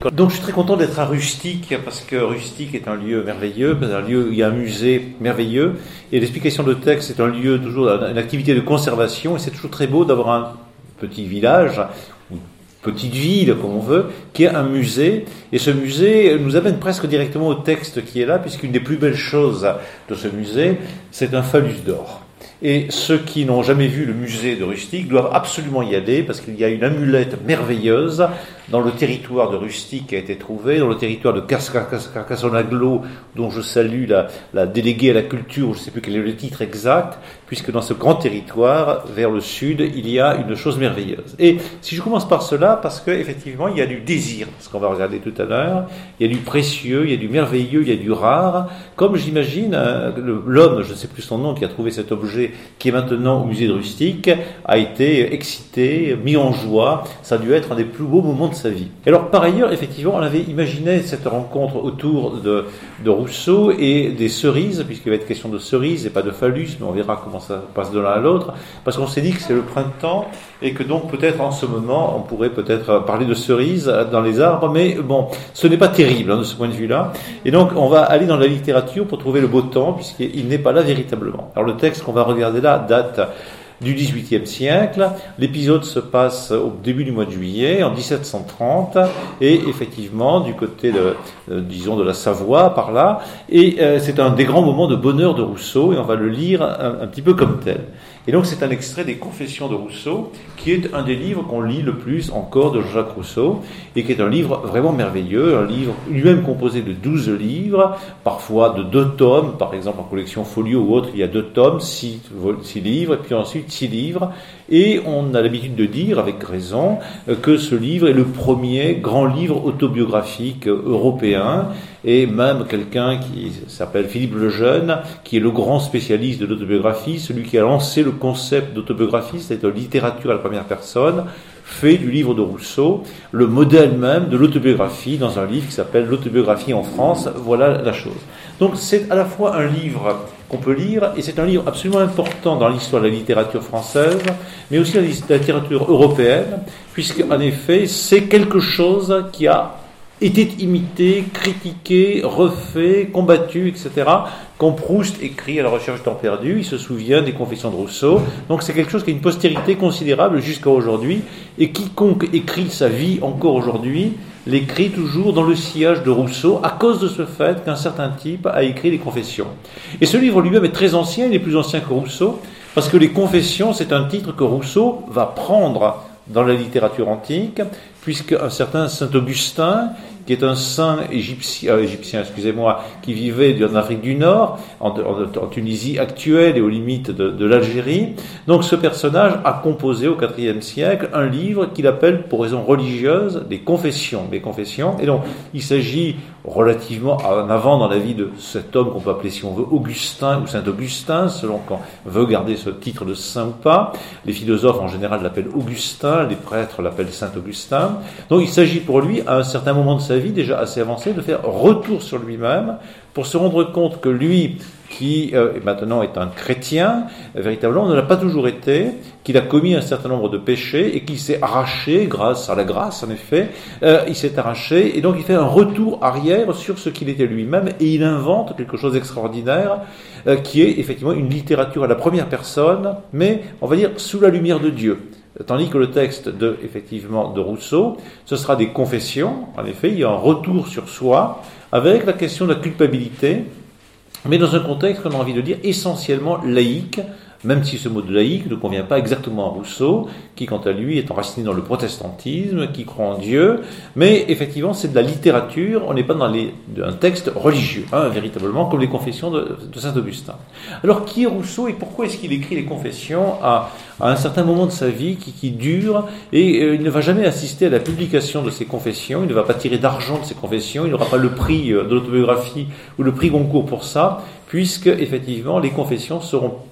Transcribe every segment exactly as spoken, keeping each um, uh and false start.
Donc je suis très content d'être à Rustique, parce que Rustique est un lieu merveilleux, un lieu où il y a un musée merveilleux, et l'explication de texte est un lieu, toujours une activité de conservation, et c'est toujours très beau d'avoir un petit village, ou une petite ville, comme on veut, qui est un musée, et ce musée nous amène presque directement au texte qui est là, puisqu'une des plus belles choses de ce musée, c'est un phallus d'or. Et ceux qui n'ont jamais vu le musée de Rustique doivent absolument y aller, parce qu'il y a une amulette merveilleuse dans le territoire de Rustique qui a été trouvée, dans le territoire de Carcassonne-Aglo, dont je salue la, la déléguée à la culture, je ne sais plus quel est le titre exact, puisque dans ce grand territoire, vers le sud, il y a une chose merveilleuse. Et si je commence par cela, parce qu'effectivement, il y a du désir, ce qu'on va regarder tout à l'heure, il y a du précieux, il y a du merveilleux, il y a du rare, comme j'imagine euh, l'homme, je ne sais plus son nom, qui a trouvé cet objet, qui est maintenant au musée de Rustique, a été excité, mis en joie, ça a dû être un des plus beaux moments de sa vie. Alors, par ailleurs, effectivement, on avait imaginé cette rencontre autour de, de Rousseau et des cerises, puisqu'il va être question de cerises et pas de phallus, mais on verra comment ça passe de l'un à l'autre, parce qu'on s'est dit que c'est le printemps, et que donc peut-être en ce moment, on pourrait peut-être parler de cerises dans les arbres, mais bon, ce n'est pas terrible hein, de ce point de vue-là. Et donc, on va aller dans la littérature pour trouver le beau temps, puisqu'il n'est pas là véritablement. Alors, le texte qu'on va regarder là date du dix-huitième siècle. L'épisode se passe au début du mois de juillet, en dix-sept cent trente, et effectivement, du côté de, euh, disons, de la Savoie, par là, et euh, c'est un des grands moments de bonheur de Rousseau, et on va le lire un, un petit peu comme tel. Et donc, c'est un extrait des Confessions de Rousseau, qui est un des livres qu'on lit le plus encore de Jean-Jacques Rousseau, et qui est un livre vraiment merveilleux, un livre lui-même composé de douze livres, parfois de deux tomes, par exemple en collection Folio ou autre, il y a deux tomes, six, six livres, et puis ensuite six livres, et on a l'habitude de dire, avec raison, que ce livre est le premier grand livre autobiographique européen, et même quelqu'un qui s'appelle Philippe Lejeune, qui est le grand spécialiste de l'autobiographie, celui qui a lancé le concept d'autobiographie, c'est-à-dire de littérature à la première personne, fait du livre de Rousseau le modèle même de l'autobiographie dans un livre qui s'appelle L'autobiographie en France. Voilà la chose. Donc c'est à la fois un livre qu'on peut lire, et c'est un livre absolument important dans l'histoire de la littérature française, mais aussi dans la littérature européenne, puisqu'en effet, c'est quelque chose qui a été imité, critiqué, refait, combattu, et cetera, quand Proust écrit à la recherche du temps perdu, il se souvient des Confessions de Rousseau. Donc c'est quelque chose qui a une postérité considérable jusqu'à aujourd'hui, et quiconque écrit sa vie encore aujourd'hui l'écrit toujours dans le sillage de Rousseau, à cause de ce fait qu'un certain type a écrit les Confessions. Et ce livre lui-même est très ancien, il est plus ancien que Rousseau, parce que les Confessions, c'est un titre que Rousseau va prendre dans la littérature antique, puisque un certain Saint-Augustin, qui est un saint égyptien, euh, égyptien excusez-moi, qui vivait en Afrique du Nord, en, en, en Tunisie actuelle et aux limites de, de l'Algérie. Donc ce personnage a composé au quatrième siècle un livre qu'il appelle, pour raison religieuse, des Confessions. Les Confessions. Et donc il s'agit relativement en avant dans la vie de cet homme qu'on peut appeler, si on veut, Augustin ou Saint-Augustin, selon qu'on veut garder ce titre de saint ou pas. Les philosophes en général l'appellent Augustin, les prêtres l'appellent Saint-Augustin. Donc il s'agit pour lui, à un certain moment de sa vie déjà assez avancée, de faire retour sur lui-même pour se rendre compte que lui, qui euh, maintenant est un chrétien, euh, véritablement ne l'a pas toujours été, qu'il a commis un certain nombre de péchés et qu'il s'est arraché, grâce à la grâce en effet, euh, il s'est arraché, et donc il fait un retour arrière sur ce qu'il était lui-même, et il invente quelque chose d'extraordinaire, euh, qui est effectivement une littérature à la première personne, mais on va dire sous la lumière de Dieu. Tandis que le texte de, effectivement, de Rousseau, ce sera des confessions, en effet, il y a un retour sur soi, avec la question de la culpabilité, mais dans un contexte qu'on a envie de dire essentiellement laïque, même si ce mot de laïque ne convient pas exactement à Rousseau, qui quant à lui est enraciné dans le protestantisme, qui croit en Dieu, mais effectivement c'est de la littérature, on n'est pas dans les, un texte religieux, hein, véritablement, comme les Confessions de, de Saint-Augustin. Alors qui est Rousseau et pourquoi est-ce qu'il écrit les Confessions à, à un certain moment de sa vie qui, qui dure, et euh, il ne va jamais assister à la publication de ses confessions, il ne va pas tirer d'argent de ses confessions, il n'aura pas le prix de l'autobiographie ou le prix Goncourt pour ça, puisque effectivement les confessions seront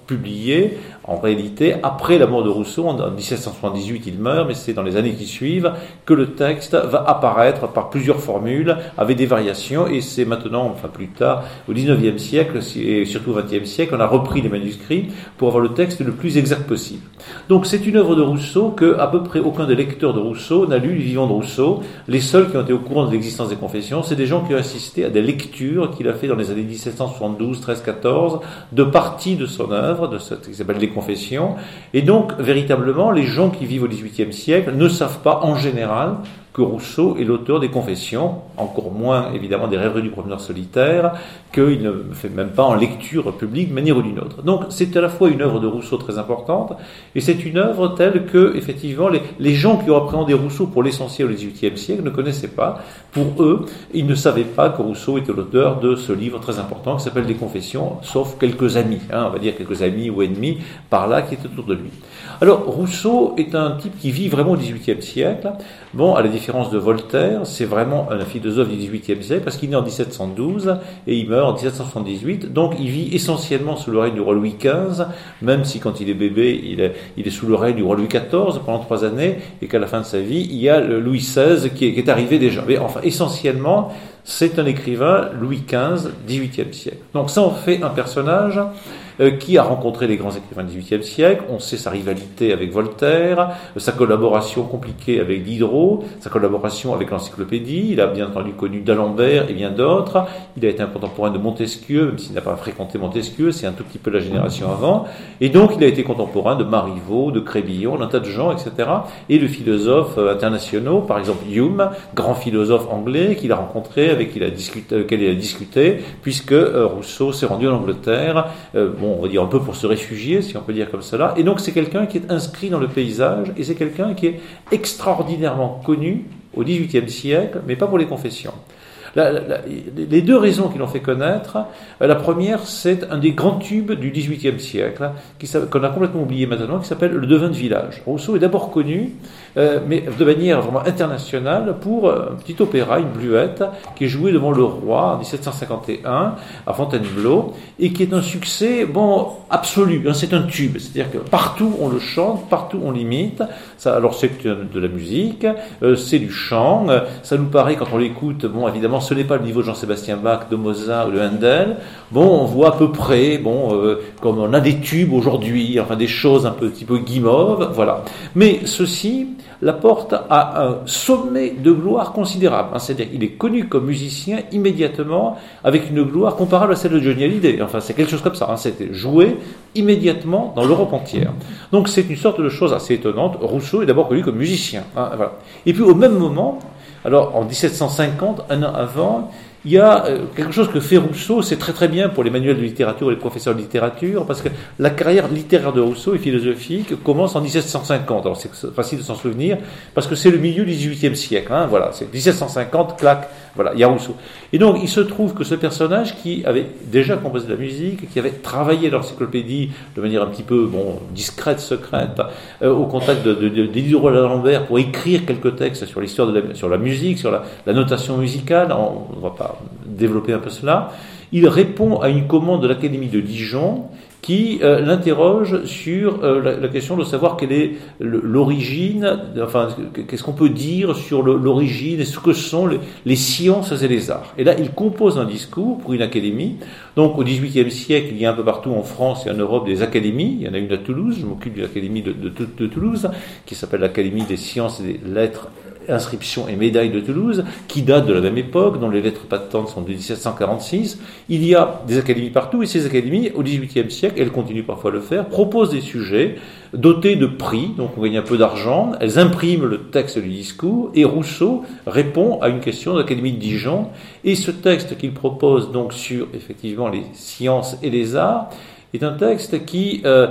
publié, en réalité, après la mort de Rousseau, en dix-sept cent soixante-dix-huit, il meurt, mais c'est dans les années qui suivent que le texte va apparaître par plusieurs formules, avec des variations, et c'est maintenant, enfin plus tard, au dix-neuvième siècle, et surtout au vingtième siècle, on a repris les manuscrits pour avoir le texte le plus exact possible. Donc c'est une œuvre de Rousseau que à peu près aucun des lecteurs de Rousseau n'a lu les vivants de Rousseau. Les seuls qui ont été au courant de l'existence des confessions, c'est des gens qui ont assisté à des lectures qu'il a fait dans les années dix-sept cent soixante-douze, treize, quatorze, de parties de son œuvre, de ce qui s'appelle les confessions. Et donc, véritablement, les gens qui vivent au dix-huitième siècle ne savent pas, en général, que Rousseau est l'auteur des Confessions, encore moins évidemment des Rêveries du promeneur solitaire, qu'il ne fait même pas en lecture publique d'une manière ou d'une autre. Donc c'est à la fois une œuvre de Rousseau très importante, et c'est une œuvre telle que, effectivement, les, les gens qui ont appréhendé Rousseau pour l'essentiel au dix-huitième siècle ne connaissaient pas. Pour eux, ils ne savaient pas que Rousseau était l'auteur de ce livre très important qui s'appelle Les Confessions, sauf quelques amis, hein, on va dire quelques amis ou ennemis par là qui étaient autour de lui. Alors Rousseau est un type qui vit vraiment au dix-huitième siècle. Bon, à la différence de Voltaire, c'est vraiment un philosophe du dix-huitième siècle parce qu'il est né en dix-sept cent douze et il meurt en dix-sept cent soixante-dix-huit. Donc il vit essentiellement sous le règne du roi Louis quinze, même si quand il est bébé, il est, il est sous le règne du roi Louis quatorze pendant trois années et qu'à la fin de sa vie, il y a le Louis seize qui est, qui est arrivé déjà. Mais enfin, essentiellement, c'est un écrivain Louis quinze, dix-huitième siècle. Donc ça en fait un personnage euh, qui a rencontré les grands écrivains du dix-huitième siècle. On sait sa rivalité avec Voltaire, euh, sa collaboration compliquée avec Diderot, sa collaboration avec l'encyclopédie. Il a bien entendu connu d'Alembert et bien d'autres. Il a été un contemporain de Montesquieu, même s'il n'a pas fréquenté Montesquieu, c'est un tout petit peu la génération avant. Et donc il a été contemporain de Marivaux, de Crébillon, d'un tas de gens, et cetera. Et de philosophes euh, internationaux, par exemple Hume, grand philosophe anglais qu'il a rencontré, avec qui il a discuté, lequel il a discuté, puisque euh, Rousseau s'est rendu en Angleterre, euh, bon, on va dire un peu pour se réfugier, si on peut dire comme cela. Et donc c'est quelqu'un qui est inscrit dans le paysage, et c'est quelqu'un qui est extraordinairement connu au dix-huitième siècle, mais pas pour les confessions. La, la, les deux raisons qui l'ont fait connaître, la première, c'est un des grands tubes du dix-huitième siècle, qui, qu'on a complètement oublié maintenant, qui s'appelle Le Devin de village. Rousseau est d'abord connu, euh, mais de manière vraiment internationale, pour un petit opéra, une Bluette, qui est joué devant le roi en dix-sept cent cinquante et un, à Fontainebleau, et qui est un succès, bon, absolu, hein, c'est un tube, c'est-à-dire que partout on le chante, partout on l'imite, ça, alors c'est de la musique, euh, c'est du chant, euh, ça nous paraît, quand on l'écoute, bon, évidemment, ce n'est pas le niveau de Jean-Sébastien Bach, de Mozart ou de Handel. Bon, on voit à peu près, bon, euh, comme on a des tubes aujourd'hui, enfin des choses un petit peu guimauves, voilà. Mais ceci l'apporte à un sommet de gloire considérable. Hein, c'est-à-dire qu'il est connu comme musicien immédiatement, avec une gloire comparable à celle de Johnny Hallyday. Enfin, c'est quelque chose comme ça. Hein, c'était joué immédiatement dans l'Europe entière. Donc, c'est une sorte de chose assez étonnante. Rousseau est d'abord connu comme musicien. Hein, voilà. Et puis, au même moment, alors en dix-sept cent cinquante, un an avant, il y a quelque chose que fait Rousseau, c'est très très bien pour les manuels de littérature et les professeurs de littérature, parce que la carrière littéraire de Rousseau et philosophique commence en dix-sept cent cinquante. Alors c'est facile de s'en souvenir, parce que c'est le milieu du dix-huitième siècle. Hein, voilà, c'est dix-sept cent cinquante, clac, voilà, il y a Rousseau. Et donc il se trouve que ce personnage qui avait déjà composé de la musique, qui avait travaillé à l'encyclopédie de manière un petit peu bon discrète, secrète, euh, au contact de, de, de, de Diderot et d'Alembert pour écrire quelques textes sur l'histoire de la, sur la musique, sur la, la notation musicale, on ne va pas développer un peu cela, il répond à une commande de l'Académie de Dijon qui euh, l'interroge sur euh, la, la question de savoir quelle est le, l'origine, enfin, qu'est-ce qu'on peut dire sur le, l'origine et ce que sont les, les sciences et les arts. Et là, il compose un discours pour une académie. Donc, au dix-huitième siècle, il y a un peu partout en France et en Europe des académies. Il y en a une à Toulouse, je m'occupe de l'académie de, de, de, de Toulouse, qui s'appelle l'Académie des sciences et des lettres, inscription et médaille de Toulouse, qui date de la même époque, dont les lettres patentes sont de dix-sept cent quarante-six. Il y a des académies partout, et ces académies, au dix-huitième siècle, elles continuent parfois à le faire, proposent des sujets dotés de prix, donc on gagne un peu d'argent, elles impriment le texte du discours, et Rousseau répond à une question de l'Académie de Dijon, et ce texte qu'il propose donc sur, effectivement, les sciences et les arts, est un texte qui euh,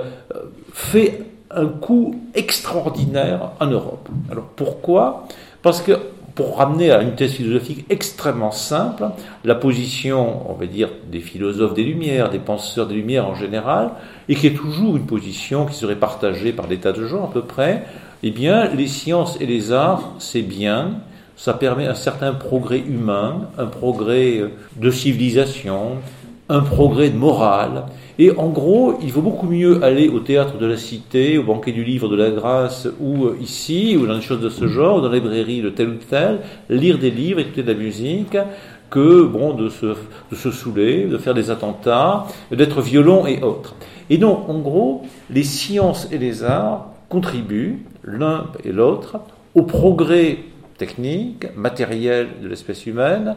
fait un coup extraordinaire en Europe. Alors pourquoi ? Parce que, pour ramener à une thèse philosophique extrêmement simple, la position, on va dire, des philosophes des Lumières, des penseurs des Lumières en général, et qui est toujours une position qui serait partagée par des tas de gens à peu près, eh bien, les sciences et les arts, c'est bien, ça permet un certain progrès humain, un progrès de civilisation, un progrès de morale. Et en gros, il vaut beaucoup mieux aller au théâtre de la Cité, au banquet du livre de la Grâce, ou euh, ici, ou dans des choses de ce genre, ou dans la librairie de tel ou tel, lire des livres, écouter de la musique, que bon de se, de se saouler, de faire des attentats, d'être violent et autres. Et donc, en gros, les sciences et les arts contribuent, l'un et l'autre, au progrès technique, matériel de l'espèce humaine,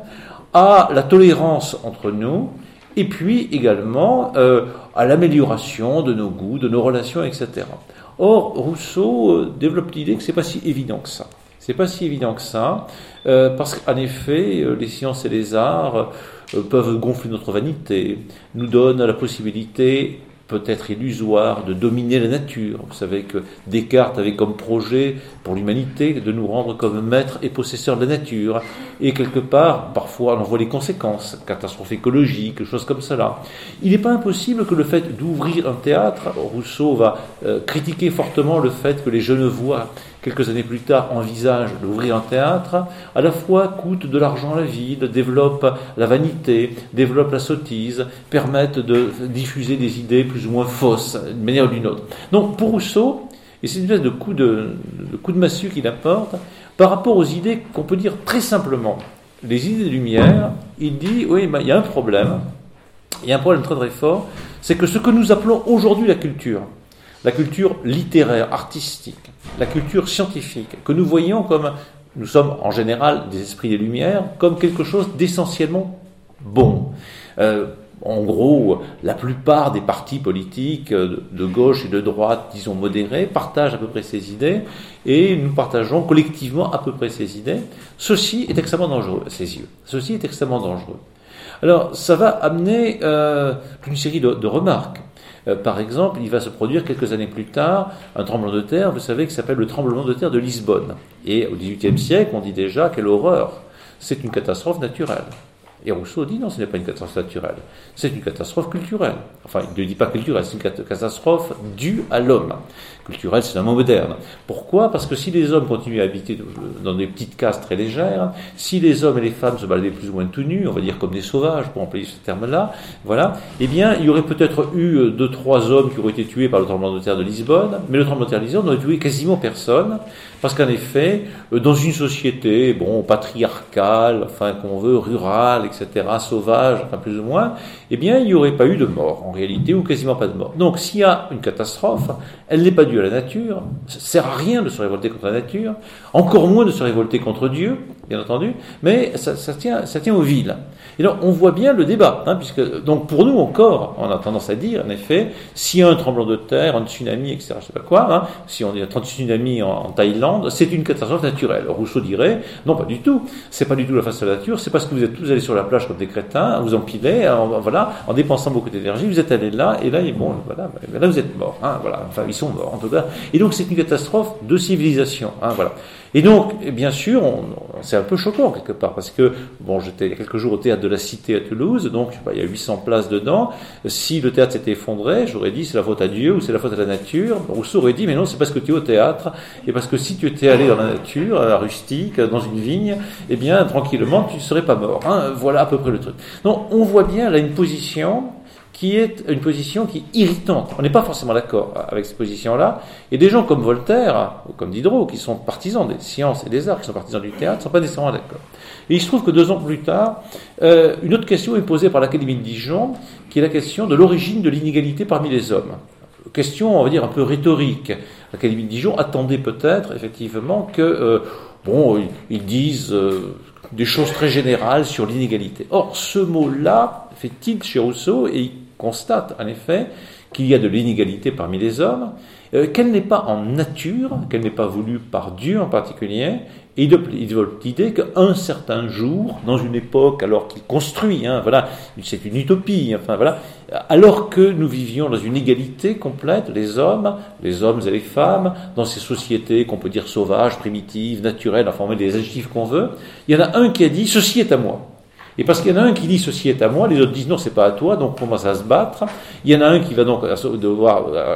à la tolérance entre nous, et puis également euh, à l'amélioration de nos goûts, de nos relations, et cetera. Or, Rousseau euh, développe l'idée que c'est pas si évident que ça. C'est pas si évident que ça, euh, parce qu'en effet, euh, les sciences et les arts euh, peuvent gonfler notre vanité, nous donnent la possibilité peut-être illusoire de dominer la nature. Vous savez que Descartes avait comme projet pour l'humanité de nous rendre comme maîtres et possesseurs de la nature. Et quelque part, parfois, on en voit les conséquences, catastrophes écologiques, choses comme cela. Il n'est pas impossible que le fait d'ouvrir un théâtre, Rousseau va euh, critiquer fortement le fait que les Genevois, quelques années plus tard, envisagent d'ouvrir un théâtre, à la fois coûte de l'argent à la ville, développe la vanité, développe la sottise, permettent de diffuser des idées plus ou moins fausses, d'une manière ou d'une autre. Donc, pour Rousseau, et c'est une espèce de coup de, de coup de massue qu'il apporte, par rapport aux idées qu'on peut dire très simplement, les idées des Lumières, il dit, oui, ben, il y a un problème, il y a un problème très très fort, c'est que ce que nous appelons aujourd'hui la culture, la culture littéraire, artistique, la culture scientifique, que nous voyons comme, nous sommes en général des esprits des Lumières, comme quelque chose d'essentiellement bon. Euh, en gros, la plupart des partis politiques de gauche et de droite, disons modérés, partagent à peu près ces idées, et nous partageons collectivement à peu près ces idées. Ceci est extrêmement dangereux à ses yeux. Ceci est extrêmement dangereux. Alors, ça va amener euh, une série de, de remarques. Euh, par exemple, il va se produire quelques années plus tard un tremblement de terre, vous savez, qui s'appelle le tremblement de terre de Lisbonne. Et au dix-huitième siècle, on dit déjà, quelle horreur, c'est une catastrophe naturelle. Et Rousseau dit non, ce n'est pas une catastrophe naturelle, c'est une catastrophe culturelle. Enfin, il ne dit pas culturelle, c'est une catastrophe due à l'homme. Culturelle, c'est un mot moderne. Pourquoi ? Parce que si les hommes continuent à habiter dans des petites cases très légères, si les hommes et les femmes se baladaient plus ou moins tout nus, on va dire comme des sauvages, pour employer ce terme-là, voilà, eh bien, il y aurait peut-être eu deux, trois hommes qui auraient été tués par le tremblement de terre de Lisbonne, mais le tremblement de terre de Lisbonne n'aurait tué quasiment personne, parce qu'en effet, dans une société, bon, patriarcale, enfin, qu'on veut, rurale, et cetera, sauvage, enfin, plus ou moins, eh bien, il n'y aurait pas eu de mort, en réalité, ou quasiment pas de mort. Donc, s'il y a une catastrophe, elle n'est pas due à la nature, ça ne sert à rien de se révolter contre la nature, encore moins de se révolter contre Dieu, bien entendu, mais ça, ça, tient, ça tient aux villes. Et donc, on voit bien le débat, hein, puisque, donc, pour nous encore, on a tendance à dire, en effet, s'il y a un tremblement de terre, un tsunami, et cetera, je ne sais pas quoi, hein, si on a un tsunami en, en Thaïlande, c'est une catastrophe naturelle. Rousseau dirait, non, pas du tout, c'est pas du tout la face de la nature, c'est parce que vous êtes tous allés sur la plage comme des crétins, vous empilez, en, voilà, en dépensant beaucoup d'énergie, vous êtes allés là, et là, et bon, voilà, là vous êtes morts, hein, voilà, enfin, ils sont morts, en tout cas. Et donc, c'est une catastrophe de civilisation, hein, voilà. Et donc, bien sûr, on, c'est un peu choquant quelque part, parce que, bon, j'étais il y a quelques jours au théâtre de la Cité à Toulouse, donc bah, il y a huit cents places dedans. Si le théâtre s'était effondré, j'aurais dit c'est la faute à Dieu ou c'est la faute à la nature. Rousseau aurait dit mais non, c'est parce que tu es au théâtre, et parce que si tu étais allé dans la nature, à la rustique, dans une vigne, eh bien, tranquillement, tu ne serais pas mort. Hein. Voilà à peu près le truc. Donc, on voit bien là une position qui est une position qui est irritante. On n'est pas forcément d'accord avec cette position-là. Et des gens comme Voltaire, ou comme Diderot, qui sont partisans des sciences et des arts, qui sont partisans du théâtre, ne sont pas nécessairement d'accord. Et il se trouve que deux ans plus tard, euh, une autre question est posée par l'Académie de Dijon, qui est la question de l'origine de l'inégalité parmi les hommes. Question, on va dire, un peu rhétorique. L'Académie de Dijon attendait peut-être, effectivement, que, euh, bon, ils, ils disent euh, des choses très générales sur l'inégalité. Or, ce mot-là fait tilt chez Rousseau, et il constate, en effet, qu'il y a de l'inégalité parmi les hommes, euh, qu'elle n'est pas en nature, qu'elle n'est pas voulue par Dieu en particulier, et il développe l'idée qu'un certain jour, dans une époque, alors qu'il construit, hein, voilà, c'est une utopie, enfin voilà, alors que nous vivions dans une égalité complète, les hommes, les hommes et les femmes, dans ces sociétés qu'on peut dire sauvages, primitives, naturelles, enfin on met des adjectifs qu'on veut, il y en a un qui a dit « ceci est à moi ». Et parce qu'il y en a un qui dit « ceci est à moi », les autres disent « non, c'est pas à toi », donc on commence à se battre. Il y en a un qui va donc devoir euh,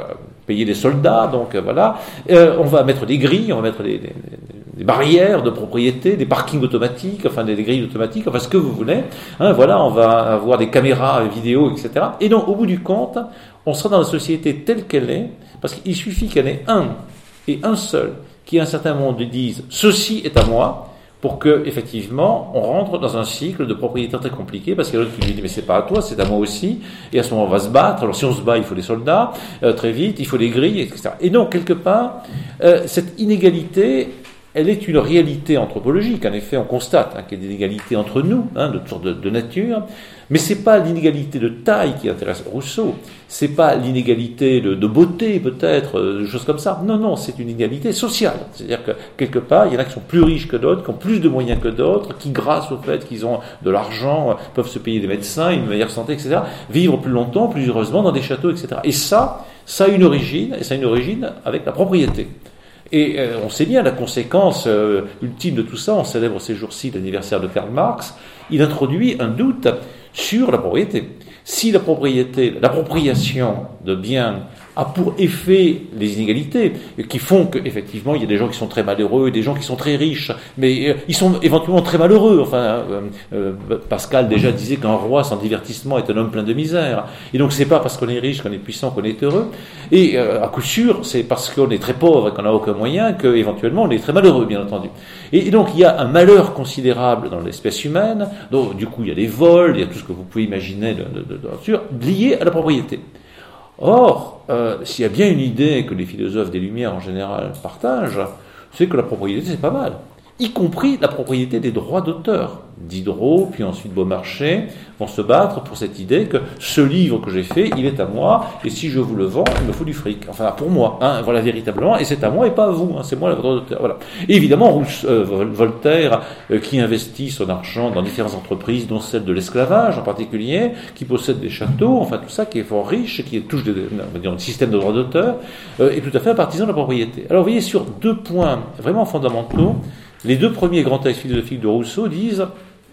payer des soldats, donc euh, voilà. Euh, on va mettre des grilles, on va mettre des, des, des barrières de propriété, des parkings automatiques, enfin des, des grilles automatiques, enfin ce que vous voulez. Hein, voilà, on va avoir des caméras vidéo, et cetera. Et donc, au bout du compte, on sera dans la société telle qu'elle est, parce qu'il suffit qu'il y en ait un et un seul qui, à un certain moment, dise « ceci est à moi », pour que, effectivement, on rentre dans un cycle de propriété très compliqué, parce qu'il y a l'autre qui lui dit, mais c'est pas à toi, c'est à moi aussi, et à ce moment on va se battre. Alors si on se bat, il faut des soldats, euh, très vite, il faut des grilles, et cetera. Et donc, quelque part, euh, cette inégalité, elle est une réalité anthropologique. En effet, on constate hein, qu'il y a des inégalités entre nous, hein, de toutes sortes de, de nature, mais c'est pas l'inégalité de taille qui intéresse Rousseau, c'est pas l'inégalité de, de beauté, peut-être, euh, des choses comme ça. Non, non, c'est une inégalité sociale. C'est-à-dire que, quelque part, il y en a qui sont plus riches que d'autres, qui ont plus de moyens que d'autres, qui, grâce au fait qu'ils ont de l'argent, peuvent se payer des médecins, une meilleure santé, et cetera, vivre plus longtemps, plus heureusement dans des châteaux, et cetera. Et ça, ça a une origine, et ça a une origine avec la propriété. Et euh, on sait bien la conséquence euh, ultime de tout ça. On célèbre ces jours-ci l'anniversaire de Karl Marx. Il introduit un doute sur la propriété. Si la propriété, l'appropriation de biens a pour effet les inégalités, qui font qu'effectivement il y a des gens qui sont très malheureux, des gens qui sont très riches, mais euh, ils sont éventuellement très malheureux. Enfin, euh, euh, Pascal déjà disait qu'un roi sans divertissement est un homme plein de misère. Et donc c'est pas parce qu'on est riche, qu'on est puissant, qu'on est heureux. Et euh, à coup sûr, c'est parce qu'on est très pauvre et qu'on n'a aucun moyen qu'éventuellement on est très malheureux, bien entendu. Et, et donc il y a un malheur considérable dans l'espèce humaine. Donc du coup il y a des vols, il y a tout ce que vous pouvez imaginer de, de, de, de, de lié à la propriété. Or, euh, s'il y a bien une idée que les philosophes des Lumières en général partagent, c'est que la propriété c'est pas mal, y compris la propriété des droits d'auteur. Diderot, puis ensuite Beaumarchais, vont se battre pour cette idée que ce livre que j'ai fait, il est à moi, et si je vous le vends, il me faut du fric. Enfin, pour moi, hein, voilà, véritablement, et c'est à moi et pas à vous, hein, c'est moi le droit d'auteur. Voilà. Et évidemment, Rousse, euh, Voltaire, euh, qui investit son argent dans différentes entreprises, dont celle de l'esclavage en particulier, qui possède des châteaux, enfin tout ça, qui est fort riche, qui touche des, on va dire, un système de droit d'auteur, euh, est tout à fait un partisan de la propriété. Alors, vous voyez, sur deux points vraiment fondamentaux, les deux premiers grands textes philosophiques de Rousseau disent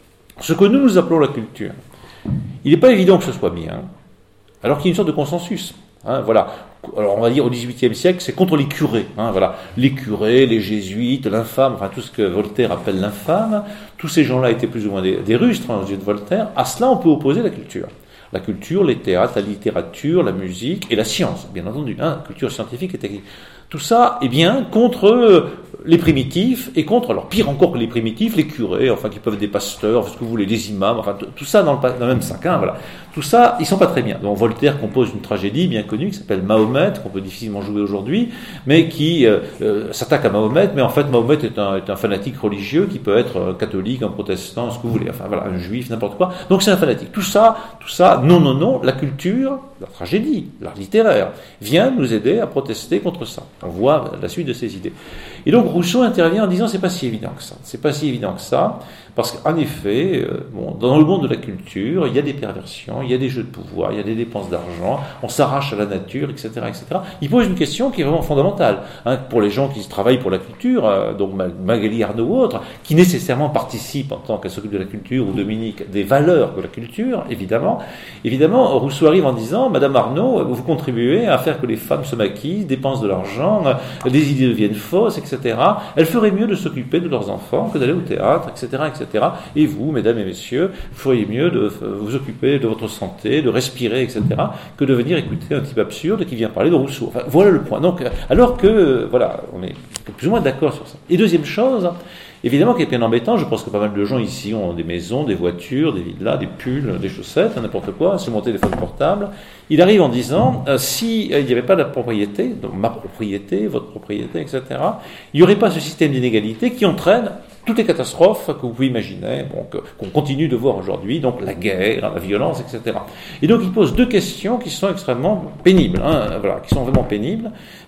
ce que nous nous appelons la culture. Il n'est pas évident que ce soit bien, alors qu'il y a une sorte de consensus. Hein, voilà. Alors on va dire au dix-huitième siècle, c'est contre les curés. Hein, voilà. Les curés, les jésuites, l'infâme, enfin tout ce que Voltaire appelle l'infâme, tous ces gens-là étaient plus ou moins des, des rustres hein, aux yeux de Voltaire. À cela, on peut opposer la culture. La culture, les théâtres, la littérature, la musique et la science, bien entendu. Hein, culture scientifique et technique. Tout ça est bien contre les primitifs et contre, alors pire encore que les primitifs, les curés, enfin qui peuvent être des pasteurs, ce que vous voulez, des imams, enfin tout ça dans le, dans le même sac. Hein, voilà. Tout ça, ils sont pas très bien. Donc Voltaire compose une tragédie bien connue qui s'appelle Mahomet, qu'on peut difficilement jouer aujourd'hui, mais qui euh, euh, s'attaque à Mahomet, mais en fait Mahomet est un, est un fanatique religieux qui peut être un catholique, un protestant, ce que vous voulez, enfin voilà, un juif, n'importe quoi. Donc c'est un fanatique. Tout ça, tout ça, non, non, non, la culture, la tragédie, l'art littéraire, vient nous aider à protester contre ça. On voit la suite de ces idées. Et donc Rousseau intervient en disant c'est pas si évident que ça. C'est pas si évident que ça, parce qu'en effet, euh, bon, dans le monde de la culture, il y a des perversions, il y a des jeux de pouvoir, il y a des dépenses d'argent, on s'arrache à la nature, et cetera, et cetera. Il pose une question qui est vraiment fondamentale hein, pour les gens qui travaillent pour la culture, euh, donc Magali Arnaud ou autres, qui nécessairement participent en tant qu'elle s'occupe de la culture, ou Dominique, des valeurs de la culture, évidemment. Évidemment, Rousseau arrive en disant, Madame Arnaud, vous contribuez à faire que les femmes se maquillent, dépensent de l'argent, euh, des idées deviennent fausses, et cetera. Elles feraient mieux de s'occuper de leurs enfants que d'aller au théâtre, et cetera, et cetera. Et vous, mesdames et messieurs, vous feriez mieux de vous occuper de votre santé, de respirer, et cetera, que de venir écouter un type absurde qui vient parler de Rousseau. Enfin, voilà le point. Donc, alors que, voilà, on est plus ou moins d'accord sur ça. Et deuxième chose, évidemment, qui est bien embêtant, je pense que pas mal de gens ici ont des maisons, des voitures, des villas, des pulls, des chaussettes, n'importe quoi, sur mon téléphone portable. Il arrive en disant, euh, si euh, il n'y avait pas de propriété, donc ma propriété, votre propriété, et cetera, il n'y aurait pas ce système d'inégalité qui entraîne toutes les catastrophes que vous pouvez imaginer, bon, que, qu'on continue de voir aujourd'hui, donc la guerre, la violence, et cetera. Et donc il pose deux questions qui sont extrêmement pénibles, hein, voilà, qui sont vraiment pénibles,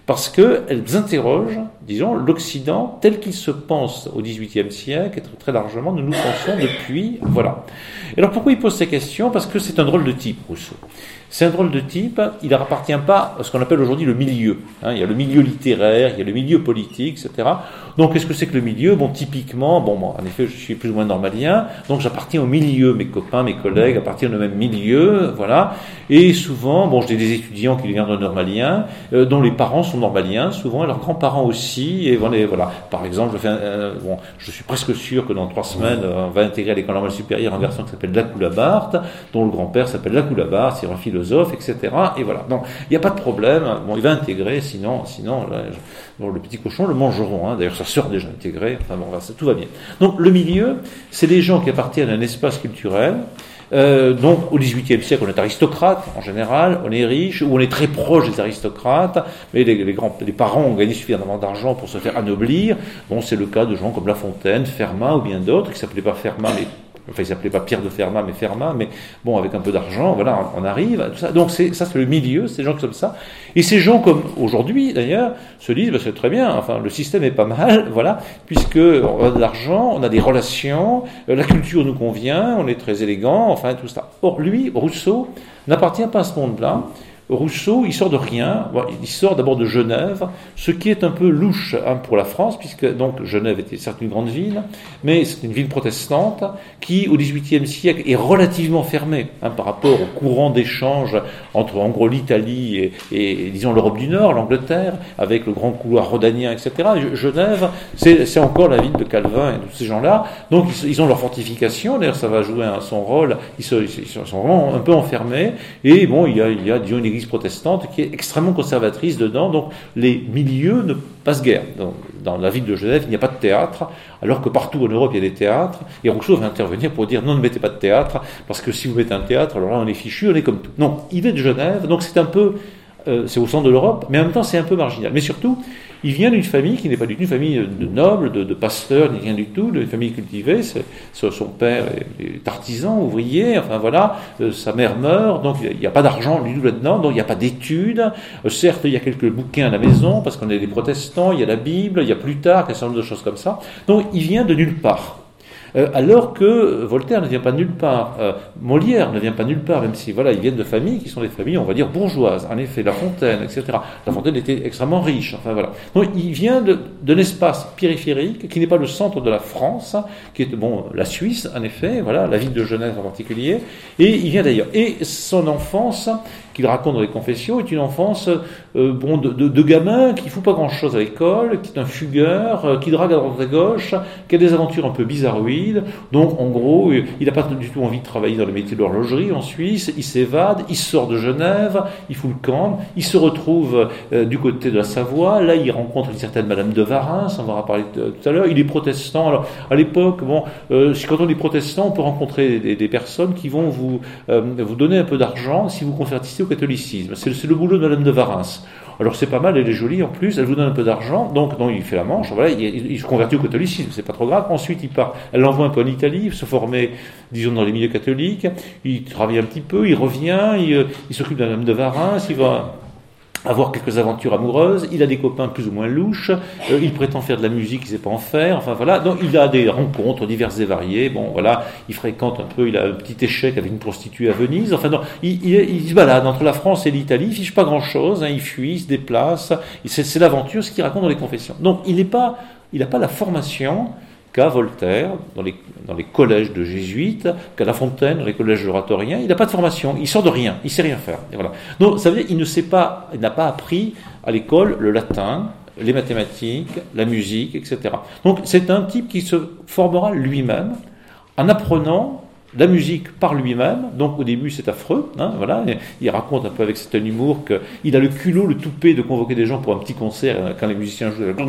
parce qu'elles interrogent, disons, l'Occident tel qu'il se pense au dix-huitième siècle, et très, très largement, nous nous pensons depuis, voilà. Et alors pourquoi il pose ces questions? Parce que c'est un drôle de type, Rousseau. C'est un drôle de type, il n'appartient pas à ce qu'on appelle aujourd'hui le milieu. Hein, il y a le milieu littéraire, il y a le milieu politique, et cetera. Donc, qu'est-ce que c'est que le milieu? Bon, typiquement, bon, bon, en effet, je suis plus ou moins normalien, donc j'appartiens au milieu. Mes copains, mes collègues appartiennent au même milieu, voilà. Et souvent, bon, j'ai des étudiants qui viennent de normalien, euh, dont les parents sont normaliens, souvent, et leurs grands-parents aussi, et voilà. voilà. Par exemple, je fais, un, euh, bon, je suis presque sûr que dans trois semaines, euh, on va intégrer à l'école normale supérieure un garçon qui s'appelle Lacoue-Labarthe, dont le grand-père s'appelle Lacoue-Labarthe, c'est un philosophe, et cetera. Et voilà. Donc, il n'y a pas de problème. Bon, il va intégrer, sinon, sinon, là, je, bon, le petit cochon le mangeront. Hein. D'ailleurs, sa sœur déjà intégrée. Enfin bon, là, ça, tout va bien. Donc, le milieu, c'est les gens qui appartiennent à un espace culturel. Euh, donc, au dix-huitième siècle, on est aristocrate en général, on est riche, ou on est très proche des aristocrates, mais les, les, grands, les parents ont gagné suffisamment d'argent pour se faire anoblir. Bon, c'est le cas de gens comme La Fontaine, Fermat ou bien d'autres, qui s'appelaient pas Fermat, mais enfin, il s'appelait pas Pierre de Fermat, mais Fermat, mais bon, avec un peu d'argent, voilà, on arrive à tout ça. Donc, c'est, ça, c'est le milieu, c'est des gens comme ça. Et ces gens, comme aujourd'hui, d'ailleurs, se disent, bah, c'est très bien, enfin, le système est pas mal, voilà, puisque on a de l'argent, on a des relations, la culture nous convient, on est très élégant, enfin, tout ça. Or, lui, Rousseau, n'appartient pas à ce monde-là. Rousseau, il sort de rien, il sort d'abord de Genève, ce qui est un peu louche hein, pour la France, puisque donc Genève était certes une grande ville, mais c'est une ville protestante qui, au dix-huitième siècle, est relativement fermée hein, par rapport au courant d'échange entre, en gros, l'Italie et, et, disons, l'Europe du Nord, l'Angleterre, avec le grand couloir rhodanien, et cetera. Genève, c'est, c'est encore la ville de Calvin et de tous ces gens-là, donc ils, ils ont leur fortification, d'ailleurs ça va jouer un, son rôle, ils, se, ils sont vraiment un peu enfermés, et bon, il y a, il y a disons, une église protestante qui est extrêmement conservatrice dedans, donc les milieux ne passent guère. Dans, dans la ville de Genève, il n'y a pas de théâtre, alors que partout en Europe, il y a des théâtres, et Rousseau va intervenir pour dire non, ne mettez pas de théâtre, parce que si vous mettez un théâtre, alors là, on est fichu, on est comme tout. Non, il est de Genève, donc c'est un peu, euh, c'est au centre de l'Europe, mais en même temps, c'est un peu marginal. Mais surtout, il vient d'une famille qui n'est pas du tout une famille de nobles, de, de pasteurs, ni rien du tout, d'une famille cultivée. C'est, son père est artisan, ouvrier, enfin voilà, euh, sa mère meurt, donc il n'y a, a pas d'argent du tout là-dedans, donc il n'y a pas d'études. Euh, certes, il y a quelques bouquins à la maison, parce qu'on est des protestants, il y a la Bible, il y a Plutarque, un certain nombre de choses comme ça. Donc il vient de nulle part. Euh, alors que Voltaire ne vient pas nulle part, euh, Molière ne vient pas nulle part, même si voilà, ils viennent de familles qui sont des familles, on va dire, bourgeoises. En effet, La Fontaine, et cetera. La Fontaine était extrêmement riche, enfin voilà. Donc il vient de, d'un espace périphérique qui n'est pas le centre de la France, qui est bon la Suisse, en effet, voilà, la ville de Genève en particulier, et il vient d'ailleurs. Et son enfance, qu'il raconte dans les Confessions, est une enfance euh, bon, de, de, de gamin qui ne fout pas grand-chose à l'école, qui est un fugueur, euh, qui drague à droite à gauche, qui a des aventures un peu bizarroïdes. Donc, en gros, il n'a pas du tout envie de travailler dans le métier de l'horlogerie en Suisse. Il s'évade, il sort de Genève, il fout le camp, il se retrouve euh, du côté de la Savoie. Là, il rencontre une certaine Madame de Warens, on va en parler tout à l'heure. Il est protestant. Alors, à l'époque, bon, euh, quand on est protestant, on peut rencontrer des, des personnes qui vont vous, euh, vous donner un peu d'argent si vous convertissez au catholicisme. C'est, c'est le boulot de Madame de Warens. Alors c'est pas mal, elle est jolie en plus, elle vous donne un peu d'argent, donc, donc il fait la manche, voilà, il, il, il se convertit au catholicisme, c'est pas trop grave. Ensuite il part, elle l'envoie un peu en Italie, se former, disons, dans les milieux catholiques, il travaille un petit peu, il revient, il, il s'occupe de Madame de Warens, il va avoir quelques aventures amoureuses, il a des copains plus ou moins louches, euh, il prétend faire de la musique, il sait pas en faire, enfin voilà, donc il a des rencontres diverses et variées, bon voilà, il fréquente un peu, il a un petit échec avec une prostituée à Venise, enfin non, il, il, il se balade entre la France et l'Italie, il fiche pas grand chose, hein, il fuit, il se déplace, c'est, c'est l'aventure, ce qu'il raconte dans les Confessions. Donc il n'est pas, il n'a pas la formation qu'a Voltaire dans les, dans les collèges de jésuites, qu'a La Fontaine dans les collèges oratoriens. Il n'a pas de formation, il sort de rien, il sait rien faire. Et voilà. Donc ça veut dire qu'il ne sait pas, il n'a pas appris à l'école le latin, les mathématiques, la musique, et cetera. Donc c'est un type qui se formera lui-même en apprenant la musique par lui-même. Donc au début c'est affreux, hein, voilà. Et il raconte un peu avec certain humour qu'il a le culot, le toupet de convoquer des gens pour un petit concert quand les musiciens jouent la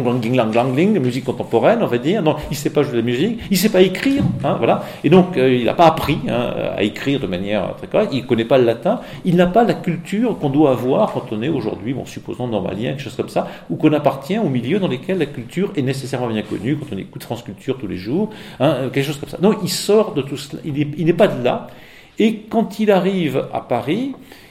la musique contemporaine, on va dire. Donc il sait pas jouer de la musique, il sait pas écrire, hein, voilà. Et donc euh, il n'a pas appris hein, à écrire de manière très correcte. Il connaît pas le latin, il n'a pas la culture qu'on doit avoir quand on est aujourd'hui, bon supposons normalien, quelque chose comme ça, ou qu'on appartient au milieu dans lesquels la culture est nécessairement bien connue, quand on écoute France Culture tous les jours, hein, quelque chose comme ça. Donc il sort de tout cela, il est Il n'est pas de là. Et quand il arrive à Paris,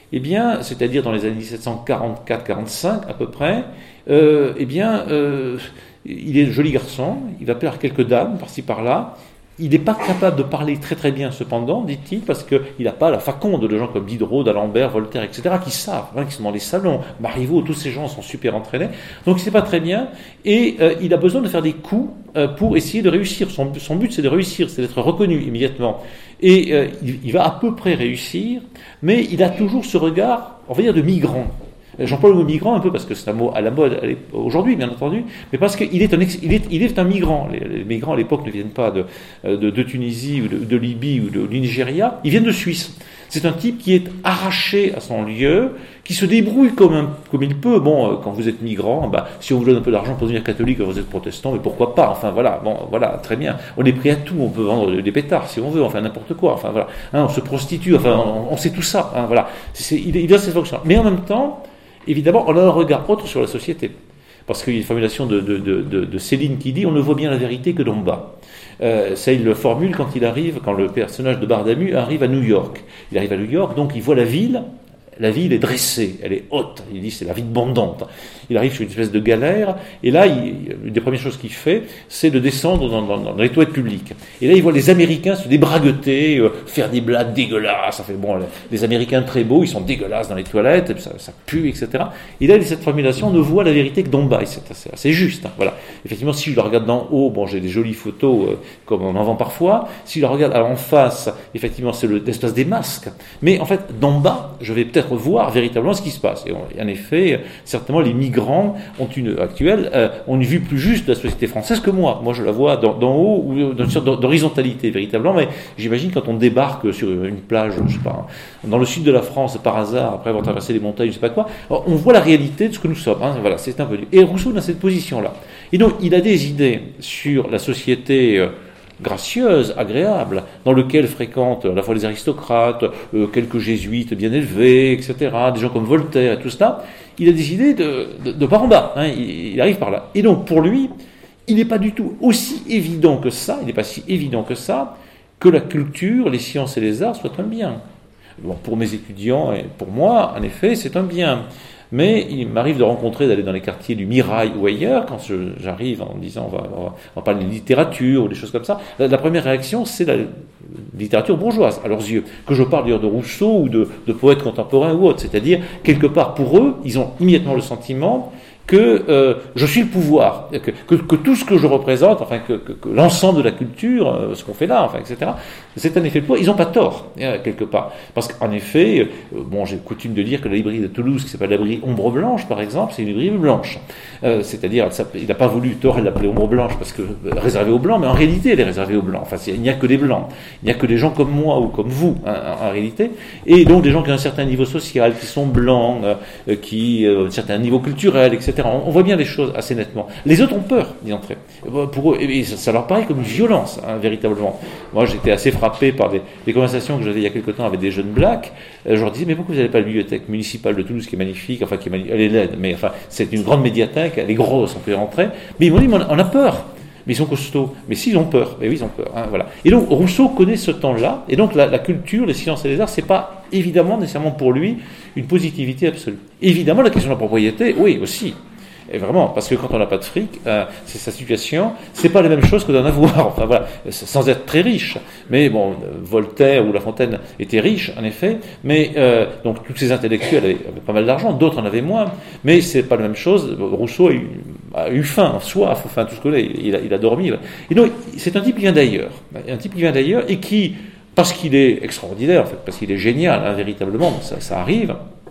eh bien, c'est-à-dire dans les années dix-sept cent quarante-quatre quarante-cinq à peu près, euh, eh bien, euh, il est un joli garçon, il va plaire quelques dames par-ci par-là. Il n'est pas capable de parler très très bien cependant, dit-il, parce qu'il n'a pas la faconde de gens comme Diderot, d'Alembert, Voltaire, et cetera, qui savent, hein, qui sont dans les salons. Marivaux, tous ces gens sont super entraînés. Donc il ne sait pas très bien, et euh, il a besoin de faire des coups euh, pour essayer de réussir. Son, son but, c'est de réussir, c'est d'être reconnu immédiatement. Et euh, il, il va à peu près réussir, mais il a toujours ce regard, on va dire, de migrant. J'emploie le mot migrant un peu parce que c'est un mot à la mode aujourd'hui, bien entendu, mais parce qu'il est un, ex, il est, il est un migrant. Les, les migrants à l'époque ne viennent pas de, de, de Tunisie ou de, de Libye ou de, du Nigeria, ils viennent de Suisse. C'est un type qui est arraché à son lieu, qui se débrouille comme, un, comme il peut. Bon, quand vous êtes migrant, bah, si on vous donne un peu d'argent pour devenir catholique, vous êtes protestant, mais pourquoi pas? Enfin voilà, bon, voilà, très bien. On est prêt à tout, on peut vendre des pétards si on veut, enfin n'importe quoi. Enfin voilà, hein, on se prostitue, enfin on, on sait tout ça. Hein, voilà, c'est, il, il a cette fonction. Mais en même temps, évidemment, on a un regard autre sur la société. Parce qu'il y a une formulation de, de, de, de, de Céline qui dit « On ne voit bien la vérité que d'en bas ». Euh, ça, il le formule quand il arrive, quand le personnage de Bardamu arrive à New York. Il arrive à New York, donc il voit la ville. La ville est dressée, elle est haute. Il dit c'est la ville bondante. Il arrive sur une espèce de galère, et là, il, une des premières choses qu'il fait, c'est de descendre dans, dans, dans les toilettes publiques. Et là, il voit les Américains se débragueter, euh, faire des blagues dégueulasses. Ça fait bon, les, les Américains très beaux, ils sont dégueulasses dans les toilettes, ça, ça pue, et cetera. Et là, cette formulation ne voit la vérité que d'en bas. Et c'est assez, assez juste. Hein, voilà. Effectivement, si je la regarde d'en haut, bon, j'ai des jolies photos, euh, comme on en vend parfois. Si je la regarde en face, effectivement, c'est le, l'espace des masques. Mais en fait, d'en bas, je vais peut-être voir véritablement ce qui se passe. Et on, en effet, certainement, les migrants ont une actuelle euh, ont une vue plus juste de la société française que moi. Moi, je la vois d'en, d'en haut ou dans une sorte d'horizontalité véritablement. Mais j'imagine quand on débarque sur une plage, je sais pas, dans le sud de la France par hasard, après avoir traversé les montagnes, je sais pas quoi, on voit la réalité de ce que nous sommes. Hein, voilà, c'est un peu. Et Rousseau dans cette position-là. Et donc, il a des idées sur la société. Euh, gracieuse, agréable, dans lequel fréquentent à la fois les aristocrates, euh, quelques jésuites bien élevés, et cetera, des gens comme Voltaire et tout ça, il a des idées de, de, de par en bas, hein, il, il arrive par là. Et donc, pour lui, il n'est pas du tout aussi évident que ça, il n'est pas si évident que ça, que la culture, les sciences et les arts soient un bien. Bon, pour mes étudiants et pour moi, en effet, c'est un bien. Mais il m'arrive de rencontrer, d'aller dans les quartiers du Mirail ou ailleurs, quand je, j'arrive en disant on va, on, va, on va parler de littérature ou des choses comme ça, la, la première réaction c'est la littérature bourgeoise, à leurs yeux. Que je parle d'ailleurs de Rousseau ou de, de poètes contemporains ou autres. C'est-à-dire, quelque part pour eux, ils ont immédiatement le sentiment que euh, je suis le pouvoir, que, que, que tout ce que je représente, enfin que, que, que l'ensemble de la culture, euh, ce qu'on fait là, enfin, et cetera, c'est un effet de pouvoir. Ils n'ont pas tort, euh, quelque part. Parce qu'en effet, euh, bon, j'ai coutume de dire que la librairie de Toulouse, qui s'appelle la librairie Ombre Blanche, par exemple, c'est une librairie blanche. Euh, c'est-à-dire, il n'a pas voulu, tort, elle l'appelait Ombre Blanche, parce que euh, réservée aux blancs, mais en réalité, elle est réservée aux blancs. Enfin, il n'y a que des blancs. Il n'y a que des gens comme moi ou comme vous, hein, en, en réalité. Et donc, des gens qui ont un certain niveau social, qui sont blancs, euh, qui ont euh, un certain niveau culturel, et cetera. On voit bien les choses assez nettement. Les autres ont peur d'y entrer. Pour eux, et ça leur paraît comme une violence, hein, véritablement. Moi, j'étais assez frappé par des, des conversations que j'avais il y a quelque temps avec des jeunes blacks. Euh, je leur disais, mais pourquoi vous n'avez pas la bibliothèque municipale de Toulouse qui est magnifique, enfin, qui est magnifique, elle est laide, mais enfin, c'est une grande médiathèque, elle est grosse, on peut y rentrer. Mais ils m'ont dit, mais on a peur. Mais ils sont costauds. Mais s'ils ont peur, mais oui, ils ont peur. Hein, voilà. Et donc, Rousseau connaît ce temps-là. Et donc, la, la culture, les sciences et les arts, c'est pas évidemment nécessairement pour lui une positivité absolue. Évidemment, la question de la propriété, oui, aussi. Et vraiment, parce que quand on n'a pas de fric, euh, c'est sa situation, c'est pas la même chose que d'en avoir, enfin voilà, sans être très riche. Mais bon, Voltaire ou La Fontaine étaient riches, en effet, mais euh, donc tous ces intellectuels avaient, avaient pas mal d'argent, d'autres en avaient moins, mais c'est pas la même chose. Rousseau a eu, a eu faim, soif, enfin tout ce que là, il, il, a, il a dormi. Et donc, c'est un type qui vient d'ailleurs, un type qui vient d'ailleurs et qui, parce qu'il est extraordinaire, en fait, parce qu'il est génial, hein, véritablement, ça, ça arrive.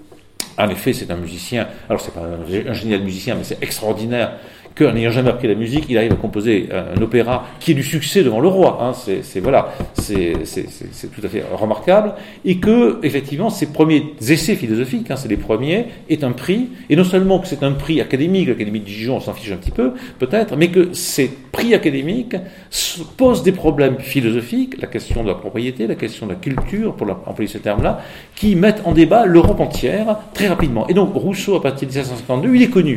En effet, c'est un musicien, alors c'est pas un, un génial musicien, mais c'est extraordinaire qu'en n'ayant jamais appris la musique, il arrive à composer un, un opéra qui ait du succès devant le roi. Hein, c'est, c'est voilà, c'est, c'est, c'est, c'est tout à fait remarquable, et que effectivement, ses premiers essais philosophiques, hein, c'est les premiers, est un prix, et non seulement que c'est un prix académique, l'Académie de Dijon, on s'en fiche un petit peu, peut-être, mais que ces prix académiques posent des problèmes philosophiques, la question de la propriété, la question de la culture, pour employer ce terme-là, qui mettent en débat l'Europe entière très rapidement. Et donc Rousseau, à partir de dix-sept cent cinquante-deux, il est connu.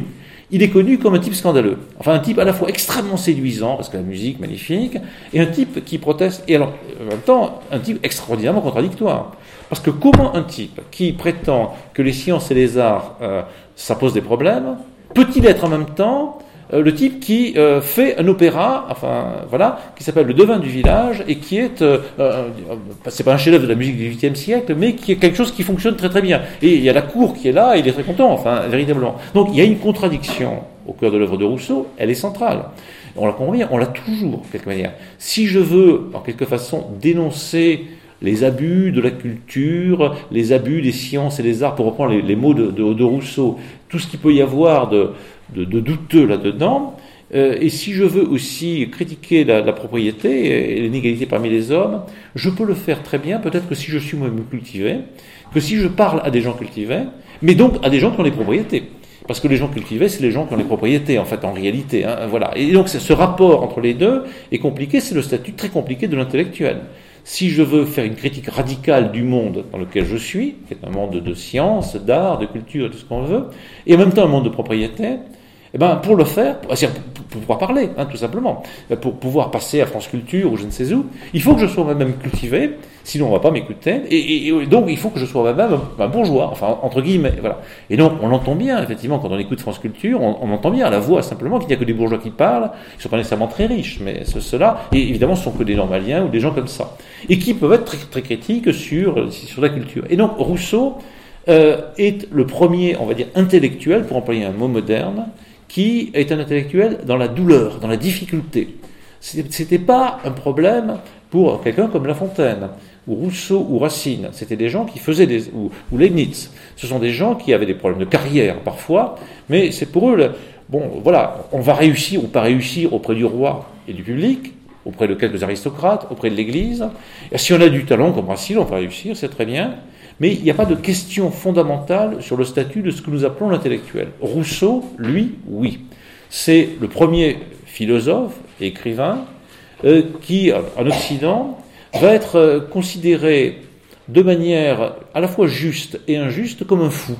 il est connu comme un type scandaleux. Enfin, un type à la fois extrêmement séduisant, parce que la musique, magnifique, et un type qui proteste, et alors, en même temps, un type extraordinairement contradictoire. Parce que comment un type qui prétend que les sciences et les arts, euh, ça pose des problèmes, peut-il être en même temps euh, le type qui euh, fait un opéra, enfin, voilà, qui s'appelle Le Devin du village, et qui est, euh, euh, c'est pas un chef-d'œuvre de la musique du dix-huitième siècle, mais qui est quelque chose qui fonctionne très très bien. Et il y a la cour qui est là, et il est très content, enfin, véritablement. Donc, il y a une contradiction au cœur de l'œuvre de Rousseau, elle est centrale. On la comprend bien, on l'a toujours, de quelque manière. Si je veux, en quelque façon, dénoncer les abus de la culture, les abus des sciences et des arts, pour reprendre les, les mots de, de, de Rousseau, tout ce qu'il peut y avoir de, de, de douteux là-dedans, euh, et si je veux aussi critiquer la, la propriété et l'inégalité parmi les hommes, je peux le faire très bien, peut-être que si je suis moi-même cultivé, que si je parle à des gens cultivés, mais donc à des gens qui ont des propriétés. Parce que les gens cultivés, c'est les gens qui ont les propriétés, en fait, en réalité. Hein, voilà. Et donc, ce rapport entre les deux est compliqué, c'est le statut très compliqué de l'intellectuel. Si je veux faire une critique radicale du monde dans lequel je suis, qui est un monde de science, d'art, de culture, tout ce qu'on veut, et en même temps un monde de propriété, eh ben, pour le faire, pour, pour pouvoir parler, hein, tout simplement, pour pouvoir passer à France Culture ou je ne sais où, il faut que je sois moi-même cultivé, sinon on ne va pas m'écouter, et, et, et donc il faut que je sois moi-même un, un bourgeois, enfin, entre guillemets, voilà. Et donc, on l'entend bien, effectivement, quand on écoute France Culture, on, on entend bien à la voix, simplement, qu'il n'y a que des bourgeois qui parlent, ils ne sont pas nécessairement très riches, mais ceux-là, et évidemment, ce sont que des normaliens ou des gens comme ça, et qui peuvent être très, très critiques sur, sur la culture. Et donc, Rousseau euh, est le premier, on va dire, intellectuel, pour employer un mot moderne, qui est un intellectuel dans la douleur, dans la difficulté. C'était pas un problème pour quelqu'un comme La Fontaine, ou Rousseau, ou Racine. C'était des gens qui faisaient des... ou, ou Leibniz. Ce sont des gens qui avaient des problèmes de carrière, parfois, mais c'est pour eux, le, bon, voilà, on va réussir ou pas réussir auprès du roi et du public, auprès de quelques aristocrates, auprès de l'Église. Et si on a du talent comme Racine, on va réussir, c'est très bien. Mais il n'y a pas de question fondamentale sur le statut de ce que nous appelons l'intellectuel. Rousseau, lui, oui. C'est le premier philosophe et écrivain euh, qui, en Occident, va être euh, considéré de manière à la fois juste et injuste comme un fou.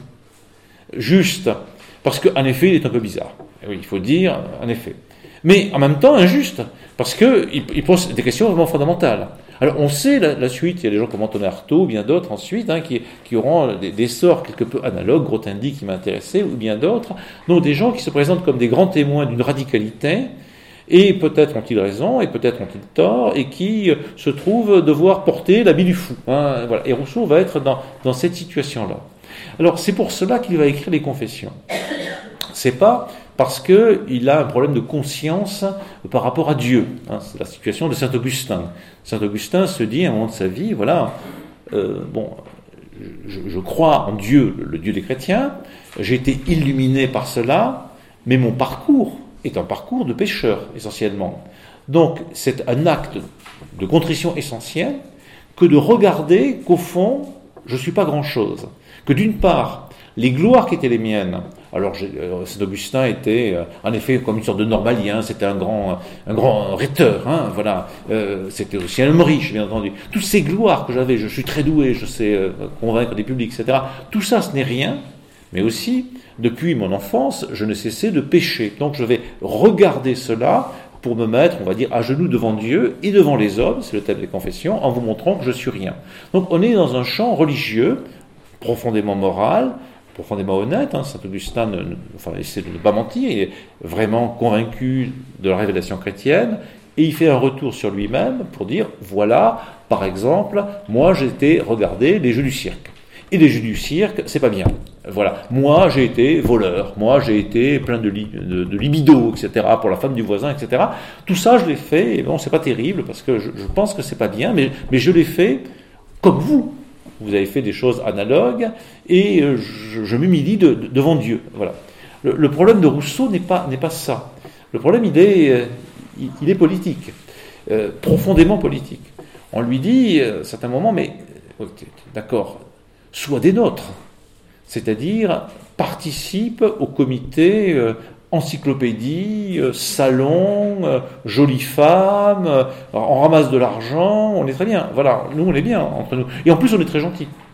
Juste, parce qu'en effet, il est un peu bizarre. Oui, il faut dire, en effet. Mais en même temps, injuste, parce qu'il il pose des questions vraiment fondamentales. Alors, on sait la, la suite, il y a des gens comme Antonin Artaud, bien d'autres ensuite, hein, qui, qui auront des, des sorts quelque peu analogues, Grothendieck qui m'a intéressé, ou bien d'autres, donc des gens qui se présentent comme des grands témoins d'une radicalité, et peut-être ont-ils raison, et peut-être ont-ils tort, et qui se trouvent devoir porter l'habit du fou. Hein, voilà. Et Rousseau va être dans, dans cette situation-là. Alors, c'est pour cela qu'il va écrire les Confessions. C'est pas parce qu'il a un problème de conscience par rapport à Dieu. Hein, c'est la situation de saint Augustin. Saint Augustin se dit à un moment de sa vie, voilà, euh, bon, je, je crois en Dieu, le Dieu des chrétiens, j'ai été illuminé par cela, mais mon parcours est un parcours de pécheur, essentiellement. Donc, c'est un acte de contrition essentielle que de regarder qu'au fond, je ne suis pas grand-chose. Que d'une part, les gloires qui étaient les miennes, alors euh, Saint Augustin était euh, en effet comme une sorte de normalien, c'était un grand, un grand rhéteur, hein, voilà. Euh, c'était aussi un homme riche, bien entendu. Toutes ces gloires que j'avais, je suis très doué, je sais euh, convaincre des publics, et cetera. Tout ça, ce n'est rien, mais aussi, depuis mon enfance, je ne cessais de pécher. Donc je vais regarder cela pour me mettre, on va dire, à genoux devant Dieu et devant les hommes, c'est le thème des Confessions, en vous montrant que je suis rien. Donc on est dans un champ religieux, profondément moral, profondément honnête. Hein. Saint Augustin ne, ne, enfin, essaie de ne pas mentir, il est vraiment convaincu de la révélation chrétienne, et il fait un retour sur lui-même pour dire, voilà, par exemple, moi j'ai été regarder les jeux du cirque. Et les jeux du cirque, c'est pas bien. Voilà. Moi, j'ai été voleur. Moi, j'ai été plein de, li- de, de libido, et cetera, pour la femme du voisin, et cetera. Tout ça, je l'ai fait, et bon, c'est pas terrible, parce que je, je pense que c'est pas bien, mais, mais je l'ai fait comme vous. Vous avez fait des choses analogues, et je, je m'humilie de, de, devant Dieu. Voilà. Le, le problème de Rousseau n'est pas, n'est pas ça. Le problème, il est, euh, il, il est politique, euh, profondément politique. On lui dit, à un certain moment, mais d'accord, sois des nôtres, c'est-à-dire participe au comité euh, encyclopédie, euh, salon, euh, jolie femme, euh, on ramasse de l'argent, on est très bien, voilà, nous on est bien entre nous, et en plus on est très gentils.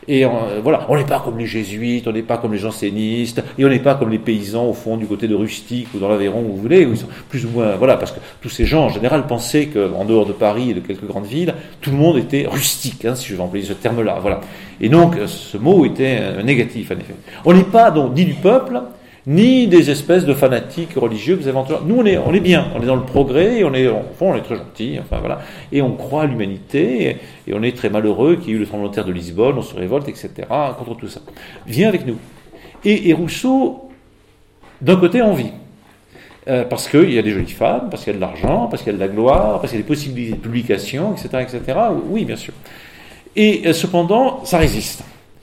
Et euh, voilà, on n'est pas comme les jésuites, on n'est pas comme les jansénistes, et on n'est pas comme les paysans au fond du côté de Rustique ou dans l'Aveyron où vous voulez, où ils sont plus ou moins, voilà, parce que tous ces gens en général pensaient qu'en dehors de Paris et de quelques grandes villes, tout le monde était rustique, hein, si je vais employer ce terme-là, voilà. Et donc ce mot était euh, négatif en effet. On n'est pas donc ni du peuple, ni des espèces de fanatiques religieux que vous avez entendu. Nous, on est, on est bien, on est dans le progrès, et on est, au fond, on est très gentils, enfin voilà, et on croit à l'humanité, et, et on est très malheureux qu'il y ait eu le tremblement de terre de Lisbonne, on se révolte, et cetera, contre tout ça. Viens avec nous. Et, et Rousseau, d'un côté, en vit. Euh, parce qu'il y a des jolies femmes, parce qu'il y a de l'argent, parce qu'il y a de la gloire, parce qu'il y a des possibilités de publication, et cetera, et cetera. Oui, bien sûr. Et euh, cependant, ça résiste.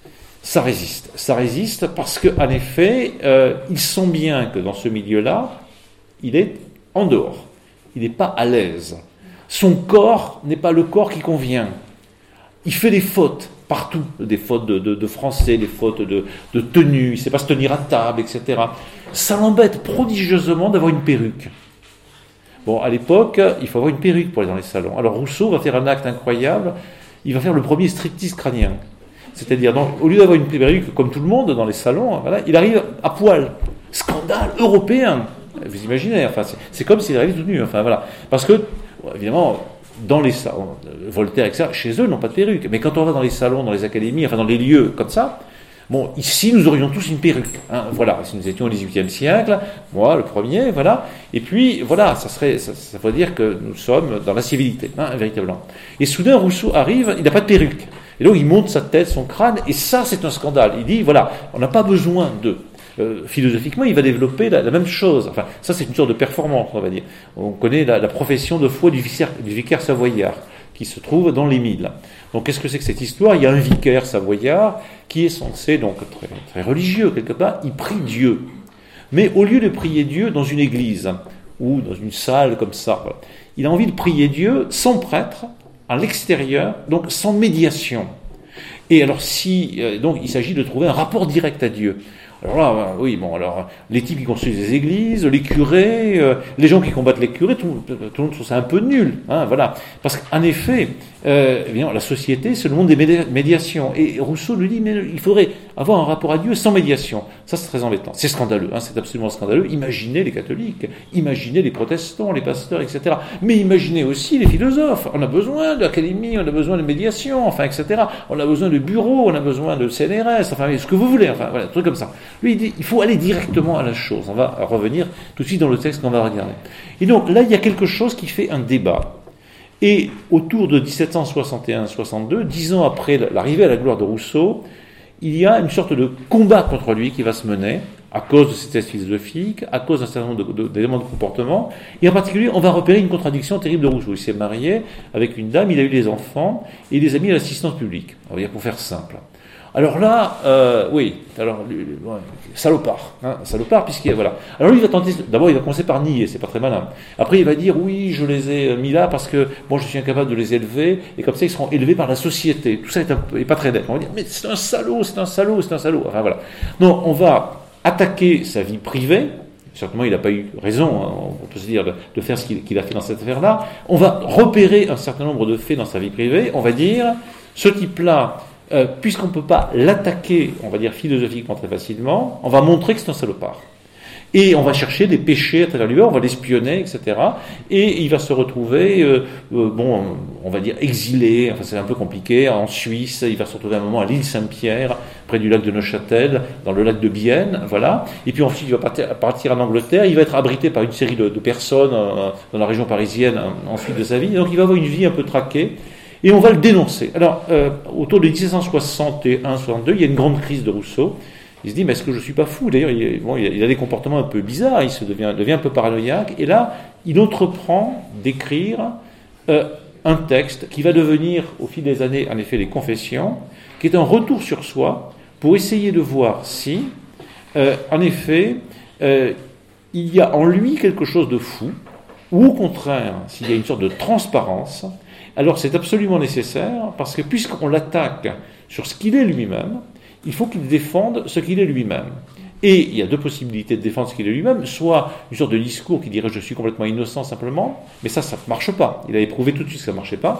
Ça résiste. Ça résiste parce qu'en effet, euh, il sent bien que dans ce milieu-là, il est en dehors. Il n'est pas à l'aise. Son corps n'est pas le corps qui convient. Il fait des fautes partout, des fautes de, de, de français, des fautes de, de tenue, il ne sait pas se tenir à table, et cetera. Ça l'embête prodigieusement d'avoir une perruque. Bon, à l'époque, il faut avoir une perruque pour aller dans les salons. Alors Rousseau va faire un acte incroyable, il va faire le premier striptease crânien. C'est-à-dire, donc, au lieu d'avoir une perruque comme tout le monde dans les salons, voilà, il arrive à poil. Scandale européen. Vous imaginez, enfin, c'est, c'est comme s'il arrivait tout nu. Enfin, voilà. Parce que, évidemment, dans les salons, Voltaire, et cetera, chez eux, n'ont pas de perruque. Mais quand on va dans les salons, dans les académies, enfin, dans les lieux comme ça, bon, ici, nous aurions tous une perruque. Hein, voilà, si nous étions au dix-huitième siècle, moi, le premier, voilà. Et puis, voilà, ça serait, ça, ça veut dire que nous sommes dans la civilité, hein, véritablement. Et soudain, Rousseau arrive, il n'a pas de perruque. Et donc il monte sa tête, son crâne, et ça c'est un scandale. Il dit, voilà, on n'a pas besoin de... Euh, philosophiquement, il va développer la, la même chose. Enfin, ça c'est une sorte de performance, on va dire. On connaît la, la profession de foi du vicaire, du vicaire savoyard, qui se trouve dans l'Émile. Donc qu'est-ce que c'est que cette histoire ? Il y a un vicaire savoyard qui est censé, donc très, très religieux quelque part, il prie Dieu. Mais au lieu de prier Dieu dans une église, ou dans une salle comme ça, voilà, il a envie de prier Dieu sans prêtre, à l'extérieur, donc sans médiation. Et alors, si, euh, donc, il s'agit de trouver un rapport direct à Dieu. Alors là, euh, oui, bon, alors, les types qui construisent des églises, les curés, euh, les gens qui combattent les curés, tout, tout, tout le monde trouve ça un peu nul, hein, voilà. Parce qu'en effet, euh, eh bien, la société, c'est le monde des médi- médiations. Et Rousseau lui dit, mais il faudrait avoir un rapport à Dieu sans médiation. Ça, c'est très embêtant. C'est scandaleux, hein, c'est absolument scandaleux. Imaginez les catholiques, imaginez les protestants, les pasteurs, et cetera. Mais imaginez aussi les philosophes. On a besoin de l'académie, on a besoin de médiation, enfin, et cetera. On a besoin de bureaux, on a besoin de C N R S, enfin, ce que vous voulez, enfin, voilà, truc comme ça. Lui, il dit, il faut aller directement à la chose. On va revenir tout de suite dans le texte qu'on va regarder. Et donc, là, il y a quelque chose qui fait un débat. Et autour de dix-sept cent soixante et un soixante-deux, dix ans après l'arrivée à la gloire de Rousseau, il y a une sorte de combat contre lui qui va se mener, à cause de ses thèses philosophiques, à cause d'un certain nombre de, de, d'éléments de comportement, et en particulier, on va repérer une contradiction terrible de Rousseau. Il s'est marié avec une dame, il a eu des enfants, et il les a mis à l'assistance publique. On va dire pour faire simple. Alors là, euh, oui, alors, ouais, salopard, hein, salopard, puisqu'il voilà. Alors lui, il va tenter, d'abord, il va commencer par nier, c'est pas très malin. Après, il va dire, oui, je les ai mis là parce que moi, je suis incapable de les élever, et comme ça, ils seront élevés par la société. Tout ça est, un peu, est pas très net. On va dire, mais c'est un salaud, c'est un salaud, c'est un salaud. Enfin, voilà. Non, on va attaquer sa vie privée. Certainement, il n'a pas eu raison, hein, on peut se dire, de, de faire ce qu'il, qu'il a fait dans cette affaire-là. On va repérer un certain nombre de faits dans sa vie privée. On va dire, ce type-là, Euh, puisqu'on ne peut pas l'attaquer, on va dire philosophiquement très facilement, on va montrer que c'est un salopard. Et on va chercher des péchés à travers lui, on va l'espionner, et cetera. Et il va se retrouver, euh, euh, bon, on va dire exilé, enfin c'est un peu compliqué, en Suisse, il va se retrouver à un moment à l'île Saint-Pierre, près du lac de Neuchâtel, dans le lac de Bienne, voilà. Et puis ensuite il va partir, partir en Angleterre, il va être abrité par une série de, de personnes euh, dans la région parisienne euh, ensuite de sa vie, donc il va avoir une vie un peu traquée. Et on va le dénoncer. Alors, euh, autour de dix-sept cent soixante et un soixante-deux, il y a une grande crise de Rousseau. Il se dit, mais est-ce que je ne suis pas fou ? D'ailleurs, il, bon, il a des comportements un peu bizarres, il se devient, devient un peu paranoïaque. Et là, il entreprend d'écrire euh, un texte qui va devenir, au fil des années, en effet, les Confessions, qui est un retour sur soi pour essayer de voir si, euh, en effet, euh, il y a en lui quelque chose de fou, ou au contraire, s'il y a une sorte de transparence. Alors c'est absolument nécessaire, parce que puisqu'on l'attaque sur ce qu'il est lui-même, il faut qu'il défende ce qu'il est lui-même. Et il y a deux possibilités de défendre ce qu'il est lui-même, soit une sorte de discours qui dirait « je suis complètement innocent simplement », mais ça, ça ne marche pas. Il a éprouvé tout de suite que ça ne marchait pas.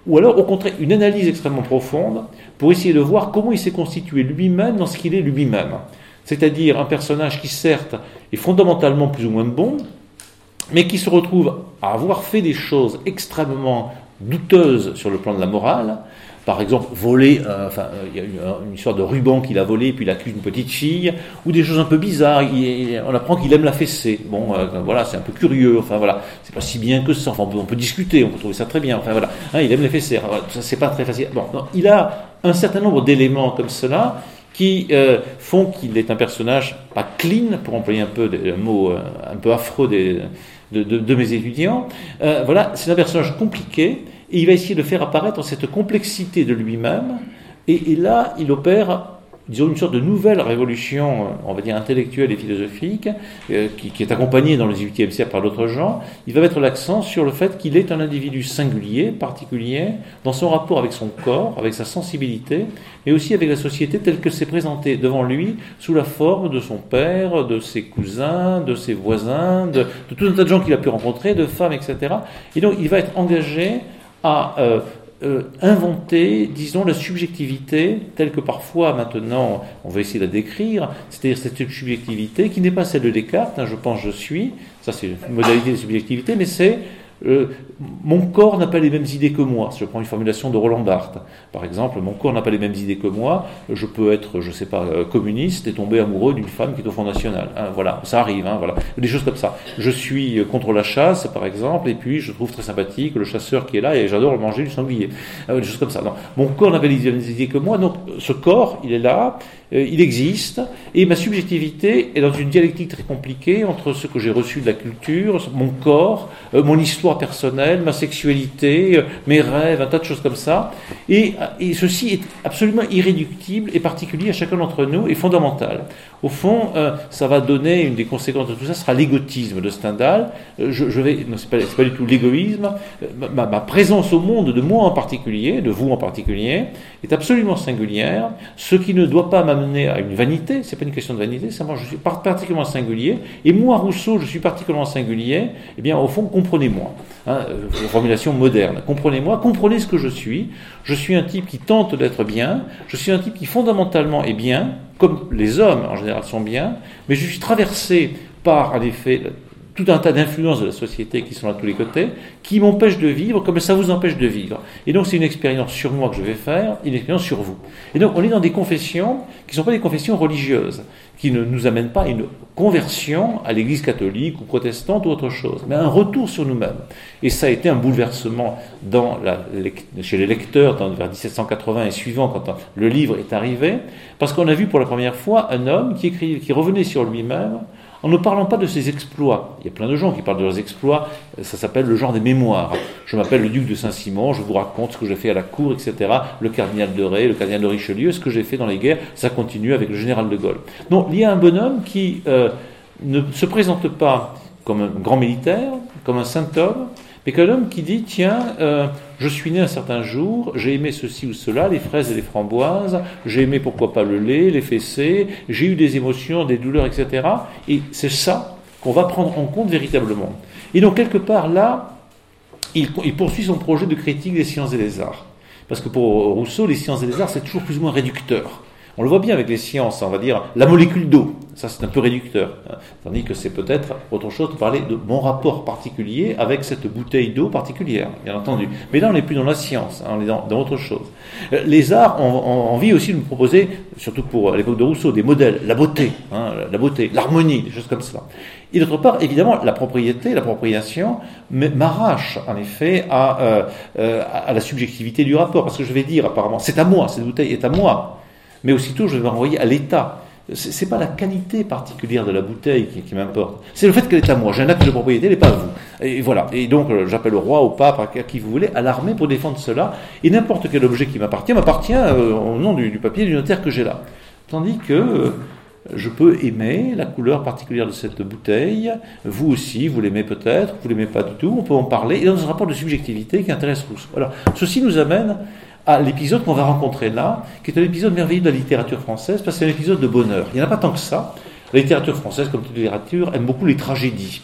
ou alors au contraire une analyse extrêmement profonde pour essayer de voir comment il s'est constitué lui-même dans ce qu'il est lui-même. C'est-à-dire un personnage qui certes est fondamentalement plus ou moins bon, mais qui se retrouve à avoir fait des choses extrêmement douteuses sur le plan de la morale. Par exemple, voler, euh, enfin, il y a une, une histoire de ruban qu'il a volé, puis il accuse une petite fille, ou des choses un peu bizarres. Il, il, on apprend qu'il aime la fessée. Bon, euh, voilà, c'est un peu curieux. Enfin voilà, c'est pas si bien que ça. Enfin, on peut, on peut discuter, on peut trouver ça très bien. Enfin voilà, hein, il aime les fessées. Alors, ça, c'est pas très facile. Bon, non, il a un certain nombre d'éléments comme cela qui euh, font qu'il est un personnage pas clean, pour employer un peu des, un mot euh, un peu affreux des, de, de, de mes étudiants. Euh, voilà, c'est un personnage compliqué. Et il va essayer de faire apparaître cette complexité de lui-même, et, et là, il opère, disons, une sorte de nouvelle révolution, on va dire, intellectuelle et philosophique, euh, qui, qui est accompagnée dans le dix-huitième siècle par d'autres gens. Il va mettre l'accent sur le fait qu'il est un individu singulier, particulier, dans son rapport avec son corps, avec sa sensibilité, mais aussi avec la société telle que c'est présentée devant lui, sous la forme de son père, de ses cousins, de ses voisins, de, de tout un tas de gens qu'il a pu rencontrer, de femmes, et cetera. Et donc, il va être engagé à euh, euh, inventer, disons, la subjectivité telle que parfois, maintenant, on va essayer de la décrire, c'est-à-dire cette subjectivité qui n'est pas celle de Descartes, hein, je pense, je suis, ça c'est une modalité de subjectivité, mais c'est euh, mon corps n'a pas les mêmes idées que moi. Si je prends une formulation de Roland Barthes, par exemple, mon corps n'a pas les mêmes idées que moi, je peux être, je sais pas, communiste et tomber amoureux d'une femme qui est au Front National. Hein, voilà, ça arrive, hein, voilà. Des choses comme ça. Je suis contre la chasse, par exemple, et puis je trouve très sympathique le chasseur qui est là et j'adore manger du sanglier. Ah, des choses comme ça. Non. Mon corps n'a pas les mêmes idées que moi, donc ce corps, il est là, euh, il existe, et ma subjectivité est dans une dialectique très compliquée entre ce que j'ai reçu de la culture, mon corps, euh, mon histoire personnelle, ma sexualité, euh, mes rêves, un tas de choses comme ça. Et, et ceci est absolument irréductible et particulier à chacun d'entre nous et fondamental. Au fond, euh, ça va donner, une des conséquences de tout ça sera l'égotisme de Stendhal. Euh, je, je vais, non, c'est pas, c'est pas du tout l'égoïsme. Euh, ma, ma présence au monde de moi en particulier, de vous en particulier, est absolument singulière. Ce qui ne doit pas m'amener à une vanité, c'est pas une question de vanité, c'est moi je suis particulièrement singulier. Et moi, Rousseau, je suis particulièrement singulier. Eh bien, au fond, comprenez-moi. Hein, euh, formulation moderne. Comprenez-moi, comprenez ce que je suis. Je suis un type qui tente d'être bien. Je suis un type qui fondamentalement est bien, comme les hommes en général sont bien, mais je suis traversé par, en effet, tout un tas d'influences de la société qui sont à tous les côtés, qui m'empêchent de vivre comme ça vous empêche de vivre. Et donc c'est une expérience sur moi que je vais faire, une expérience sur vous. Et donc on est dans des confessions qui ne sont pas des confessions religieuses, qui ne nous amènent pas à une conversion à l'Église catholique ou protestante ou autre chose, mais un retour sur nous-mêmes. Et ça a été un bouleversement dans la, chez les lecteurs dans, vers dix-sept cent quatre-vingts et suivant, quand le livre est arrivé, parce qu'on a vu pour la première fois un homme qui, écrit, qui revenait sur lui-même en ne parlant pas de ses exploits. Il y a plein de gens qui parlent de leurs exploits, ça s'appelle le genre des mémoires. Je m'appelle le duc de Saint-Simon, je vous raconte ce que j'ai fait à la cour, et cetera. Le cardinal de Ré, le cardinal de Richelieu, ce que j'ai fait dans les guerres, ça continue avec le général de Gaulle. Donc il y a un bonhomme qui euh, ne se présente pas comme un grand militaire, comme un saint homme, mais qu'un homme qui dit, tiens, euh, je suis né un certain jour, j'ai aimé ceci ou cela, les fraises et les framboises, j'ai aimé pourquoi pas le lait, les fessées, j'ai eu des émotions, des douleurs, et cetera. Et c'est ça qu'on va prendre en compte véritablement. Et donc quelque part là, il, il poursuit son projet de critique des sciences et des arts. Parce que pour Rousseau, les sciences et les arts, c'est toujours plus ou moins réducteur. On le voit bien avec les sciences, on va dire la molécule d'eau, ça c'est un peu réducteur. Tandis que c'est peut-être autre chose de parler de mon rapport particulier avec cette bouteille d'eau particulière, bien entendu. Mais là on n'est plus dans la science, hein, on est dans, dans autre chose. Les arts ont, ont envie aussi de nous proposer, surtout pour l'époque de Rousseau, des modèles, la beauté, hein, la beauté, l'harmonie, des choses comme ça. Et d'autre part, évidemment, la propriété, l'appropriation m'arrache en effet à, euh, euh, à la subjectivité du rapport, parce que je vais dire apparemment, c'est à moi, cette bouteille est à moi. Mais aussitôt, je vais m'envoyer à l'État. C'est pas la qualité particulière de la bouteille qui, qui m'importe. C'est le fait qu'elle est à moi. J'ai un acte de propriété, elle n'est pas à vous. Et voilà. Et donc, j'appelle au roi, au pape, à qui vous voulez, à l'armée pour défendre cela. Et n'importe quel objet qui m'appartient, m'appartient euh, au nom du, du papier du notaire que j'ai là. Tandis que euh, je peux aimer la couleur particulière de cette bouteille. Vous aussi, vous l'aimez peut-être, vous l'aimez pas du tout. On peut en parler. Et dans un rapport de subjectivité qui intéresse Rousseau. Alors, ceci nous amène à l'épisode qu'on va rencontrer là, qui est un épisode merveilleux de la littérature française, parce que c'est un épisode de bonheur. Il n'y en a pas tant que ça. La littérature française, comme toute littérature, aime beaucoup les tragédies.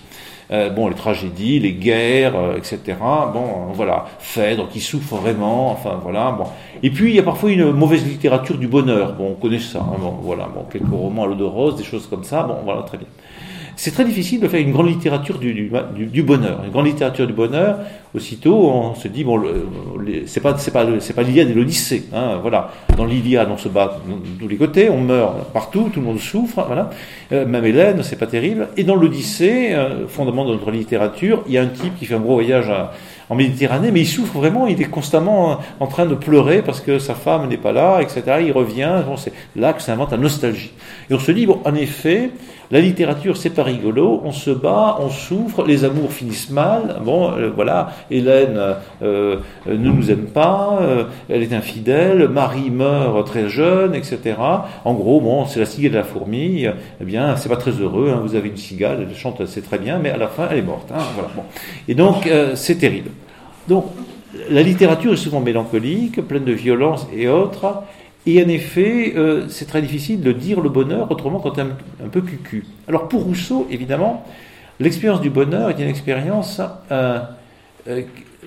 Euh, bon, les tragédies, les guerres, euh, et cetera. Bon, euh, voilà, Phèdre qui souffre vraiment, enfin voilà. Bon. Et puis il y a parfois une mauvaise littérature du bonheur. Bon, on connaît ça. Hein, bon, voilà, bon, quelques romans à l'eau de rose, des choses comme ça. Bon, voilà, très bien. C'est très difficile de faire une grande littérature du, du, du bonheur. Une grande littérature du bonheur, aussitôt, on se dit, bon, le, le, c'est pas, c'est pas, c'est pas l'Iliade et l'Odyssée, hein, voilà. Dans l'Iliade, on se bat de tous les côtés, on meurt partout, tout le monde souffre, voilà. Euh, même Hélène, c'est pas terrible. Et dans l'Odyssée, euh, fondement de notre littérature, il y a un type qui fait un gros voyage à, en Méditerranée, mais il souffre vraiment, il est constamment en train de pleurer parce que sa femme n'est pas là, et cetera. Il revient, bon, c'est là que s'invente la nostalgie. Et on se dit, bon, en effet, la littérature, c'est pas rigolo, on se bat, on souffre, les amours finissent mal, bon, euh, voilà, Hélène euh, ne nous aime pas, euh, elle est infidèle, Marie meurt très jeune, et cetera. En gros, bon, c'est la cigale et la fourmi, eh bien, c'est pas très heureux, hein, vous avez une cigale, elle chante, c'est très bien, mais à la fin, elle est morte, hein, voilà, bon. Et donc, euh, c'est terrible. Donc, la littérature est souvent mélancolique, pleine de violence et autres, et en effet, euh, c'est très difficile de dire le bonheur autrement quand on est un, un peu cucu. Alors pour Rousseau, évidemment, l'expérience du bonheur est une expérience euh, euh,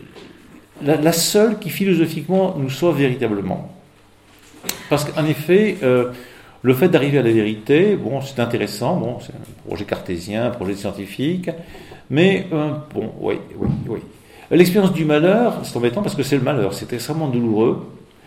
la, la seule qui philosophiquement nous sauve véritablement. Parce qu'en effet, euh, le fait d'arriver à la vérité, bon, c'est intéressant, bon, c'est un projet cartésien, un projet scientifique, mais euh, bon, oui, oui, oui. L'expérience du malheur, c'est embêtant parce que c'est le malheur, c'est extrêmement douloureux.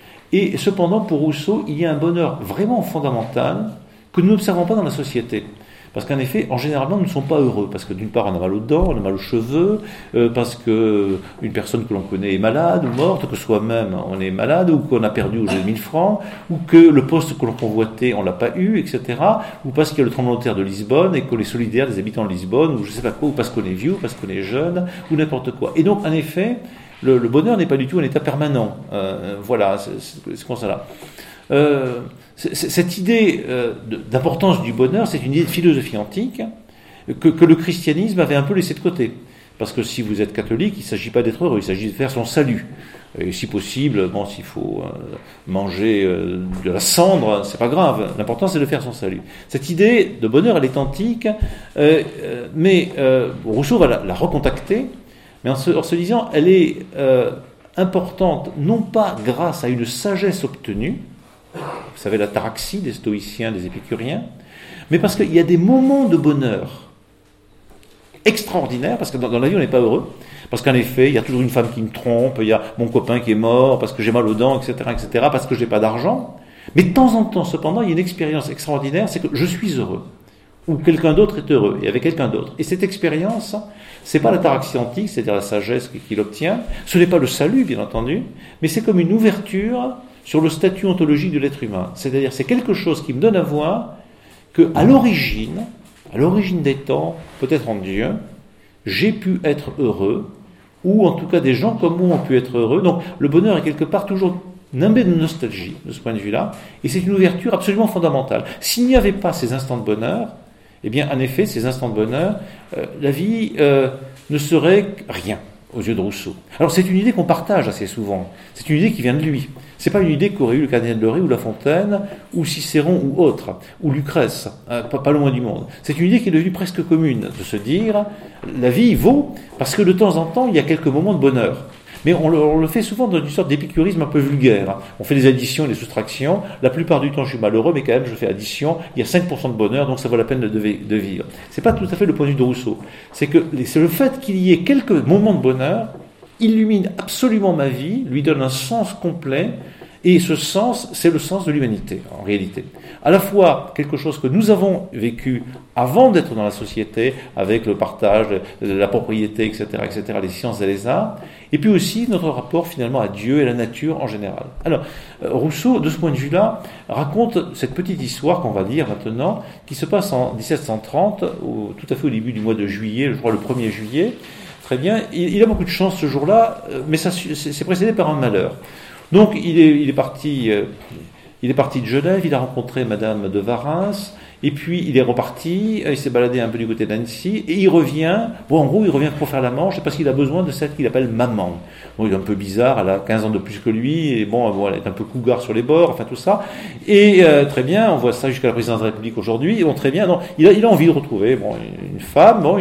Et cependant, pour Rousseau, il y a un bonheur vraiment fondamental que nous n'observons pas dans la société. Parce qu'en effet, en général, nous ne sommes pas heureux. Parce que d'une part, on a mal aux dents, on a mal aux cheveux, euh, parce qu'une personne que l'on connaît est malade ou morte, que soi-même on est malade, ou qu'on a perdu au jeu de mille francs, ou que le poste que l'on convoitait, on ne l'a pas eu, et cetera. Ou parce qu'il y a le tremblement de terre de Lisbonne et qu'on est solidaire des habitants de Lisbonne, ou je ne sais pas quoi, ou parce qu'on est vieux, ou parce qu'on est jeune, ou n'importe quoi. Et donc, en effet, le, le bonheur n'est pas du tout un état permanent. Euh, voilà, c'est, c'est, c'est comme ça là. Euh, cette idée euh, d'importance du bonheur, c'est une idée de philosophie antique que, que le christianisme avait un peu laissé de côté. Parce que si vous êtes catholique, il ne s'agit pas d'être heureux, il s'agit de faire son salut. Et si possible, bon, s'il faut euh, manger euh, de la cendre, c'est pas grave. L'important, c'est de faire son salut. Cette idée de bonheur, elle est antique, euh, euh, mais euh, Rousseau va la, la recontacter, mais en se, en se disant, elle est euh, importante, non pas grâce à une sagesse obtenue, vous savez, la taraxie des stoïciens, des épicuriens, mais parce qu'il y a des moments de bonheur extraordinaires, parce que dans, dans la vie on n'est pas heureux, parce qu'en effet il y a toujours une femme qui me trompe, il y a mon copain qui est mort, parce que j'ai mal aux dents, et cetera, et cetera, parce que je n'ai pas d'argent, mais de temps en temps cependant il y a une expérience extraordinaire, c'est que je suis heureux, ou quelqu'un d'autre est heureux, et avec quelqu'un d'autre. Et cette expérience, c'est pas la taraxie antique, c'est-à-dire la sagesse qu'il obtient, ce n'est pas le salut bien entendu, mais c'est comme une ouverture sur le statut ontologique de l'être humain. C'est-à-dire, c'est quelque chose qui me donne à voir que, à l'origine, à l'origine des temps, peut-être en Dieu, j'ai pu être heureux, ou en tout cas des gens comme moi ont pu être heureux. Donc, le bonheur est quelque part toujours nimbé de nostalgie, de ce point de vue-là, et c'est une ouverture absolument fondamentale. S'il n'y avait pas ces instants de bonheur, eh bien, en effet, ces instants de bonheur, euh, la vie euh, ne serait rien aux yeux de Rousseau. Alors, c'est une idée qu'on partage assez souvent. C'est une idée qui vient de lui. C'est pas une idée qu'aurait eu le cardinal de Loré ou La Fontaine, ou Cicéron ou autre, ou Lucrèce, hein, pas, pas loin du monde. C'est une idée qui est devenue presque commune, de se dire, la vie vaut, parce que de temps en temps, il y a quelques moments de bonheur. Mais on le, on le fait souvent dans une sorte d'épicurisme un peu vulgaire. On fait des additions et des soustractions. La plupart du temps, je suis malheureux, mais quand même, je fais addition. Il y a cinq pour cent de bonheur, donc ça vaut la peine de, de vivre. C'est pas tout à fait le point de vue de Rousseau. C'est que c'est le fait qu'il y ait quelques moments de bonheur illumine absolument ma vie, lui donne un sens complet, et ce sens, c'est le sens de l'humanité, en réalité. À la fois quelque chose que nous avons vécu avant d'être dans la société, avec le partage, la propriété, et cetera, et cetera, les sciences et les arts, et puis aussi notre rapport finalement à Dieu et à la nature en général. Alors, Rousseau, de ce point de vue-là, raconte cette petite histoire qu'on va dire maintenant, qui se passe en dix-sept cent trente, au, tout à fait au début du mois de juillet, je crois le premier juillet. Très bien, il, il a beaucoup de chance ce jour-là, mais ça, c'est précédé par un malheur. Donc il est, il est parti, euh, il est parti de Genève, il a rencontré Madame de Varins, et puis il est reparti, il s'est baladé un peu du côté d'Annecy, et il revient, bon en gros il revient pour faire la Manche, parce qu'il a besoin de celle qu'il appelle maman. Bon, il est un peu bizarre, elle a quinze ans de plus que lui, et bon, bon elle est un peu cougar sur les bords, enfin tout ça, et euh, très bien, on voit ça jusqu'à la présidence de la République aujourd'hui, et bon très bien, non, il a, il a envie de retrouver bon, une femme, bon, une,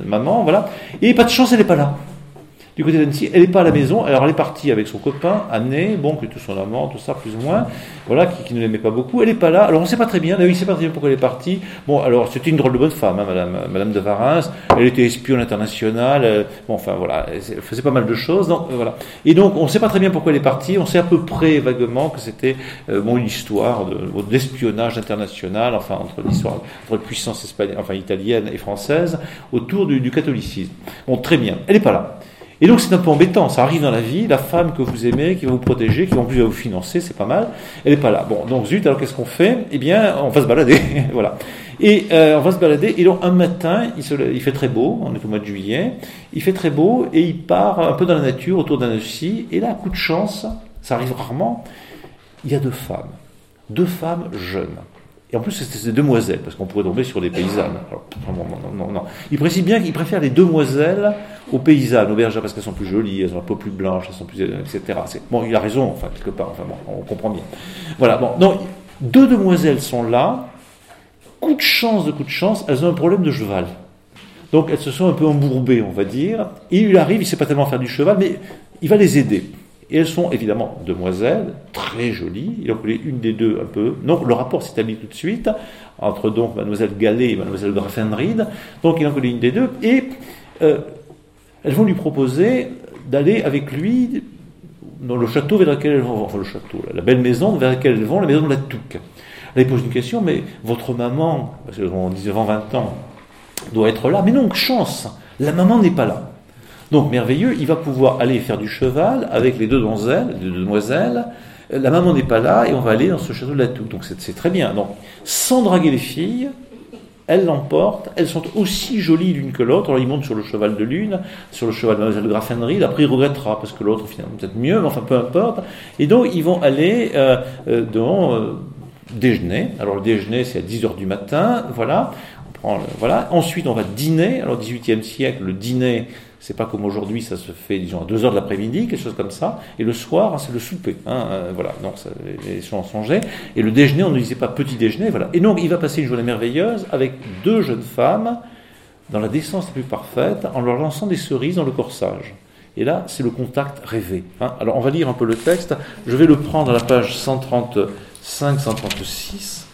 maman, voilà. Et pas de chance, elle n'est pas là. Du côté d'Annecy, elle n'est pas à la maison, alors elle est partie avec son copain, Anné, bon, qui est tout son amant, tout ça, plus ou moins, voilà, qui, qui ne l'aimait pas beaucoup, elle n'est pas là, alors on ne sait pas très bien, d'ailleurs, il ne sait pas très bien pourquoi elle est partie. Bon, alors, c'était une drôle de bonne femme, hein, madame, madame de Varins, elle était espionne internationale, euh, bon, enfin, voilà, elle faisait pas mal de choses, donc, euh, voilà. Et donc, on ne sait pas très bien pourquoi elle est partie, on sait à peu près, vaguement, que c'était, euh, bon, une histoire de, d'espionnage international, enfin, entre l'histoire, entre les puissances espagnoles, enfin, italiennes et françaises, autour du, du catholicisme. Bon, très bien, elle n'est pas là. Et donc c'est un peu embêtant, ça arrive dans la vie, la femme que vous aimez, qui va vous protéger, qui en plus va vous financer, c'est pas mal, elle n'est pas là. Bon, donc zut, alors qu'est-ce qu'on fait? Eh bien, on va se balader, voilà. Et euh, on va se balader, et donc un matin, il, se, il fait très beau, on est au mois de juillet, il fait très beau, et il part un peu dans la nature, autour d'Annecy, et là, coup de chance, ça arrive rarement, il y a deux femmes, deux femmes jeunes. Et en plus, c'est des demoiselles, parce qu'on pourrait tomber sur des paysannes. Alors, non, non, non, non. Il précise bien qu'il préfère les demoiselles aux paysannes, aux bergères, parce qu'elles sont plus jolies, elles ont la peau plus blanche, elles sont plus, et cetera. C'est, bon, il a raison, enfin, quelque part, enfin, bon, on comprend bien. Voilà, bon, donc, deux demoiselles sont là, coup de chance, de coup de chance, elles ont un problème de cheval. Donc, elles se sont un peu embourbées, on va dire, et il arrive, il ne sait pas tellement faire du cheval, mais il va les aider. Et elles sont évidemment demoiselles, très jolies. Il en voulait une des deux un peu. Donc le rapport s'établit tout de suite entre donc mademoiselle Gallet et mademoiselle Graffenried. Donc il en voulait une des deux. Et euh, elles vont lui proposer d'aller avec lui dans le château vers lequel elles vont. Enfin le château, la belle maison vers laquelle elles vont, la maison de la Touque. Elle pose une question, mais votre maman, parce qu'elles ont dix-neuf ans, vingt ans, doit être là. Mais non, chance, la maman n'est pas là. Donc, merveilleux, il va pouvoir aller faire du cheval avec les deux donzelles, les deux demoiselles. La maman n'est pas là et on va aller dans ce château de la Touque. Donc, c'est, c'est très bien. Donc, sans draguer les filles, elles l'emportent. Elles sont aussi jolies l'une que l'autre. Alors, il monte sur le cheval de l'une, sur le cheval de mademoiselle Graffenried. Après, il regrettera parce que l'autre, finalement, peut-être mieux, mais enfin, peu importe. Et donc, ils vont aller euh, euh, dans euh, déjeuner. Alors, le déjeuner, c'est à dix heures du matin. Voilà. On prend le, voilà. Ensuite, on va dîner. Alors, au dix-huitième siècle, le dîner, c'est pas comme aujourd'hui, ça se fait, disons, à deux heures de l'après-midi, quelque chose comme ça. Et le soir, hein, c'est le souper. Hein, euh, voilà, donc ça, les gens en songeaient. Et le déjeuner, on ne disait pas petit déjeuner, voilà. Et donc, il va passer une journée merveilleuse avec deux jeunes femmes, dans la décence la plus parfaite, en leur lançant des cerises dans le corsage. Et là, c'est le contact rêvé. Hein. Alors, on va lire un peu le texte. Je vais le prendre à la page cent trente-cinq cent trente-six.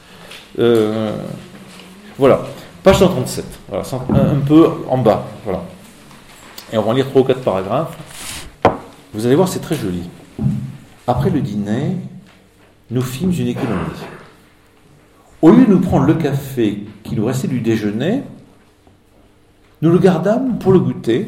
Euh, voilà, page cent trente-sept. Voilà, un, un peu en bas. Voilà. Et on va en lire trois ou quatre paragraphes. Vous allez voir, c'est très joli. Après le dîner, nous fîmes une économie. Au lieu de nous prendre le café qui nous restait du déjeuner, nous le gardâmes pour le goûter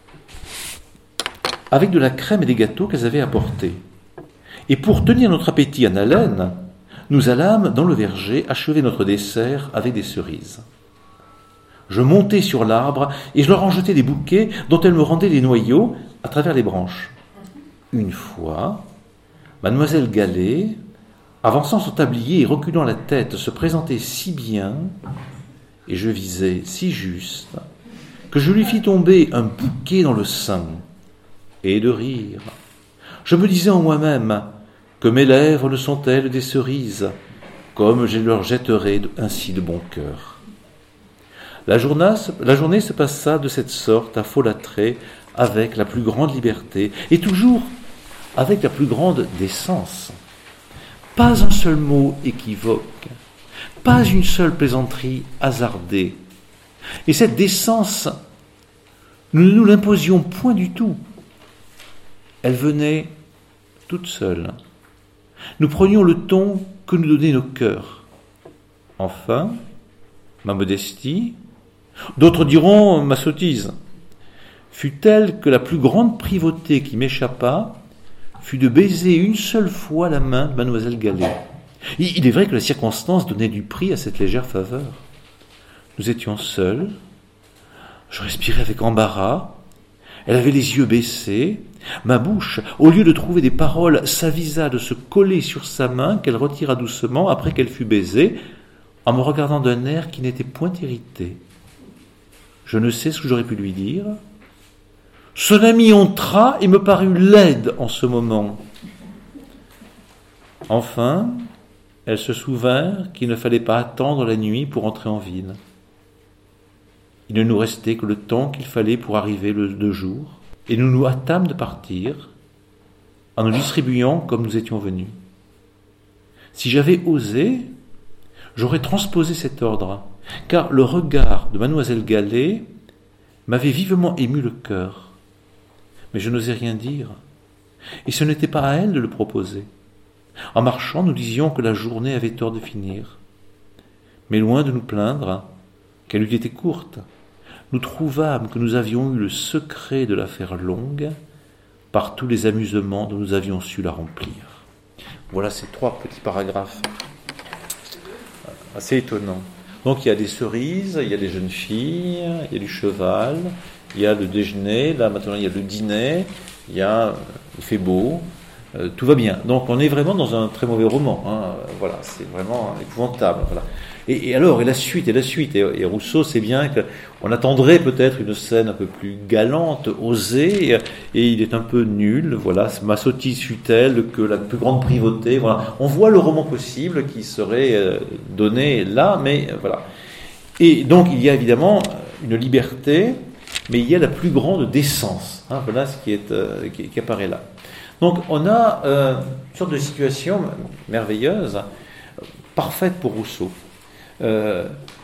avec de la crème et des gâteaux qu'elles avaient apportés. Et pour tenir notre appétit en haleine, nous allâmes dans le verger achever notre dessert avec des cerises. Je montai sur l'arbre et je leur en jetai des bouquets dont elles me rendaient les noyaux à travers les branches. Une fois, mademoiselle Gallet, avançant son tablier et reculant la tête, se présentait si bien, et je visais si juste, que je lui fis tomber un bouquet dans le sein, et de rire. Je me disais en moi-même que mes lèvres ne sont-elles des cerises, comme je leur jetterai ainsi de bon cœur. La journée, la journée se passa de cette sorte à folâtrer avec la plus grande liberté et toujours avec la plus grande décence. Pas un seul mot équivoque, pas une seule plaisanterie hasardée. Et cette décence, nous ne nous l'imposions point du tout. Elle venait toute seule. Nous prenions le ton que nous donnaient nos cœurs. Enfin, ma modestie, d'autres diront ma sottise, fut telle que la plus grande privauté qui m'échappa fut de baiser une seule fois la main de mademoiselle Gallet. Il est vrai que la circonstance donnait du prix à cette légère faveur. Nous étions seuls, je respirais avec embarras, elle avait les yeux baissés, ma bouche, au lieu de trouver des paroles, s'avisa de se coller sur sa main qu'elle retira doucement après qu'elle fut baisée, en me regardant d'un air qui n'était point irrité. Je ne sais ce que j'aurais pu lui dire. Son ami entra et me parut laide en ce moment. Enfin, elles se souvinrent qu'il ne fallait pas attendre la nuit pour entrer en ville. Il ne nous restait que le temps qu'il fallait pour arriver le de jour, et nous nous hâtâmes de partir, en nous distribuant comme nous étions venus. Si j'avais osé, j'aurais transposé cet ordre, car le regard de mademoiselle Galley m'avait vivement ému le cœur. Mais je n'osais rien dire, et ce n'était pas à elle de le proposer. En marchant, nous disions que la journée avait tort de finir. Mais loin de nous plaindre qu'elle eût été courte, nous trouvâmes que nous avions eu le secret de la faire longue par tous les amusements dont nous avions su la remplir. Voilà ces trois petits paragraphes assez étonnants. Donc il y a des cerises, il y a des jeunes filles, il y a du cheval, il y a le déjeuner, là maintenant il y a le dîner, il y a, il fait beau, euh, tout va bien. Donc on est vraiment dans un très mauvais roman, hein. Voilà, c'est vraiment épouvantable. Voilà. Et, et alors, et la suite, et la suite, et, et Rousseau sait bien qu'on attendrait peut-être une scène un peu plus galante, osée, et, et il est un peu nul, voilà, ma sottise fut telle que la plus grande privauté, voilà. On voit le roman possible qui serait euh, donné là, mais euh, voilà. Et donc, il y a évidemment une liberté, mais il y a la plus grande décence, hein, voilà ce qui, est, euh, qui, qui apparaît là. Donc, on a euh, une sorte de situation merveilleuse, parfaite pour Rousseau. Euh,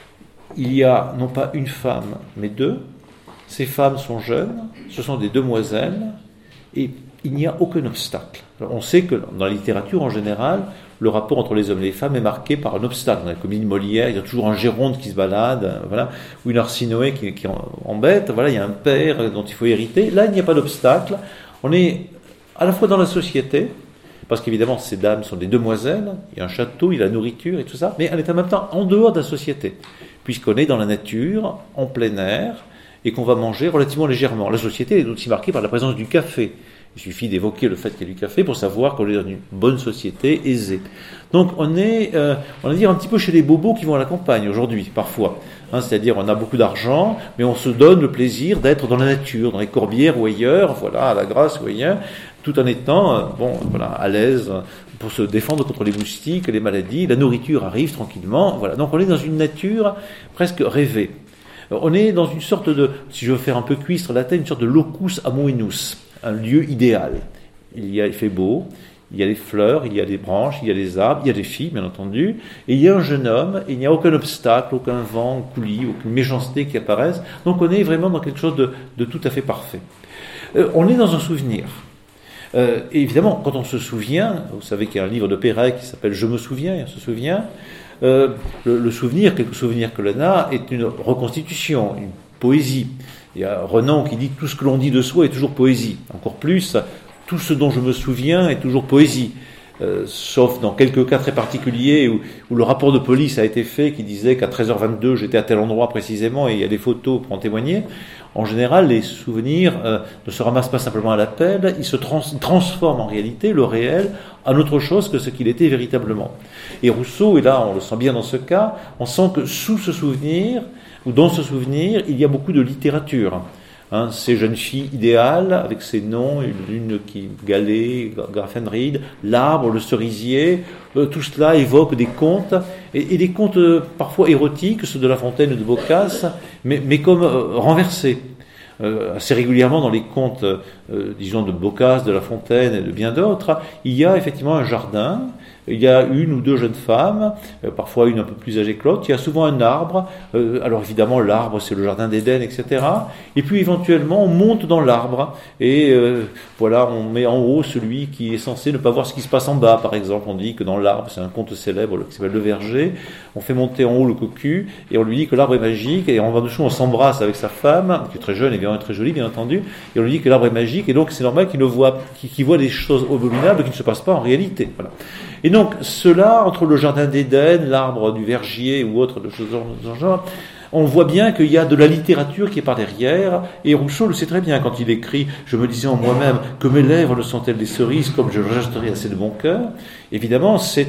il y a non pas une femme, mais deux. Ces femmes sont jeunes, ce sont des demoiselles, et il n'y a aucun obstacle. Alors, on sait que dans la littérature en général, le rapport entre les hommes et les femmes est marqué par un obstacle. Dans la comédie de Molière, il y a toujours un Géronte qui se balade, voilà, ou une Arsinoé qui, qui embête, voilà, il y a un père dont il faut hériter. Là, il n'y a pas d'obstacle. On est à la fois dans la société, parce qu'évidemment, ces dames sont des demoiselles, il y a un château, il y a la nourriture et tout ça, mais elle est en même temps en dehors de la société, puisqu'on est dans la nature, en plein air, et qu'on va manger relativement légèrement. La société est aussi marquée par la présence du café. Il suffit d'évoquer le fait qu'il y a du café pour savoir qu'on est dans une bonne société aisée. Donc on est, euh, on va dire, un petit peu chez les bobos qui vont à la campagne aujourd'hui, parfois. Hein, c'est-à-dire on a beaucoup d'argent, mais on se donne le plaisir d'être dans la nature, dans les Corbières ou ailleurs, voilà, à la Grasse ou ailleurs, tout en étant, euh, bon, voilà, à l'aise pour se défendre contre les moustiques, les maladies. La nourriture arrive tranquillement, voilà. Donc on est dans une nature presque rêvée. On est dans une sorte de, si je veux faire un peu cuistre latin, une sorte de locus amoenus, un lieu idéal. Il y a, il fait beau, il y a des fleurs, il y a des branches, il y a des arbres, il y a des filles, bien entendu, et il y a un jeune homme, et il n'y a aucun obstacle, aucun vent, coulis, aucune méchanceté qui apparaisse. Donc on est vraiment dans quelque chose de, de tout à fait parfait. Euh, on est dans un souvenir. Euh, et évidemment, quand on se souvient, vous savez qu'il y a un livre de Perret qui s'appelle « Je me souviens », on se souvient, euh, le, le souvenir, quelque souvenir que l'on a, est une reconstitution, une poésie. Il y a Renan qui dit « Tout ce que l'on dit de soi est toujours poésie ». Encore plus, tout ce dont je me souviens est toujours poésie. Euh, sauf dans quelques cas très particuliers où, où le rapport de police a été fait qui disait qu'à treize heures vingt-deux j'étais à tel endroit précisément et il y a des photos pour en témoigner. En général, les souvenirs euh, ne se ramassent pas simplement à l'appel, ils se trans- transforment en réalité le réel en autre chose que ce qu'il était véritablement. Et Rousseau, et là on le sent bien dans ce cas, on sent que sous ce souvenir, ou dans ce souvenir, il y a beaucoup de littérature. Hein, ces jeunes filles idéales, avec ces noms, l'une qui Galley, Grafenried, l'arbre, le cerisier, euh, tout cela évoque des contes, et, et des contes euh, parfois érotiques, ceux de La Fontaine et de Boccace, mais, mais comme euh, renversés. Euh, assez régulièrement dans les contes, euh, disons, de Boccace, de La Fontaine et de bien d'autres, il y a effectivement un jardin, il y a une ou deux jeunes femmes, euh, parfois une un peu plus âgée que l'autre, il y a souvent un arbre, euh, alors évidemment l'arbre c'est le jardin d'Éden, et cetera. Et puis éventuellement on monte dans l'arbre, et euh, voilà, on met en haut celui qui est censé ne pas voir ce qui se passe en bas, par exemple. On dit que dans l'arbre, c'est un conte célèbre qui s'appelle Le Verger, on fait monter en haut le cocu, et on lui dit que l'arbre est magique, et en bas dessous on s'embrasse avec sa femme, qui est très jeune et bien très jolie, bien entendu, et on lui dit que l'arbre est magique, et donc c'est normal qu'il ne voit, qu'il, qu'il voit des choses abominables qui ne se passent pas en réalité. Voilà. Et donc, cela, entre le jardin d'Éden, l'arbre du vergier ou autre de choses de ce genre, on voit bien qu'il y a de la littérature qui est par derrière, et Rousseau le sait très bien quand il écrit « Je me disais en moi-même que mes lèvres ne sont-elles des cerises comme je rejetterai assez de bon cœur ». Évidemment, c'est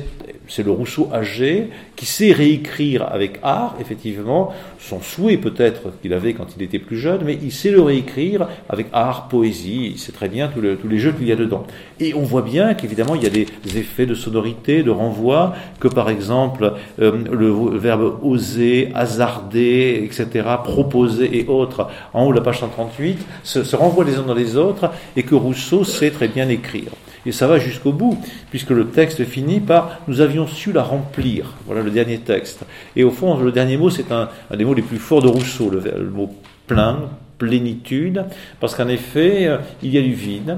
c'est le Rousseau âgé qui sait réécrire avec art, effectivement, son souhait peut-être qu'il avait quand il était plus jeune, mais il sait le réécrire avec art, poésie, il sait très bien tous le, tous les jeux qu'il y a dedans. Et on voit bien qu'évidemment il y a des effets de sonorité, de renvoi, que par exemple euh, le verbe oser, hasarder, et cetera, proposer et autres, en haut de la page cent trente-huit, se, se renvoient les uns dans les autres, et que Rousseau sait très bien écrire. Et ça va jusqu'au bout, puisque le texte finit par « nous avions su la remplir ». Voilà le dernier texte. Et au fond, le dernier mot, c'est un, un des mots les plus forts de Rousseau, le, le mot « plein », « plénitude », parce qu'en effet, euh, il y a du vide.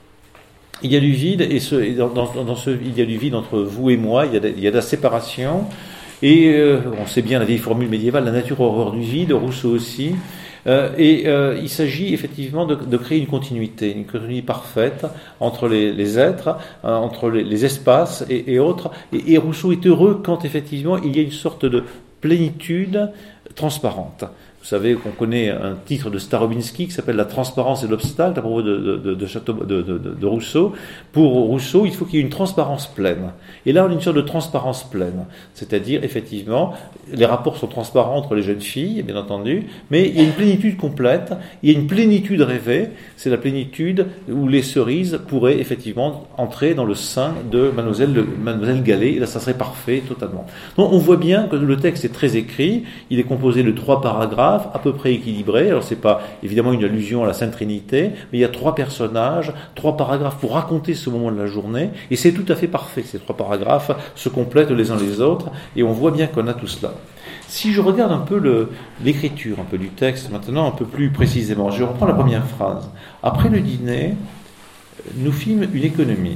Il y a du vide, et, ce, et dans, dans, dans ce il y a du vide entre vous et moi, il y a de, il y a de la séparation. Et euh, on sait bien la vieille formule médiévale, la nature a horreur du vide, Rousseau aussi. Euh, et euh, il s'agit effectivement de, de créer une continuité, une continuité parfaite entre les, les êtres, euh, entre les, les espaces et, et autres. Et, et Rousseau est heureux quand effectivement il y a une sorte de plénitude transparente. Vous savez qu'on connaît un titre de Starobinski qui s'appelle « La transparence et l'obstacle » à propos de, de, de, de, Château, de, de, de Rousseau. Pour Rousseau, il faut qu'il y ait une transparence pleine. Et là, on a une sorte de transparence pleine. C'est-à-dire, effectivement, les rapports sont transparents entre les jeunes filles, bien entendu, mais il y a une plénitude complète, il y a une plénitude rêvée, c'est la plénitude où les cerises pourraient effectivement entrer dans le sein de Mademoiselle, de, Mademoiselle Gallet, et là, ça serait parfait, totalement. Donc, on voit bien que le texte est très écrit, il est composé de trois paragraphes, à peu près équilibré. Alors c'est pas évidemment une allusion à la Sainte Trinité, mais il y a trois personnages, trois paragraphes pour raconter ce moment de la journée, et c'est tout à fait parfait. Ces trois paragraphes se complètent les uns les autres, et on voit bien qu'on a tout cela. Si je regarde un peu le, l'écriture un peu du texte maintenant, un peu plus précisément, je reprends la première phrase. Après le dîner, nous fîmes une économie.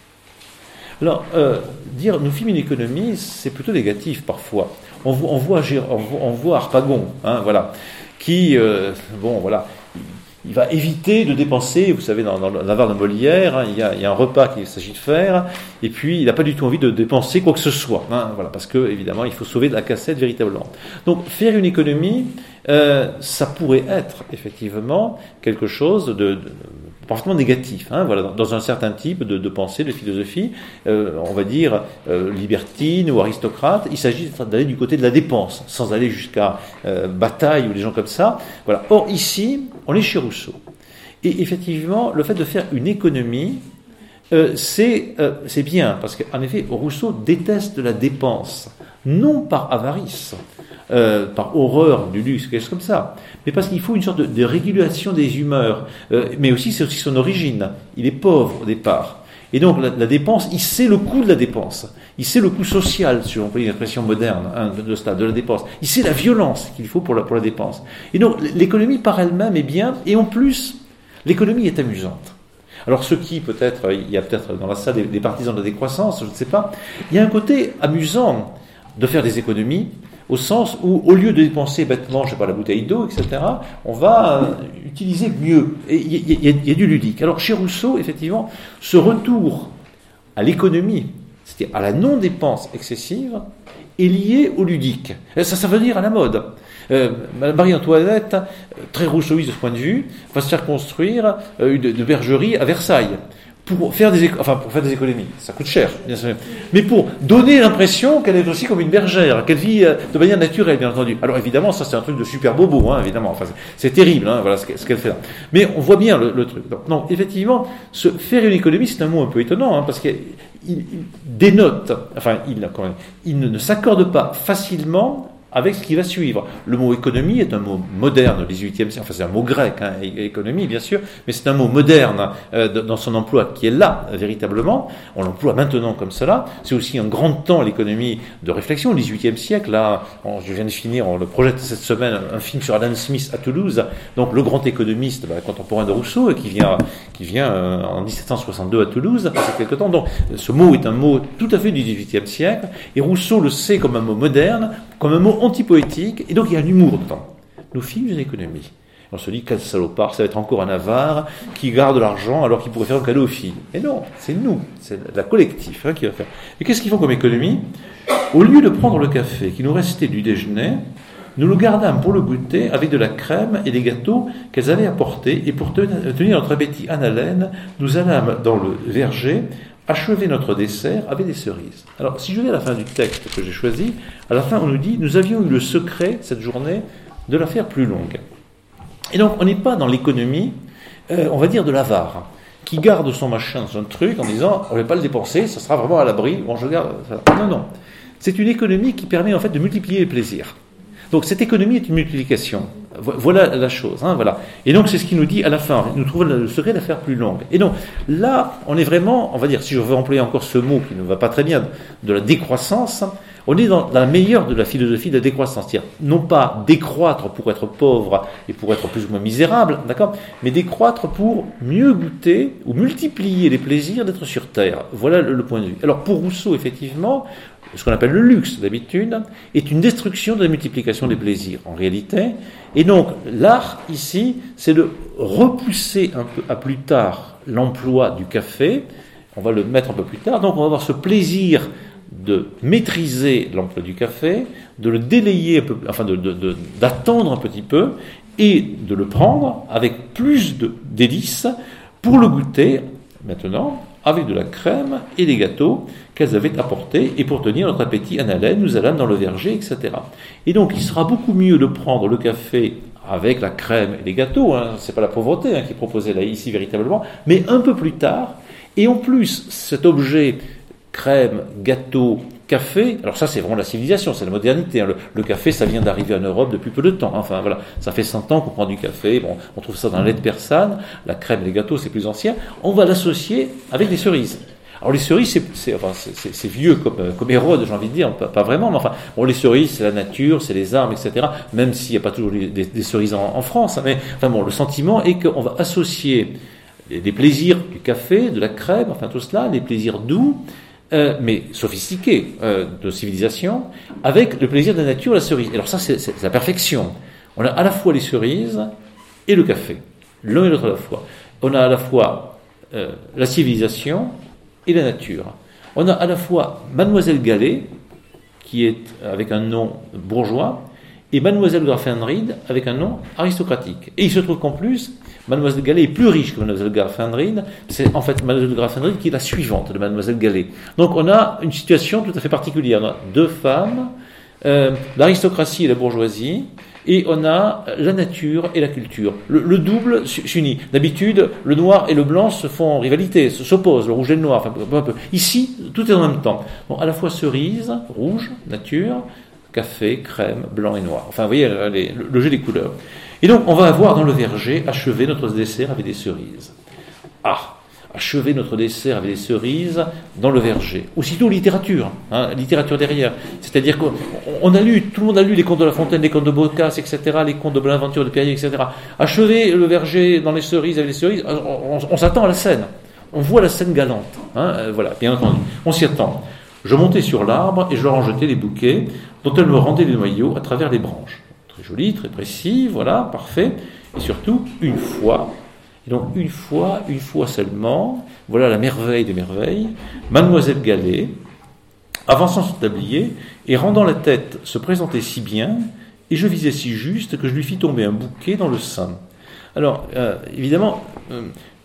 Alors, euh, dire nous fîmes une économie, c'est plutôt négatif parfois. On voit, on voit, on voit, on voit Harpagon, hein, voilà, qui, euh, bon, voilà, il va éviter de dépenser. Vous savez, dans, dans l'avare de Molière, hein, il, y a, il y a un repas qu'il s'agit de faire, et puis il n'a pas du tout envie de dépenser quoi que ce soit, hein, voilà, parce que évidemment, il faut sauver de la cassette véritablement. Donc, faire une économie, euh, ça pourrait être effectivement quelque chose de, de parfaitement négatif, hein, voilà, dans un certain type de, de pensée, de philosophie, euh, on va dire euh, libertine ou aristocrate. Il s'agit d'aller du côté de la dépense, sans aller jusqu'à euh, Bataille ou des gens comme ça. Voilà. Or ici, on est chez Rousseau, et effectivement, le fait de faire une économie, euh, c'est euh, c'est bien, parce qu'en effet, Rousseau déteste la dépense, non par avarice. Euh, par horreur du luxe, quelque chose comme ça, mais parce qu'il faut une sorte de, de régulation des humeurs, euh, mais aussi c'est aussi son origine. Il est pauvre au départ, et donc la, la dépense, il sait le coût de la dépense, il sait le coût social, si on peut dire une expression moderne, hein, de, de, de la dépense, il sait la violence qu'il faut pour la, pour la dépense. Et donc l'économie par elle-même est bien, et en plus l'économie est amusante. Alors ceux qui, peut-être, il y a peut-être dans la salle des, des partisans de la décroissance, je ne sais pas, il y a un côté amusant de faire des économies, au sens où, au lieu de dépenser bêtement, je sais pas, la bouteille d'eau, et cetera, on va euh, utiliser mieux. Et il y, y, y a du ludique. Alors, chez Rousseau, effectivement, ce retour à l'économie, c'est-à-dire à la non-dépense excessive, est lié au ludique. Ça, ça veut dire à la mode. Euh, Marie-Antoinette, très rousseauiste de ce point de vue, va se faire construire euh, une de bergerie à Versailles. Pour faire des éco- enfin pour faire des économies, ça coûte cher, bien sûr. Mais pour donner l'impression qu'elle est aussi comme une bergère, qu'elle vit de manière naturelle, bien entendu. Alors évidemment, ça c'est un truc de super bobo, hein, évidemment. Enfin, c'est, c'est terrible, hein, voilà ce qu'elle fait là. Mais on voit bien le, le truc. Donc, non, effectivement, se faire une économie, c'est un mot un peu étonnant, hein, parce qu'il il dénote, enfin, il, quand même, il ne, ne s'accorde pas facilement avec ce qui va suivre. Le mot économie est un mot moderne au dix-huitième siècle, enfin c'est un mot grec, hein, économie bien sûr, mais c'est un mot moderne euh, dans son emploi qui est là, véritablement. On l'emploie maintenant comme cela. C'est aussi un grand temps, l'économie, de réflexion au dix-huitième siècle. Là, on, je viens de finir, on le projette cette semaine, un film sur Adam Smith à Toulouse, donc le grand économiste bah, contemporain de Rousseau, qui vient, qui vient euh, en dix-sept cent soixante-deux à Toulouse, après quelque temps. Donc ce mot est un mot tout à fait du dix-huitième siècle, et Rousseau le sait comme un mot moderne, comme un mot antipoétique, et donc il y a un humour dedans. Nous fîmes une économie. On se dit, quel salopard, ça va être encore un avare qui garde l'argent alors qu'il pourrait faire un cadeau aux filles. Et non, c'est nous, c'est la collectif hein, qui va faire. Et qu'est-ce qu'ils font comme économie ? Au lieu de prendre le café qui nous restait du déjeuner, nous le gardâmes pour le goûter avec de la crème et des gâteaux qu'elles avaient apportés, et pour tenir notre appétit en haleine, nous allâmes dans le verger achever notre dessert avec des cerises. Alors, si je vais à la fin du texte que j'ai choisi, à la fin, on nous dit, nous avions eu le secret, cette journée, de la faire plus longue. Et donc, on n'est pas dans l'économie, euh, on va dire, de l'avare, qui garde son machin dans un truc en disant, on ne va pas le dépenser, ça sera vraiment à l'abri, bon, je garde ça. Non, non. C'est une économie qui permet, en fait, de multiplier les plaisirs. Donc, cette économie est une multiplication. Voilà la chose, hein, voilà. Et donc, c'est ce qu'il nous dit à la fin. Nous trouvons le secret de la faire plus longue. Et donc, là, on est vraiment, on va dire, si je veux employer encore ce mot qui ne va pas très bien, de la décroissance, on est dans, dans la meilleure de la philosophie de la décroissance. C'est-à-dire, non pas décroître pour être pauvre et pour être plus ou moins misérable, d'accord, mais décroître pour mieux goûter ou multiplier les plaisirs d'être sur Terre. Voilà le, le point de vue. Alors, pour Rousseau, effectivement, ce qu'on appelle le luxe, d'habitude, est une destruction de la multiplication des plaisirs, en réalité. Et donc, l'art, ici, c'est de repousser un peu à plus tard l'emploi du café. On va le mettre un peu plus tard. Donc, on va avoir ce plaisir de maîtriser l'emploi du café, de le délayer un peu, enfin, de, de, de, d'attendre un petit peu, et de le prendre avec plus de délices pour le goûter, maintenant, avec de la crème et des gâteaux qu'elles avaient apportés, et pour tenir notre appétit en haleine, nous allâmes dans le verger, et cetera. Et donc, il sera beaucoup mieux de prendre le café avec la crème et les gâteaux, hein, c'est pas la pauvreté hein, qui est proposée là, ici, véritablement, mais un peu plus tard, et en plus, cet objet, crème, gâteau, café, alors ça c'est vraiment la civilisation, c'est la modernité, hein. le, le café ça vient d'arriver en Europe depuis peu de temps, enfin voilà, ça fait cent ans qu'on prend du café, bon, on trouve ça dans la lait de persane, la crème, les gâteaux c'est plus ancien, on va l'associer avec les cerises. Alors les cerises, c'est, c'est, enfin, c'est, c'est, c'est vieux comme, comme Hérode, j'ai envie de dire, pas, pas vraiment, mais enfin, bon, les cerises, c'est la nature, c'est les arbres, et cetera. Même s'il n'y a pas toujours des, des, des cerises en, en France, hein, mais enfin bon, le sentiment est qu'on va associer les, les plaisirs du café, de la crème, enfin tout cela, les plaisirs doux, euh, mais sophistiqués euh, de civilisation, avec le plaisir de la nature, la cerise. Alors ça, c'est, c'est la perfection. On a à la fois les cerises et le café, l'un et l'autre à la fois. On a à la fois euh, la civilisation et la nature. On a à la fois Mademoiselle Gallet, qui est avec un nom bourgeois, et Mademoiselle Grafenried avec un nom aristocratique. Et il se trouve qu'en plus, Mademoiselle Gallet est plus riche que Mademoiselle Grafenried. C'est en fait Mademoiselle Grafenried qui est la suivante de Mademoiselle Gallet. Donc on a une situation tout à fait particulière. On a deux femmes, euh, l'aristocratie et la bourgeoisie, et on a la nature et la culture. Le, le double s'unit. D'habitude, le noir et le blanc se font en rivalité, s'opposent, le rouge et le noir. Enfin, peu, peu. Ici, tout est en même temps. Bon, à la fois cerise, rouge, nature, café, crème, blanc et noir. Enfin, vous voyez, les, le, le jeu des couleurs. Et donc, on va avoir dans le verger achevé notre dessert avec des cerises. Ah, achever notre dessert avec des cerises dans le verger. Aussitôt littérature, hein, littérature derrière. C'est-à-dire qu'on on a lu, tout le monde a lu les contes de La Fontaine, les contes de Boccace, et cetera, les contes de Bonaventure de Périer, et cetera. Achever le verger dans les cerises avec les cerises, on, on, on s'attend à la scène. On voit la scène galante. Hein, euh, voilà, bien entendu. On s'y attend. Je montais sur l'arbre et je leur en jetais les bouquets dont elles me rendaient les noyaux à travers les branches. Très joli, très précis, voilà, parfait. Et surtout, une fois... Et donc, une fois, une fois seulement, voilà la merveille des merveilles, Mademoiselle Gallet, avançant son tablier, et rendant la tête, se présentait si bien, et je visais si juste que je lui fis tomber un bouquet dans le sein. Alors, euh, évidemment, euh,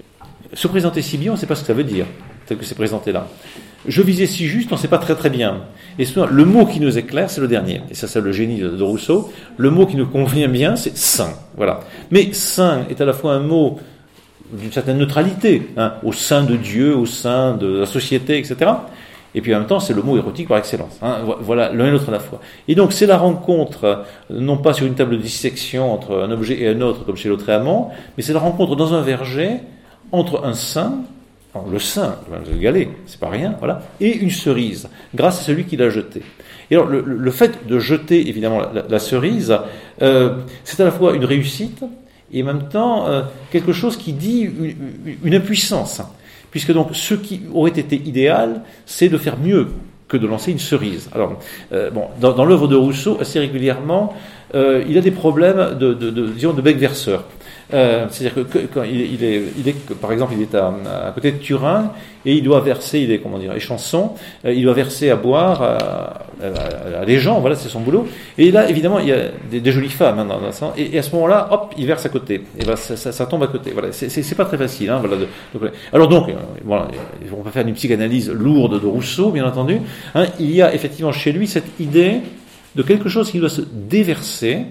se présenter si bien, on ne sait pas ce que ça veut dire, tel que c'est présenté là. Je visais si juste, on ne sait pas très très bien. Et souvent, le mot qui nous éclaire, c'est le dernier. Et ça, c'est le génie de Rousseau. Le mot qui nous convient bien, c'est saint. Voilà. Mais saint est à la fois un mot d'une certaine neutralité, hein, au sein de Dieu, au sein de la société, et cetera. Et puis en même temps, c'est le mot érotique par excellence. Hein, voilà, l'un et l'autre à la fois. Et donc, c'est la rencontre, non pas sur une table de dissection entre un objet et un autre, comme chez Lautréamont, mais c'est la rencontre dans un verger entre un saint, alors le saint, le galet, c'est pas rien, voilà, et une cerise, grâce à celui qui l'a jeté. Et alors, le, le fait de jeter, évidemment, la, la cerise, euh, c'est à la fois une réussite, et en même temps euh, quelque chose qui dit une, une impuissance, puisque donc ce qui aurait été idéal, c'est de faire mieux que de lancer une cerise. Alors, euh, bon, dans, dans l'œuvre de Rousseau, assez régulièrement, euh, il a des problèmes de, de, de disons, de bec-verseur. Euh, c'est-à-dire que, que quand il, il, est, il est, par exemple, il est à, à côté de Turin et il doit verser, il est comment dire, échanson, euh, il doit verser à boire à, à, à les gens, voilà, c'est son boulot. Et là, évidemment, il y a des, des jolies femmes, hein, dans, dans ça, et, et à ce moment-là, hop, il verse à côté. Et ben, ça, ça, ça tombe à côté. Voilà, c'est, c'est, c'est pas très facile. Hein, voilà, de, de, alors donc, euh, voilà, on va faire une psychanalyse lourde de Rousseau, bien entendu. Hein, il y a effectivement chez lui cette idée de quelque chose qui doit se déverser,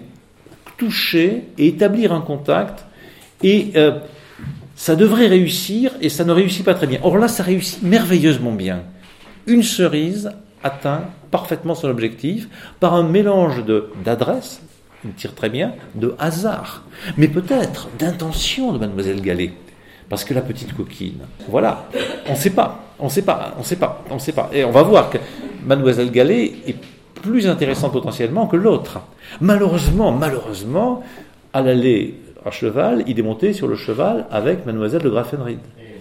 toucher et établir un contact, et euh, ça devrait réussir, et ça ne réussit pas très bien. Or là, ça réussit merveilleusement bien. Une cerise atteint parfaitement son objectif par un mélange de, d'adresse, il tire très bien, de hasard, mais peut-être d'intention de Mademoiselle Galley, parce que la petite coquine, voilà, on ne sait pas, on ne sait pas, on ne sait pas, on ne sait pas, et on va voir que Mademoiselle Galley est plus intéressante potentiellement que l'autre. Malheureusement, malheureusement, à l'aller à cheval, il est monté sur le cheval avec Mademoiselle de Graffenried.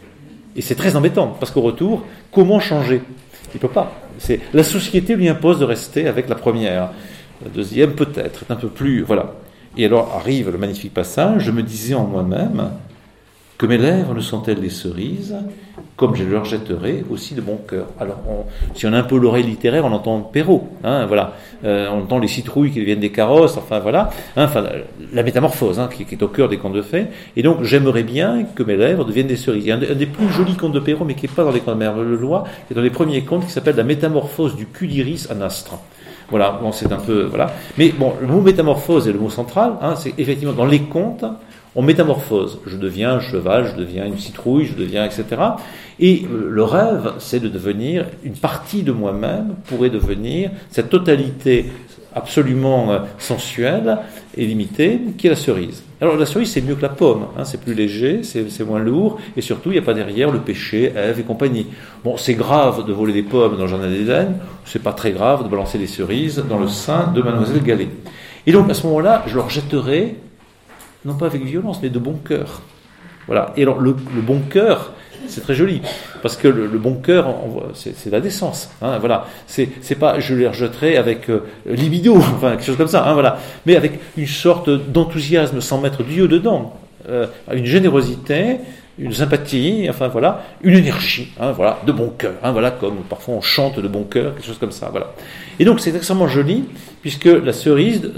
Et c'est très embêtant, parce qu'au retour, comment changer ? Il ne peut pas. C'est, la société lui impose de rester avec la première. La deuxième, peut-être, est un peu plus... Voilà. Et alors arrive le magnifique passage, je me disais en moi-même que mes lèvres ne sont-elles des cerises, comme je leur jetterai aussi de bon cœur. Alors, on, si on a un peu l'oreille littéraire, on entend Perrault, hein, voilà. Euh, on entend les citrouilles qui deviennent des carrosses, enfin voilà, hein, enfin, la, la métamorphose, hein, qui, qui est au cœur des contes de fées. Et donc, j'aimerais bien que mes lèvres deviennent des cerises. Il y a un, un des plus jolis contes de Perrault, mais qui n'est pas dans les contes de Merveille-le-Roi, qui est dans les premiers contes, qui s'appelle La métamorphose du cul d'iris à Astre. Voilà, bon, c'est un peu, voilà. Mais bon, le mot métamorphose est le mot central, hein, c'est effectivement dans les contes, on métamorphose. Je deviens un cheval, je deviens une citrouille, je deviens, et cetera. Et le rêve, c'est de devenir une partie de moi-même, pourrait devenir cette totalité absolument sensuelle et limitée, qui est la cerise. Alors la cerise, c'est mieux que la pomme, hein, c'est plus léger, c'est, c'est moins lourd, et surtout, il n'y a pas derrière le péché, Ève et compagnie. Bon, c'est grave de voler des pommes dans le jardin d'Éden, c'est pas très grave de balancer des cerises dans le sein de Mademoiselle Galley. Et donc, à ce moment-là, je leur jetterai, non pas avec violence, mais de bon cœur. Voilà. Et alors, le, le bon cœur, c'est très joli, parce que le, le bon cœur, c'est, c'est la décence. Hein, voilà. C'est, c'est pas, je les rejetterai avec euh, libido, enfin quelque chose comme ça. Hein, voilà. Mais avec une sorte d'enthousiasme, sans mettre Dieu dedans, euh, une générosité, une sympathie, enfin voilà, une énergie, hein, voilà, de bon cœur. Hein, voilà, comme parfois on chante de bon cœur, quelque chose comme ça. Voilà. Et donc c'est extrêmement joli, puisque la cerise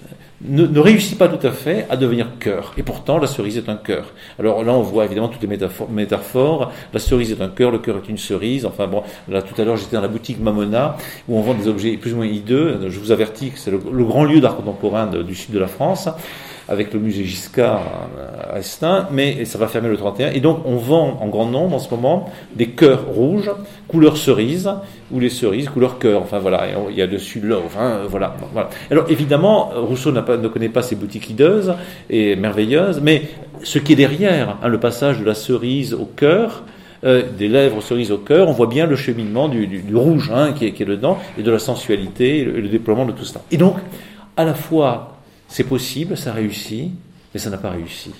Ne, ne réussit pas tout à fait à devenir cœur. Et pourtant, la cerise est un cœur. Alors là, on voit évidemment toutes les métaphores. métaphores. La cerise est un cœur, le cœur est une cerise. Enfin bon, là tout à l'heure, j'étais dans la boutique Mamona, où on vend des objets plus ou moins hideux. Je vous avertis que c'est le, le grand lieu d'art contemporain de, du sud de la France, avec le musée Giscard à Estaing, mais ça va fermer le trente et un. Et donc, on vend en grand nombre en ce moment des cœurs rouges, couleur cerise, ou les cerises, couleur cœur. Enfin voilà, et on, il y a dessus love. Hein, voilà, voilà. Alors évidemment, Rousseau n'a pas, ne connaît pas ces boutiques hideuses et merveilleuses, mais ce qui est derrière, hein, le passage de la cerise au cœur, euh, des lèvres cerises au cœur, on voit bien le cheminement du, du, du rouge, hein, qui est, qui est dedans, et de la sensualité, et le, et le déploiement de tout cela. Et donc, à la fois, c'est possible, ça réussit, mais ça n'a pas réussi.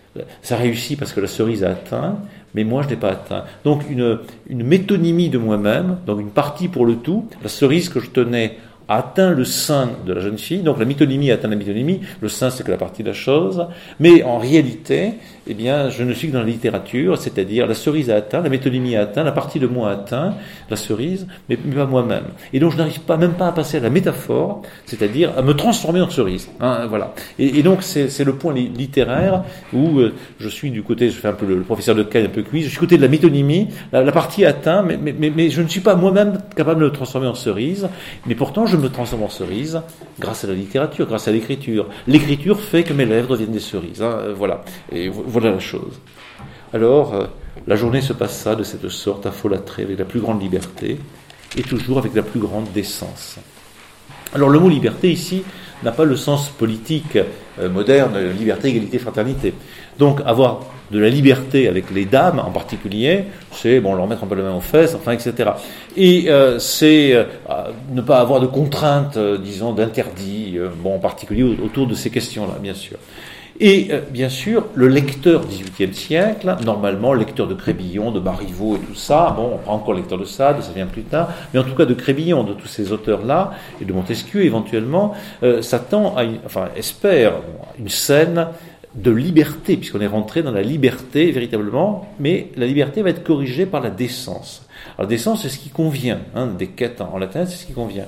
Ça réussit parce que la cerise a atteint, mais moi je n'ai pas atteint. Donc une, une métonymie de moi-même, donc une partie pour le tout. La cerise que je tenais a atteint le sein de la jeune fille, donc la métonymie a atteint la métonymie, le sein c'est que la partie de la chose, mais en réalité, eh bien, je ne suis que dans la littérature, c'est-à-dire la cerise a atteint, la métonymie a atteint, la partie de moi a atteint, la cerise, mais, mais pas moi-même. Et donc je n'arrive pas, même pas à passer à la métaphore, c'est-à-dire à me transformer en cerise. Hein, voilà. Et, et donc c'est, c'est le point littéraire où euh, je suis du côté, je fais un peu le, le professeur de Caille, un peu quiz, je suis du côté de la métonymie, la, la partie atteint, mais, mais, mais, mais je ne suis pas moi-même capable de me transformer en cerise, mais pourtant je me transforme en cerise grâce à la littérature, grâce à l'écriture. L'écriture fait que mes lèvres deviennent des cerises. Hein, euh, voilà. Et voilà la chose. Alors, euh, la journée se passa de cette sorte, affolâtrée, avec la plus grande liberté, et toujours avec la plus grande décence. Alors, le mot liberté, ici, n'a pas le sens politique euh, moderne, liberté, égalité, fraternité. Donc, avoir de la liberté avec les dames, en particulier, c'est, bon, leur mettre un peu la main aux fesses, enfin, et cetera. Et euh, c'est euh, ne pas avoir de contraintes, euh, disons, d'interdits, euh, bon, en particulier autour de ces questions-là, bien sûr. Et euh, bien sûr, le lecteur dix-huitième siècle, normalement lecteur de Crébillon, de Marivaux et tout ça, bon, on prend encore lecteur de Sade, ça vient plus tard, mais en tout cas de Crébillon, de tous ces auteurs-là, et de Montesquieu éventuellement, euh, s'attend à, une, enfin, espère une scène de liberté, puisqu'on est rentré dans la liberté véritablement, mais la liberté va être corrigée par la décence. Alors la décence, c'est ce qui convient, hein, des quêtes en latin, c'est ce qui convient.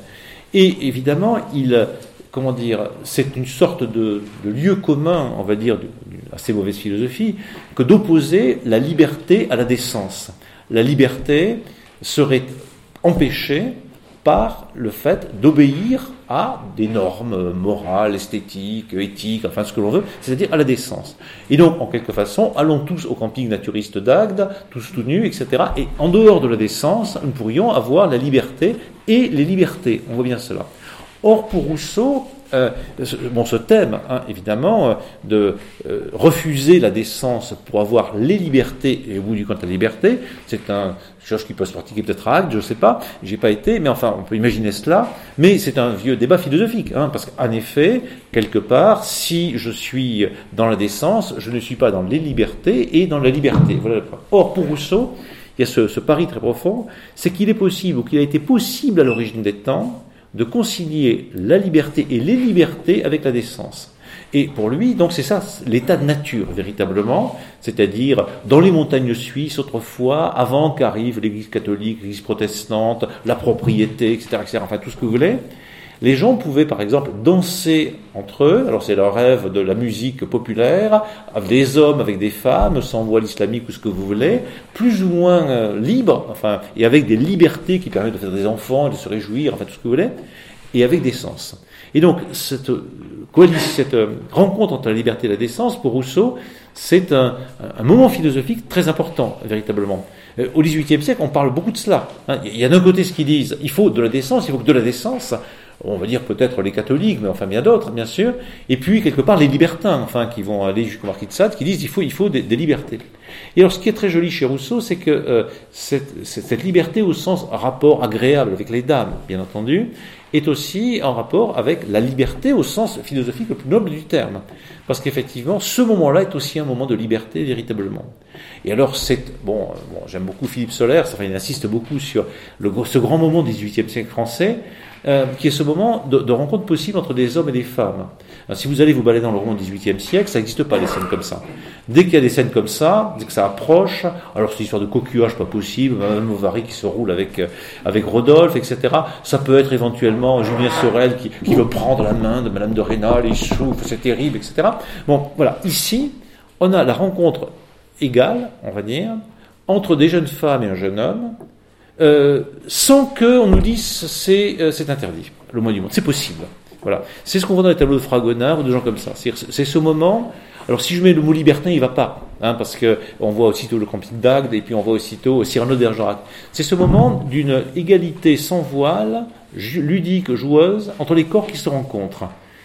Et évidemment, il, comment dire, c'est une sorte de, de lieu commun, on va dire, d'une assez mauvaise philosophie, que d'opposer la liberté à la décence. La liberté serait empêchée par le fait d'obéir à des normes morales, esthétiques, éthiques, enfin ce que l'on veut, c'est-à-dire à la décence. Et donc, en quelque façon, allons tous au camping naturiste d'Agde, tous tout nus, et cetera. Et en dehors de la décence, nous pourrions avoir la liberté et les libertés. On voit bien cela. Or, pour Rousseau, euh, bon, ce thème, hein, évidemment, euh, de euh, refuser la décence pour avoir les libertés, et au bout du compte la liberté, c'est un chose qui peut se pratiquer peut-être à Agde, je ne sais pas, j'y ai pas été, mais enfin, on peut imaginer cela, mais c'est un vieux débat philosophique, hein, parce qu'en effet, quelque part, si je suis dans la décence, je ne suis pas dans les libertés et dans la liberté. Voilà le point. Or, pour Rousseau, il y a ce, ce pari très profond, c'est qu'il est possible, ou qu'il a été possible à l'origine des temps, de concilier la liberté et les libertés avec la décence. Et pour lui, donc c'est ça, l'état de nature, véritablement, c'est-à-dire dans les montagnes suisses, autrefois, avant qu'arrive l'Église catholique, l'Église protestante, la propriété, et cetera, et cetera, enfin tout ce que vous voulez, les gens pouvaient, par exemple, danser entre eux, alors c'est leur rêve de la musique populaire, avec des hommes, avec des femmes, sans voile islamique ou ce que vous voulez, plus ou moins euh, libres, enfin, et avec des libertés qui permettent de faire des enfants, de se réjouir, enfin tout ce que vous voulez, et avec des sens. Et donc, cette, cette rencontre entre la liberté et la décence, pour Rousseau, c'est un, un moment philosophique très important, véritablement. Au dix-huitième siècle, on parle beaucoup de cela. Hein. Il y a d'un côté ce qu'ils disent, il faut de la décence, il faut que de la décence, on va dire peut-être les catholiques, mais enfin bien d'autres, bien sûr, et puis quelque part les libertins, enfin, qui vont aller jusqu'au Marquis de Sade, qui disent il faut, il faut des, des libertés. Et alors ce qui est très joli chez Rousseau, c'est que euh, cette, cette liberté au sens rapport agréable avec les dames, bien entendu, est aussi en rapport avec la liberté au sens philosophique le plus noble du terme. Parce qu'effectivement, ce moment-là est aussi un moment de liberté, véritablement. Et alors, c'est, bon, bon j'aime beaucoup Philippe Sollers, enfin, il insiste beaucoup sur le, ce grand moment du dix-huitième siècle français, euh, qui est ce moment de, de rencontre possible entre des hommes et des femmes. Alors, si vous allez vous balader dans le roman du dix-huitième siècle, ça n'existe pas, des scènes comme ça. Dès qu'il y a des scènes comme ça, dès que ça approche, alors c'est l'histoire de coquillage pas possible, Madame Bovary qui se roule avec, avec Rodolphe, et cetera. Ça peut être éventuellement Julien Sorel qui, qui veut prendre la main de Madame de Rênal, et il souffle, c'est terrible, et cetera. Bon, voilà. Ici, on a la rencontre égale, on va dire, entre des jeunes femmes et un jeune homme, euh, sans qu'on nous dise c'est, euh, c'est interdit, le mot du monde. C'est possible. Voilà. C'est ce qu'on voit dans les tableaux de Fragonard ou de gens comme ça. C'est, c'est ce moment. Alors si je mets le mot libertin, il va pas, hein, parce que on voit aussitôt le camping d'Agde et puis on voit aussitôt Cyrano de Bergerac. C'est ce moment d'une égalité sans voile, ludique, joueuse, entre les corps qui se rencontrent.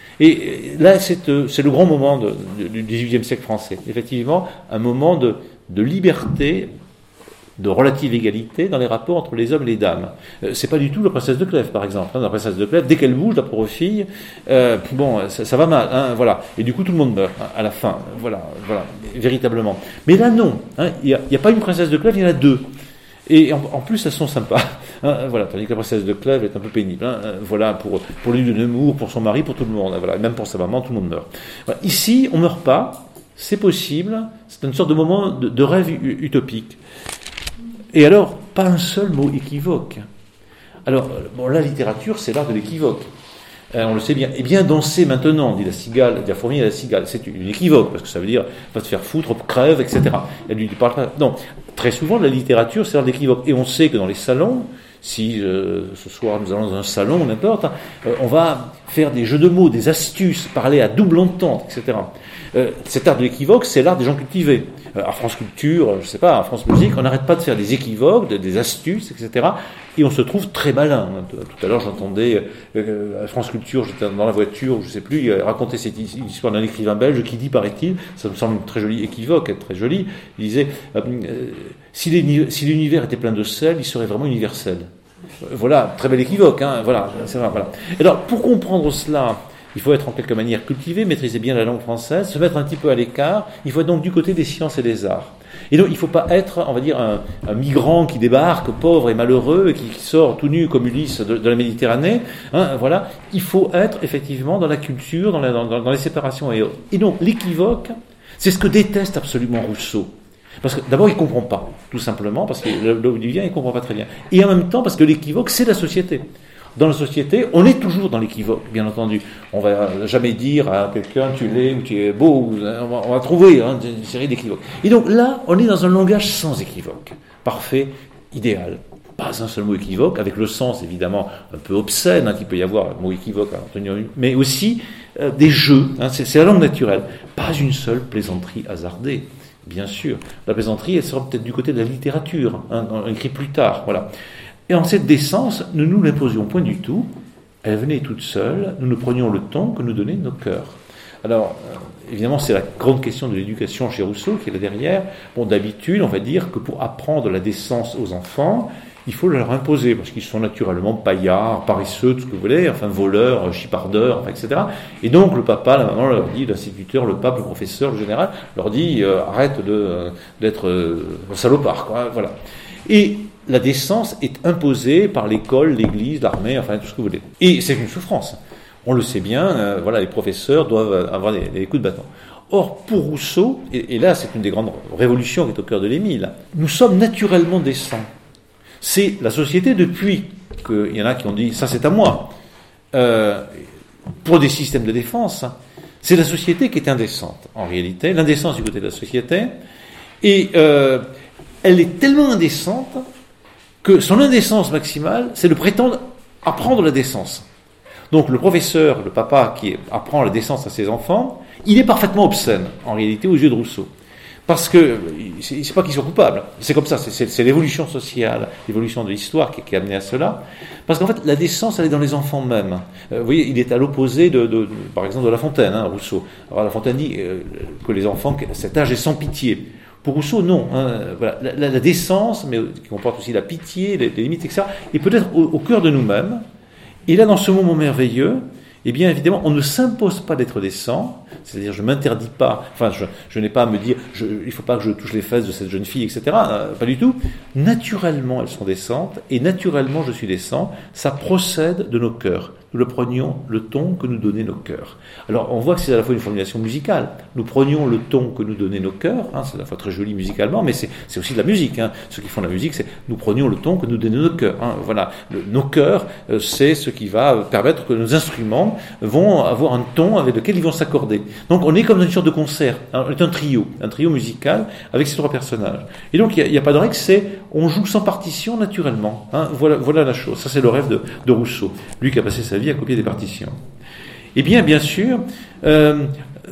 Et là, c'est, c'est le grand moment de, de, du dix-huitième siècle français. Effectivement, un moment de, de liberté, de relative égalité dans les rapports entre les hommes et les dames. Euh, c'est pas du tout la princesse de Clèves, par exemple. Hein, la princesse de Clèves, dès qu'elle bouge, la pauvre fille, euh, bon, ça, ça va mal, hein, voilà. Et du coup, tout le monde meurt hein, à la fin, voilà, voilà, véritablement. Mais là, non. Il hein, n'y a, y a pas une princesse de Clèves, il y en a deux. Et en, en plus, elles sont sympas. Hein, voilà, tandis que la princesse de Clèves est un peu pénible. Hein, voilà, pour, pour l'île de Nemours, pour son mari, pour tout le monde. Hein, voilà, même pour sa maman, tout le monde meurt. Voilà. Ici, on ne meurt pas. C'est possible. C'est une sorte de moment de, de rêve utopique. Et alors, pas un seul mot équivoque. Alors, bon, la littérature, c'est l'art de l'équivoque. Euh, on le sait bien. Eh bien, danser maintenant, dit la cigale, dit la fourmi à la cigale. C'est une équivoque, parce que ça veut dire, va te faire foutre, crève, et cetera. Elle lui parle pas. Non. Très souvent, la littérature, c'est l'art de l'équivoque. Et on sait que dans les salons, si euh, ce soir nous allons dans un salon, n'importe, hein, euh, on va faire des jeux de mots, des astuces, parler à double entente, et cetera. Euh, cet art de l'équivoque, c'est l'art des gens cultivés. Euh, à France Culture, je sais pas, à France Musique, on n'arrête pas de faire des équivoques, des, des astuces, et cetera. Et on se trouve très malin. Tout à l'heure, j'entendais euh, à France Culture, j'étais dans la voiture, je sais plus, il racontait cette histoire d'un écrivain belge qui dit, paraît-il, ça me semble une très jolie équivoque, très jolie, il disait euh, euh, si, les, si l'univers était plein de sel, il serait vraiment universel. Voilà, très belle équivoque, hein, voilà, c'est vrai, voilà. Et alors, pour comprendre cela, il faut être en quelque manière cultivé, maîtriser bien la langue française, se mettre un petit peu à l'écart. Il faut être donc du côté des sciences et des arts. Et donc, il ne faut pas être, on va dire, un, un migrant qui débarque, pauvre et malheureux, et qui, qui sort tout nu comme Ulysse de, de la Méditerranée. Hein, voilà. Il faut être effectivement dans la culture, dans, la, dans, dans les séparations et autres. Et donc, l'équivoque, c'est ce que déteste absolument Rousseau. Parce que d'abord, il ne comprend pas, tout simplement, parce que là où il vient, il ne comprend pas très bien. Et en même temps, parce que l'équivoque, c'est la société. dans la société, on est toujours dans l'équivoque, bien entendu. On va jamais dire à quelqu'un tu l'es ou tu es beau, on va, on va trouver hein, une série d'équivoques. Et donc là, on est dans un langage sans équivoque, parfait, idéal. Pas un seul mot équivoque, avec le sens évidemment un peu obscène hein, qu'il peut y avoir, un mot équivoque, mais aussi euh, des jeux, hein, c'est, c'est la langue naturelle. Pas une seule plaisanterie hasardée, bien sûr. La plaisanterie, elle sera peut-être du côté de la littérature, hein, on écrit plus tard, voilà. Et en cette décence, nous nous l'imposions point du tout, elle venait toute seule, nous nous prenions le ton que nous donnaient nos cœurs. Alors, euh, évidemment, c'est la grande question de l'éducation chez Rousseau qui est là derrière. Bon, d'habitude, on va dire que pour apprendre la décence aux enfants, il faut leur imposer, parce qu'ils sont naturellement paillards, paresseux, tout ce que vous voulez, enfin voleurs, chipardeurs, enfin, et cetera. Et donc le papa, la maman leur dit, l'instituteur, le pape, le professeur, le général, leur dit euh, arrête de, euh, d'être euh, salopard, quoi, voilà. Et la décence est imposée par l'école, l'église, l'armée, enfin tout ce que vous voulez. Et c'est une souffrance. On le sait bien, euh, voilà, les professeurs doivent avoir des, des coups de bâton. Or, pour Rousseau, et, et là c'est une des grandes révolutions qui est au cœur de l'Émile, nous sommes naturellement décents. C'est la société depuis qu'il y en a qui ont dit ça c'est à moi euh, pour des systèmes de défense, c'est la société qui est indécente en réalité, l'indécence du côté de la société, et euh, elle est tellement indécente que son indécence maximale c'est de prétendre apprendre la décence. Donc le professeur, le papa qui apprend la décence à ses enfants, il est parfaitement obscène en réalité aux yeux de Rousseau. Parce que c'est, c'est pas qu'ils sont coupables, c'est comme ça, c'est, c'est, c'est l'évolution sociale, l'évolution de l'histoire qui, qui a amené à cela. Parce qu'en fait, la décence, elle est dans les enfants mêmes. Euh, vous voyez, il est à l'opposé de, de, de par exemple, de La Fontaine, hein, Rousseau. Alors La Fontaine dit euh, que les enfants, cet âge est sans pitié. Pour Rousseau, non. Hein, voilà. la, la, la décence, mais qui comporte aussi la pitié, les, les limites, et cetera, est peut-être au, au cœur de nous-mêmes. Et là, dans ce moment merveilleux, eh bien, évidemment, on ne s'impose pas d'être décent, c'est-à-dire je ne m'interdis pas, enfin, je, je n'ai pas à me dire, je, il ne faut pas que je touche les fesses de cette jeune fille, et cetera. Euh, pas du tout. Naturellement, elles sont décentes, et naturellement, je suis décent. Ça procède de nos cœurs. Nous le prenions le ton que nous donnaient nos cœurs. Alors, on voit que c'est à la fois une formulation musicale. Nous prenions le ton que nous donnaient nos cœurs, hein, c'est à la fois très joli musicalement, mais c'est, c'est aussi de la musique. Hein. Ceux qui font de la musique, c'est nous prenions le ton que nous donnaient nos cœurs. Hein. Voilà, le, nos cœurs, euh, c'est ce qui va permettre que nos instruments vont avoir un ton avec lequel ils vont s'accorder. Donc, on est comme dans une sorte de concert. Hein. On est un trio, un trio musical avec ces trois personnages. Et donc, il n'y a, a pas de règle, c'est on joue sans partition naturellement. Hein. Voilà, voilà la chose. Ça, c'est le rêve de, de Rousseau, lui qui a passé sa vie à copier des partitions. Eh bien, bien sûr, euh,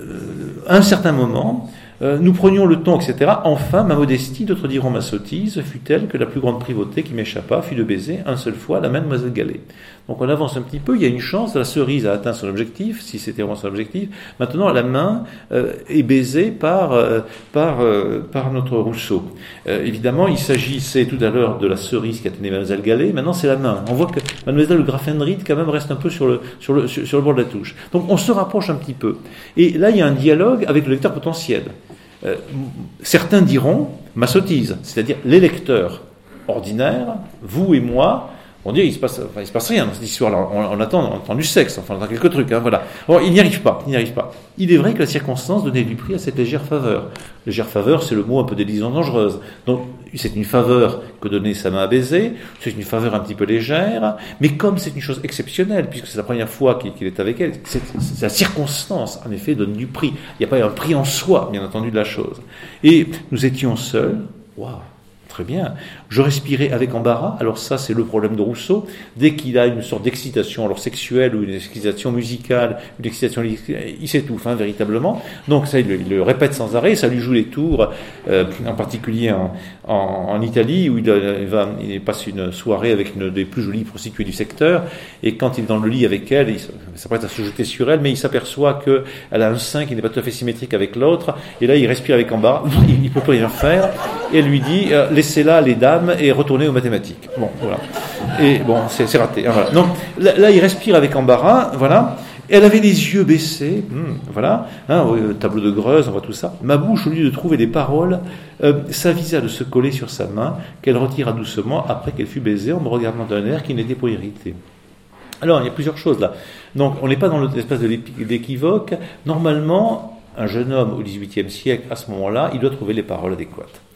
à un certain moment, euh, nous prenions le ton, et cetera. Enfin, ma modestie, d'autres diront ma sottise, fut telle que la plus grande privauté qui m'échappa fut de baiser un seul fois la main de Mademoiselle Gallet. Donc on avance un petit peu, il y a une chance, la cerise a atteint son objectif, si c'était vraiment son objectif. Maintenant, la main euh, est baisée par, euh, par, euh, par notre Rousseau. Euh, évidemment, il s'agissait tout à l'heure de la cerise qui atteignait Mademoiselle Gallet, maintenant c'est la main. On voit que Mademoiselle le Graffenried, quand même, reste un peu sur le, sur, le, sur, sur le bord de la touche. Donc on se rapproche un petit peu. Et là, il y a un dialogue avec le lecteur potentiel. Euh, certains diront ma sottise, c'est-à-dire les lecteurs ordinaires, vous et moi, on dit il se passe, enfin, il se passe rien dans cette histoire-là. On, on attend, on attend du sexe, enfin, on attend quelques trucs. Hein, voilà. Or, il n'y arrive pas. Il n'y arrive pas. Il est vrai que la circonstance donnait du prix à cette légère faveur. Légère faveur, c'est le mot un peu délisant, dangereuse. Donc, c'est une faveur que donnait sa main à baiser. C'est une faveur un petit peu légère, mais comme c'est une chose exceptionnelle, puisque c'est la première fois qu'il, qu'il est avec elle, c'est, c'est la circonstance, en effet, donne du prix. Il n'y a pas un prix en soi, bien entendu, de la chose. Et nous étions seuls. Waouh. Très bien. Je respirais avec embarras. Alors ça, c'est le problème de Rousseau. Dès qu'il a une sorte d'excitation, alors sexuelle ou une excitation musicale, une excitation, il s'étouffe, hein, véritablement. Donc ça, il le, il le répète sans arrêt. Ça lui joue les tours, euh, en particulier en, en, en Italie, où il, il, va, il passe une soirée avec une des plus jolies prostituées du secteur. Et quand il est dans le lit avec elle, il s'apprête à se jeter sur elle, mais il s'aperçoit qu'elle a un sein qui n'est pas tout à fait symétrique avec l'autre. Et là, il respire avec embarras. Il ne peut plus rien faire. Et elle lui dit euh, laissez là les dames et retournez aux mathématiques. Bon, voilà. Et bon, c'est, c'est raté. Hein, voilà. Donc là, là, il respire avec embarras, voilà. Elle avait les yeux baissés, hum, voilà. Hein, tableau de Greuze, on voit tout ça. Ma bouche, au lieu de trouver des paroles, euh, s'avisa de se coller sur sa main, qu'elle retira doucement après qu'elle fut baisée, en me regardant d'un air qui n'était pas irrité. Alors, il y a plusieurs choses là. Donc, on n'est pas dans l'espace de l'équivoque. Normalement, un jeune homme au dix-huitième siècle, à ce moment-là, il doit trouver les paroles adéquates.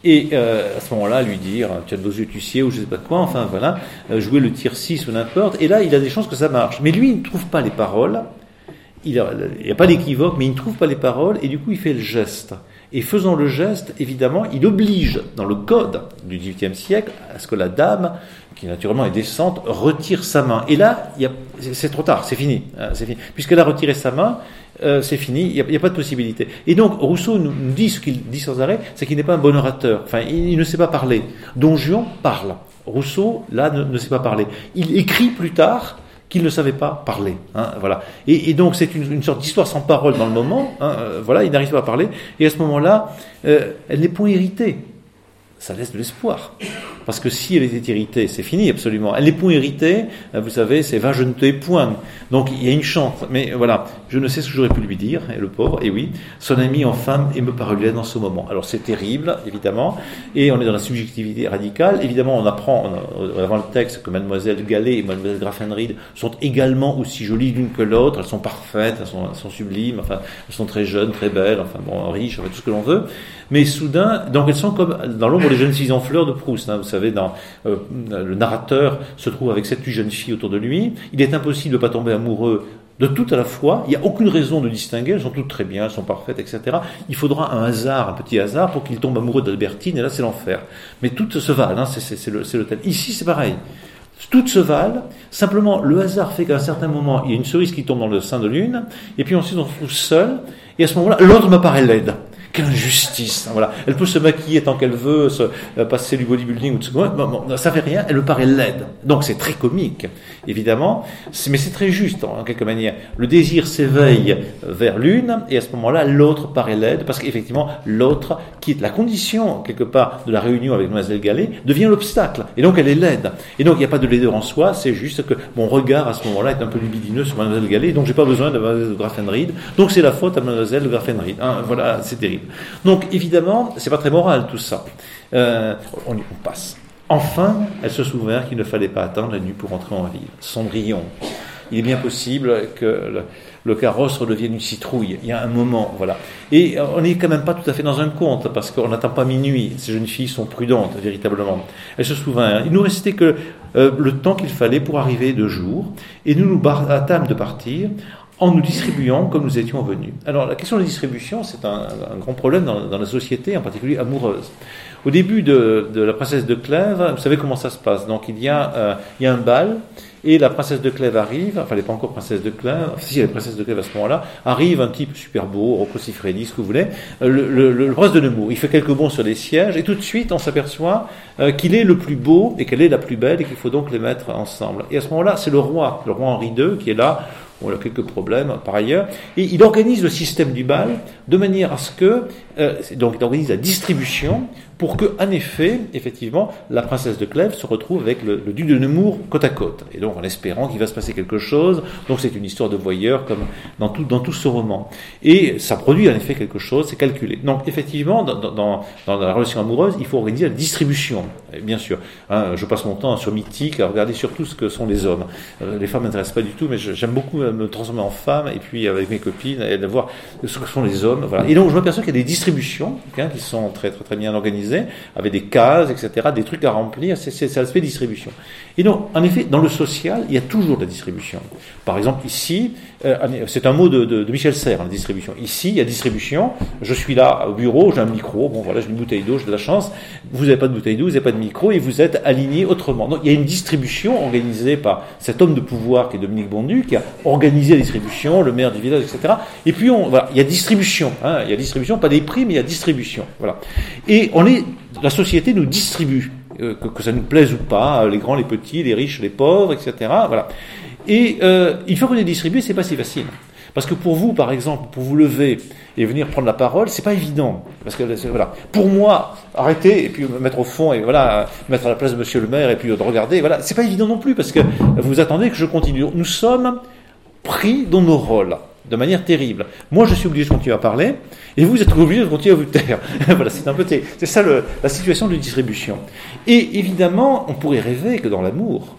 Et euh, à ce moment-là, lui dire, tu as de beaux yeux, tu sais, ou je sais pas quoi, enfin voilà, euh, jouer le tir six ou n'importe, et là, il a des chances que ça marche. Mais lui, il ne trouve pas les paroles, il n'y a, a pas d'équivoque, mais il ne trouve pas les paroles, et du coup, il fait le geste. Et faisant le geste, évidemment, il oblige, dans le code du dix-huitième siècle, à ce que la dame, qui naturellement est décente, retire sa main. Et là, il y a, c'est, c'est trop tard, c'est fini, hein, c'est fini. Puisqu'elle a retiré sa main, Euh, c'est fini, il n'y a, a pas de possibilité. Et donc, Rousseau nous, nous dit ce qu'il dit sans arrêt, c'est qu'il n'est pas un bon orateur. Enfin, il, il ne sait pas parler. Don Juan parle. Rousseau, là, ne, ne sait pas parler. Il écrit plus tard qu'il ne savait pas parler. Hein, voilà. Et, et donc, c'est une, une sorte d'histoire sans parole dans le moment. Hein, euh, voilà, il n'arrive pas à parler. Et à ce moment-là, euh, elle n'est point irritée. Ça laisse de l'espoir. Parce que si elle était irritée, c'est fini absolument. Elle n'est point irritée, vous savez, c'est va, je ne te point. Donc il y a une chance. Mais voilà, je ne sais ce que j'aurais pu lui dire, et le pauvre, et oui, son ami en femme et me parut laide en ce moment. Alors c'est terrible, évidemment, et on est dans la subjectivité radicale. Évidemment, on apprend on a, avant le texte que Mademoiselle Gallet et Mademoiselle Graffenried sont également aussi jolies l'une que l'autre. Elles sont parfaites, elles sont, elles sont sublimes, enfin, elles sont très jeunes, très belles, enfin bon, riches, enfin tout ce que l'on veut. Mais soudain, donc elles sont comme dans l'ombre des jeunes filles en fleurs de Proust. Hein, vous savez, dans, euh, le narrateur se trouve avec sept huit jeunes filles autour de lui. Il est impossible de ne pas tomber amoureux de toutes à la fois. Il n'y a aucune raison de distinguer. Elles sont toutes très bien, elles sont parfaites, et cetera. Il faudra un hasard, un petit hasard, pour qu'il tombe amoureux d'Albertine. Et là, c'est l'enfer. Mais toutes se valent. Hein, c'est, c'est, c'est, le, c'est le thème. Ici, c'est pareil. Toutes se valent. Simplement, le hasard fait qu'à un certain moment, il y a une cerise qui tombe dans le sein de l'une. Et puis ensuite, on se trouve seul. Et à ce moment-là, l'autre me paraît laide. Quelle injustice, voilà. Elle peut se maquiller tant qu'elle veut, se, euh, passer du bodybuilding ou tout ce bon, bon, ça fait rien, elle me paraît laide. Donc c'est très comique, évidemment, c'est, mais c'est très juste en quelque manière. Le désir s'éveille vers l'une et à ce moment-là, l'autre paraît laide parce qu'effectivement, l'autre, qui est la condition quelque part de la réunion avec Mademoiselle Gallet, devient l'obstacle et donc elle est laide. Et donc il n'y a pas de laideur en soi, c'est juste que mon regard à ce moment-là est un peu libidineux sur Mademoiselle Gallet, donc j'ai pas besoin de Mademoiselle Graffenried. Donc c'est la faute à Mademoiselle Graffenried. Hein, voilà, c'est terrible. Donc, évidemment, c'est pas très moral tout ça. Euh, on, on passe. Enfin, elle se souvint qu'il ne fallait pas attendre la nuit pour entrer en ville. Cendrillon. Il est bien possible que le, le carrosse redevienne une citrouille. Il y a un moment, voilà. Et on n'est quand même pas tout à fait dans un conte, parce qu'on n'attend pas minuit. Ces jeunes filles sont prudentes, véritablement. Elle se souvint. Il nous restait que euh, le temps qu'il fallait pour arriver de jour, et nous nous hâtâmes de partir, en nous distribuant comme nous étions venus. Alors, la question de la distribution, c'est un, un grand problème dans, dans la société, en particulier amoureuse. Au début de, de la princesse de Clèves, vous savez comment ça se passe. Donc, il y a, euh, il y a un bal, et la princesse de Clèves arrive, enfin, elle n'est pas encore princesse de Clèves, enfin, si elle est princesse de Clèves à ce moment-là, arrive un type super beau, Rocco Siffredi, ce que vous voulez, le, le, le, le prince de Nemours. Il fait quelques bonds sur les sièges, et tout de suite, on s'aperçoit euh, qu'il est le plus beau, et qu'elle est la plus belle, et qu'il faut donc les mettre ensemble. Et à ce moment-là, c'est le roi, le roi Henri deux, qui est là. Bon, il a quelques problèmes par ailleurs, et il organise le système du bal de manière à ce que, euh, donc il organise la distribution pour que, en effet, effectivement, la princesse de Clèves se retrouve avec le, le duc de Nemours côte à côte, et donc en espérant qu'il va se passer quelque chose. Donc c'est une histoire de voyeur comme dans tout dans tout ce roman, et ça produit en effet quelque chose, c'est calculé. Donc effectivement, dans, dans, dans la relation amoureuse, il faut organiser la distribution, et bien sûr. Hein, je passe mon temps sur Mythique à regarder surtout ce que sont les hommes. Euh, les femmes m'intéressent pas du tout, mais je, j'aime beaucoup me transformer en femme, et puis avec mes copines, et de voir ce que sont les hommes. Voilà. Et donc je m'aperçois qu'il y a des distributions hein, qui sont très très très bien organisées, avec des cases, et cetera, des trucs à remplir, c'est, c'est, c'est l'aspect distribution. Et donc, en effet, dans le social, il y a toujours de la distribution. Par exemple, ici, euh, c'est un mot de, de, de Michel Serres, la distribution. Ici, il y a distribution, je suis là au bureau, j'ai un micro, bon voilà, j'ai une bouteille d'eau, j'ai de la chance, vous n'avez pas de bouteille d'eau, vous n'avez pas de micro, et vous êtes alignés autrement. Donc, il y a une distribution organisée par cet homme de pouvoir qui est Dominique Bondu, qui a organisé la distribution, le maire du village, et cetera. Et puis, on, voilà, il y a distribution, hein, il y a distribution, pas des prix, mais il y a distribution. Voilà. Et on est, la société nous distribue, euh, que, que ça nous plaise ou pas, les grands, les petits, les riches, les pauvres, et cetera. Voilà. Et euh, une fois qu'on est distribué, c'est pas si facile. Parce que pour vous, par exemple, pour vous lever et venir prendre la parole, c'est pas évident. Parce que voilà, pour moi, arrêter et puis me mettre au fond et voilà, mettre à la place de Monsieur le Maire et puis de regarder, voilà, c'est pas évident non plus parce que vous attendez que je continue. Nous sommes pris dans nos rôles de manière terrible. Moi, je suis obligé de continuer à parler et vous êtes obligé de continuer à vous taire. Voilà, c'est un peu c'est ça le, la situation de distribution. Et évidemment, on pourrait rêver que dans l'amour,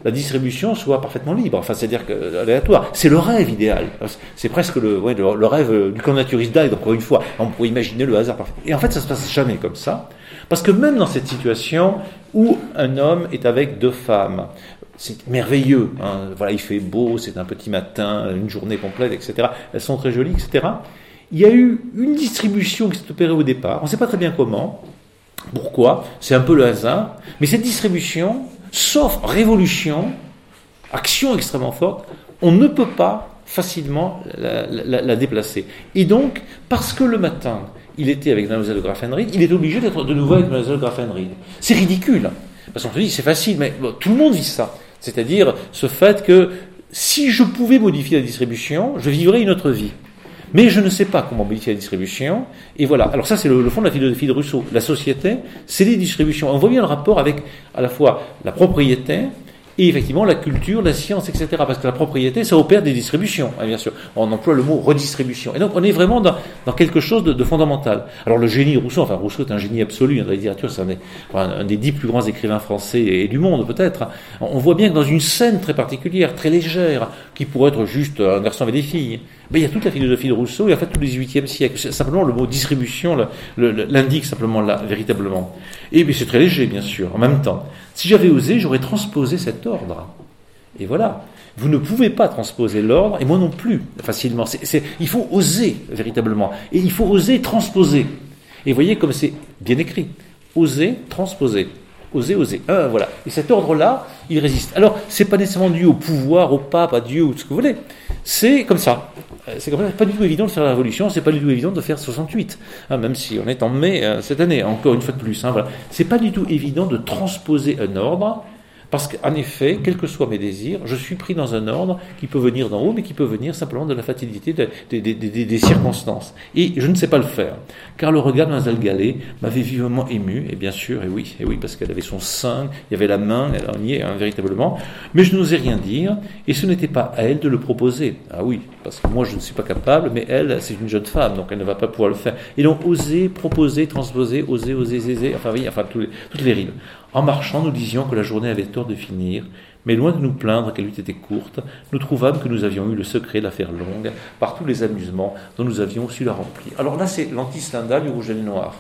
la distribution soit parfaitement libre, enfin c'est-à-dire que, aléatoire. C'est le rêve idéal. C'est presque le, ouais, le, le rêve du naturiste d'Hyde, encore une fois. On pourrait imaginer le hasard parfait. Et en fait, ça se passe jamais comme ça, parce que même dans cette situation où un homme est avec deux femmes, c'est merveilleux, hein. Voilà, il fait beau, c'est un petit matin, une journée complète, et cetera. Elles sont très jolies, et cetera. Il y a eu une distribution qui s'est opérée au départ, on ne sait pas très bien comment, pourquoi, c'est un peu le hasard, mais cette distribution, sauf révolution, action extrêmement forte, on ne peut pas facilement la, la, la déplacer. Et donc, parce que le matin, il était avec Mademoiselle de Graffenried, il est obligé d'être de nouveau avec Mademoiselle de Graffenried. C'est ridicule, parce qu'on se dit, c'est facile, mais bon, tout le monde vit ça. C'est-à-dire ce fait que si je pouvais modifier la distribution, je vivrais une autre vie. Mais je ne sais pas comment modifier la distribution, et voilà. Alors ça, c'est le, le fond de la philosophie de Rousseau. La société, c'est les distributions. On voit bien le rapport avec, à la fois, la propriété, et effectivement la culture, la science, et cetera. Parce que la propriété, ça opère des distributions, hein, bien sûr. On emploie le mot redistribution. Et donc, on est vraiment dans, dans quelque chose de, de fondamental. Alors, le génie de Rousseau, enfin, Rousseau est un génie absolu dans la littérature, c'est un des, enfin, un des dix plus grands écrivains français et du monde, peut-être. On voit bien que dans une scène très particulière, très légère, qui pourrait être juste un garçon avec des filles, ben, il y a toute la philosophie de Rousseau, et en fait, tout le dix-huitième siècle. Simplement, le mot distribution le, le, l'indique simplement là, véritablement. Et bien, c'est très léger, bien sûr, en même temps. Si j'avais osé, j'aurais transposé cet ordre. Et voilà. Vous ne pouvez pas transposer l'ordre, et moi non plus, facilement. C'est, c'est, il faut oser, véritablement. Et il faut oser transposer. Et vous voyez comme c'est bien écrit. Oser, transposer. Oser, oser. Ah, voilà. Et cet ordre-là, il résiste. Alors, c'est pas nécessairement dû au pouvoir, au pape, à Dieu, ou ce que vous voulez. C'est comme ça. C'est comme ça. Pas du tout évident de faire la révolution, c'est pas du tout évident de faire soixante-huit. Hein, même si on est en mai euh, cette année, encore une fois de plus. Hein, voilà. C'est pas du tout évident de transposer un ordre, parce qu'en effet, quels que soient mes désirs, je suis pris dans un ordre qui peut venir d'en haut, mais qui peut venir simplement de la fatalité de, de, de, de, des circonstances. Et je ne sais pas le faire, car le regard de Mademoiselle Gallet m'avait vivement ému, et bien sûr, et oui, et oui, parce qu'elle avait son sein, il y avait la main, elle en y est, hein, véritablement, mais je n'osais rien dire, et ce n'était pas à elle de le proposer. Ah oui, parce que moi je ne suis pas capable, mais elle, c'est une jeune femme, donc elle ne va pas pouvoir le faire. Et donc, oser, proposer, transposer, oser, oser, zézer, enfin oui, enfin tous les, toutes les rides. En marchant, nous disions que la journée avait tort de finir, mais loin de nous plaindre qu'elle eût été courte, nous trouvâmes que nous avions eu le secret de la faire longue par tous les amusements dont nous avions su la remplir. Alors là, c'est l'anti-Stendhal du Rouge et le Noir.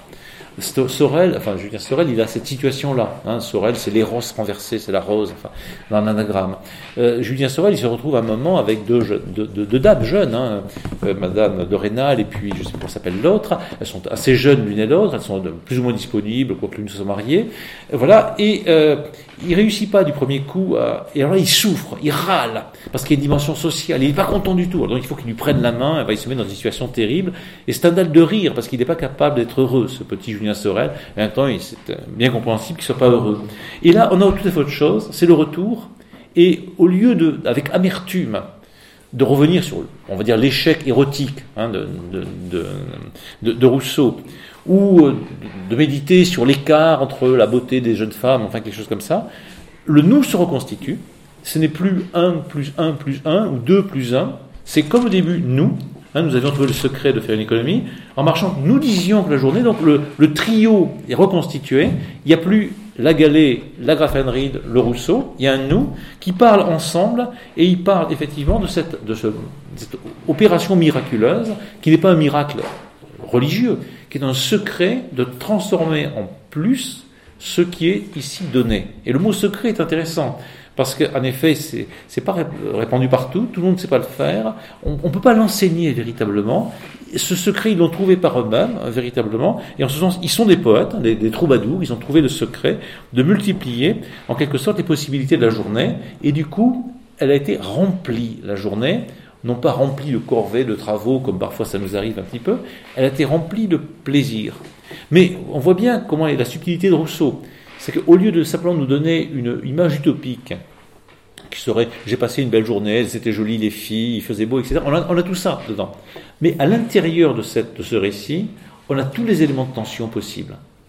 Sorel, enfin Julien Sorel, il a cette situation-là. Hein. Sorel, c'est l'éros renversé, c'est la rose, enfin, dans l'anagramme. Euh, Julien Sorel, il se retrouve à un moment avec deux, jeunes, deux, deux, deux dames jeunes, hein, euh, Madame de Rênal et puis, je ne sais pas comment s'appelle l'autre. Elles sont assez jeunes l'une et l'autre, elles sont plus ou moins disponibles, quoique l'une soit mariée. Euh, voilà, et euh, il réussit pas du premier coup, à, et alors là, il souffre, il râle, parce qu'il y a une dimension sociale, il n'est pas content du tout. Alors, donc il faut qu'il lui prenne la main, et ben, il se met dans une situation terrible, et Stendhal de rire, parce qu'il n'est pas capable d'être heureux, ce petit Julien Sorel, et en même temps, c'est bien compréhensible qu'il ne soit pas heureux. Et là, on a tout à fait autre chose, c'est le retour, et au lieu de, avec amertume, de revenir sur, on va dire, l'échec érotique hein, de, de, de, de, de Rousseau, ou de méditer sur l'écart entre la beauté des jeunes femmes, enfin quelque chose comme ça, le nous se reconstitue, ce n'est plus un plus un plus un, ou deux plus un, c'est comme au début, nous, hein, nous avions trouvé le secret de faire une économie, en marchant, nous disions que la journée, donc le, le trio est reconstitué, il n'y a plus la Gallet, la Graffenried, le Rousseau, il y a un nous qui parlent ensemble, et ils parlent effectivement de cette, de ce, cette opération miraculeuse, qui n'est pas un miracle religieux, qui est un secret de transformer en plus ce qui est ici donné. Et le mot secret est intéressant, parce qu'en effet, c'est, c'est pas répandu partout, tout le monde ne sait pas le faire, on ne peut pas l'enseigner véritablement. Ce secret, ils l'ont trouvé par eux-mêmes, véritablement, et en ce sens, ils sont des poètes, des, des troubadours, ils ont trouvé le secret de multiplier, en quelque sorte, les possibilités de la journée, et du coup, elle a été remplie, la journée, non pas remplie de corvées, de travaux, comme parfois ça nous arrive un petit peu, elle a été remplie de plaisir. Mais on voit bien comment est la subtilité de Rousseau. C'est qu'au lieu de simplement nous donner une image utopique, qui serait « j'ai passé une belle journée, c'était joli les filles, il faisait beau, et cetera » On a, on a tout ça dedans. Mais à l'intérieur de, cette, de ce récit, on a tous les éléments de tension possibles.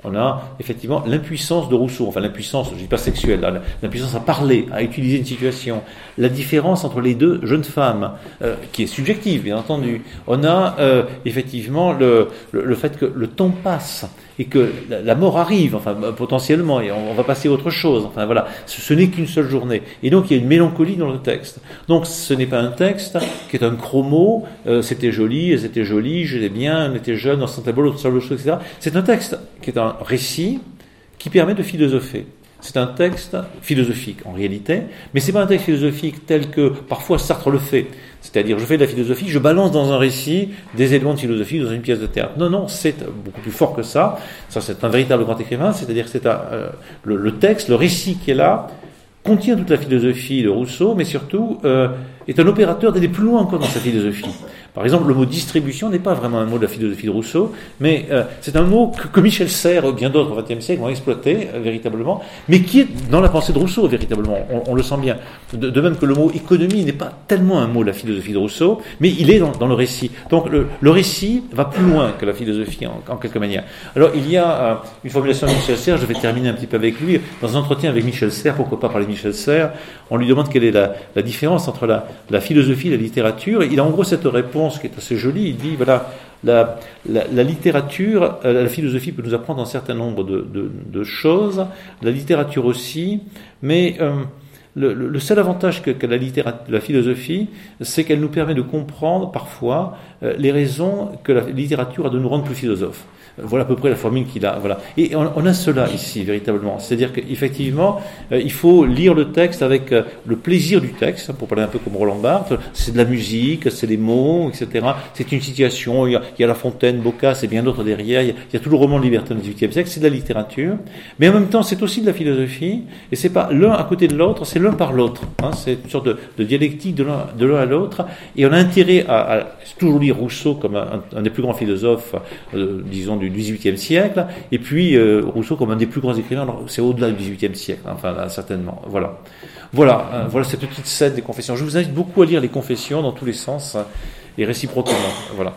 On a effectivement l'impuissance de Rousseau, enfin l'impuissance, je ne dis pas sexuelle, là, l'impuissance à parler, à utiliser une situation. La différence entre les deux jeunes femmes, euh, qui est subjective, bien entendu. On a euh, effectivement le, le, le fait que le temps passe et que la, la mort arrive, enfin potentiellement, et on, on va passer à autre chose. Enfin voilà, ce, ce n'est qu'une seule journée. Et donc il y a une mélancolie dans le texte. Donc ce n'est pas un texte qui est un chromo, euh, c'était joli, c'était joli, j'étais bien, on était jeune, on se sentait beau, on se sentait beau, et cetera. C'est un texte qui est un récit qui permet de philosopher. C'est un texte philosophique en réalité, mais c'est pas un texte philosophique tel que parfois Sartre le fait. C'est-à-dire, je fais de la philosophie, je balance dans un récit des éléments de philosophie dans une pièce de théâtre. Non, non, c'est beaucoup plus fort que ça. Ça, c'est un véritable grand écrivain. C'est-à-dire que c'est un, euh, le, le texte, le récit qui est là, contient toute la philosophie de Rousseau, mais surtout euh, est un opérateur d'aller plus loin encore dans sa philosophie. Par exemple, le mot distribution n'est pas vraiment un mot de la philosophie de Rousseau, mais euh, c'est un mot que, que Michel Serres et bien d'autres au vingtième siècle ont exploité euh, véritablement, mais qui est dans la pensée de Rousseau véritablement, on, on le sent bien. De, de même que le mot économie n'est pas tellement un mot de la philosophie de Rousseau, mais il est dans, dans le récit. Donc le, le récit va plus loin que la philosophie en, en quelque manière. Alors il y a euh, une formulation de Michel Serres, je vais terminer un petit peu avec lui, dans un entretien avec Michel Serres, pourquoi pas parler de Michel Serres, on lui demande quelle est la, la différence entre la, la philosophie et la littérature, et il a en gros cette réponse qui est assez jolie, il dit, voilà, la, la, la littérature, la philosophie peut nous apprendre un certain nombre de, de, de choses, la littérature aussi, mais euh, le, le seul avantage que, que la, la philosophie, c'est qu'elle nous permet de comprendre parfois euh, les raisons que la littérature a de nous rendre plus philosophes. Voilà à peu près la formule qu'il a. Voilà. Et on, on a cela ici, véritablement. C'est-à-dire qu'effectivement, euh, il faut lire le texte avec euh, le plaisir du texte, pour parler un peu comme Roland Barthes. C'est de la musique, c'est les mots, et cetera. C'est une situation, il y a, il y a La Fontaine, Boccace et bien d'autres derrière. Il y a, il y a tout le roman de liberté du dix-huitième siècle, c'est de la littérature. Mais en même temps, c'est aussi de la philosophie. Et c'est pas l'un à côté de l'autre, c'est l'un par l'autre. Hein. C'est une sorte de, de dialectique de l'un, de l'un à l'autre. Et on a intérêt à, à toujours lire Rousseau comme un, un des plus grands philosophes, euh, disons, du dix-huitième siècle, et puis euh, Rousseau comme un des plus grands écrivains, alors c'est au-delà du dix-huitième siècle, enfin là, certainement. Voilà, voilà, euh, voilà cette petite scène des Confessions. Je vous invite beaucoup à lire les Confessions dans tous les sens et réciproquement. Voilà.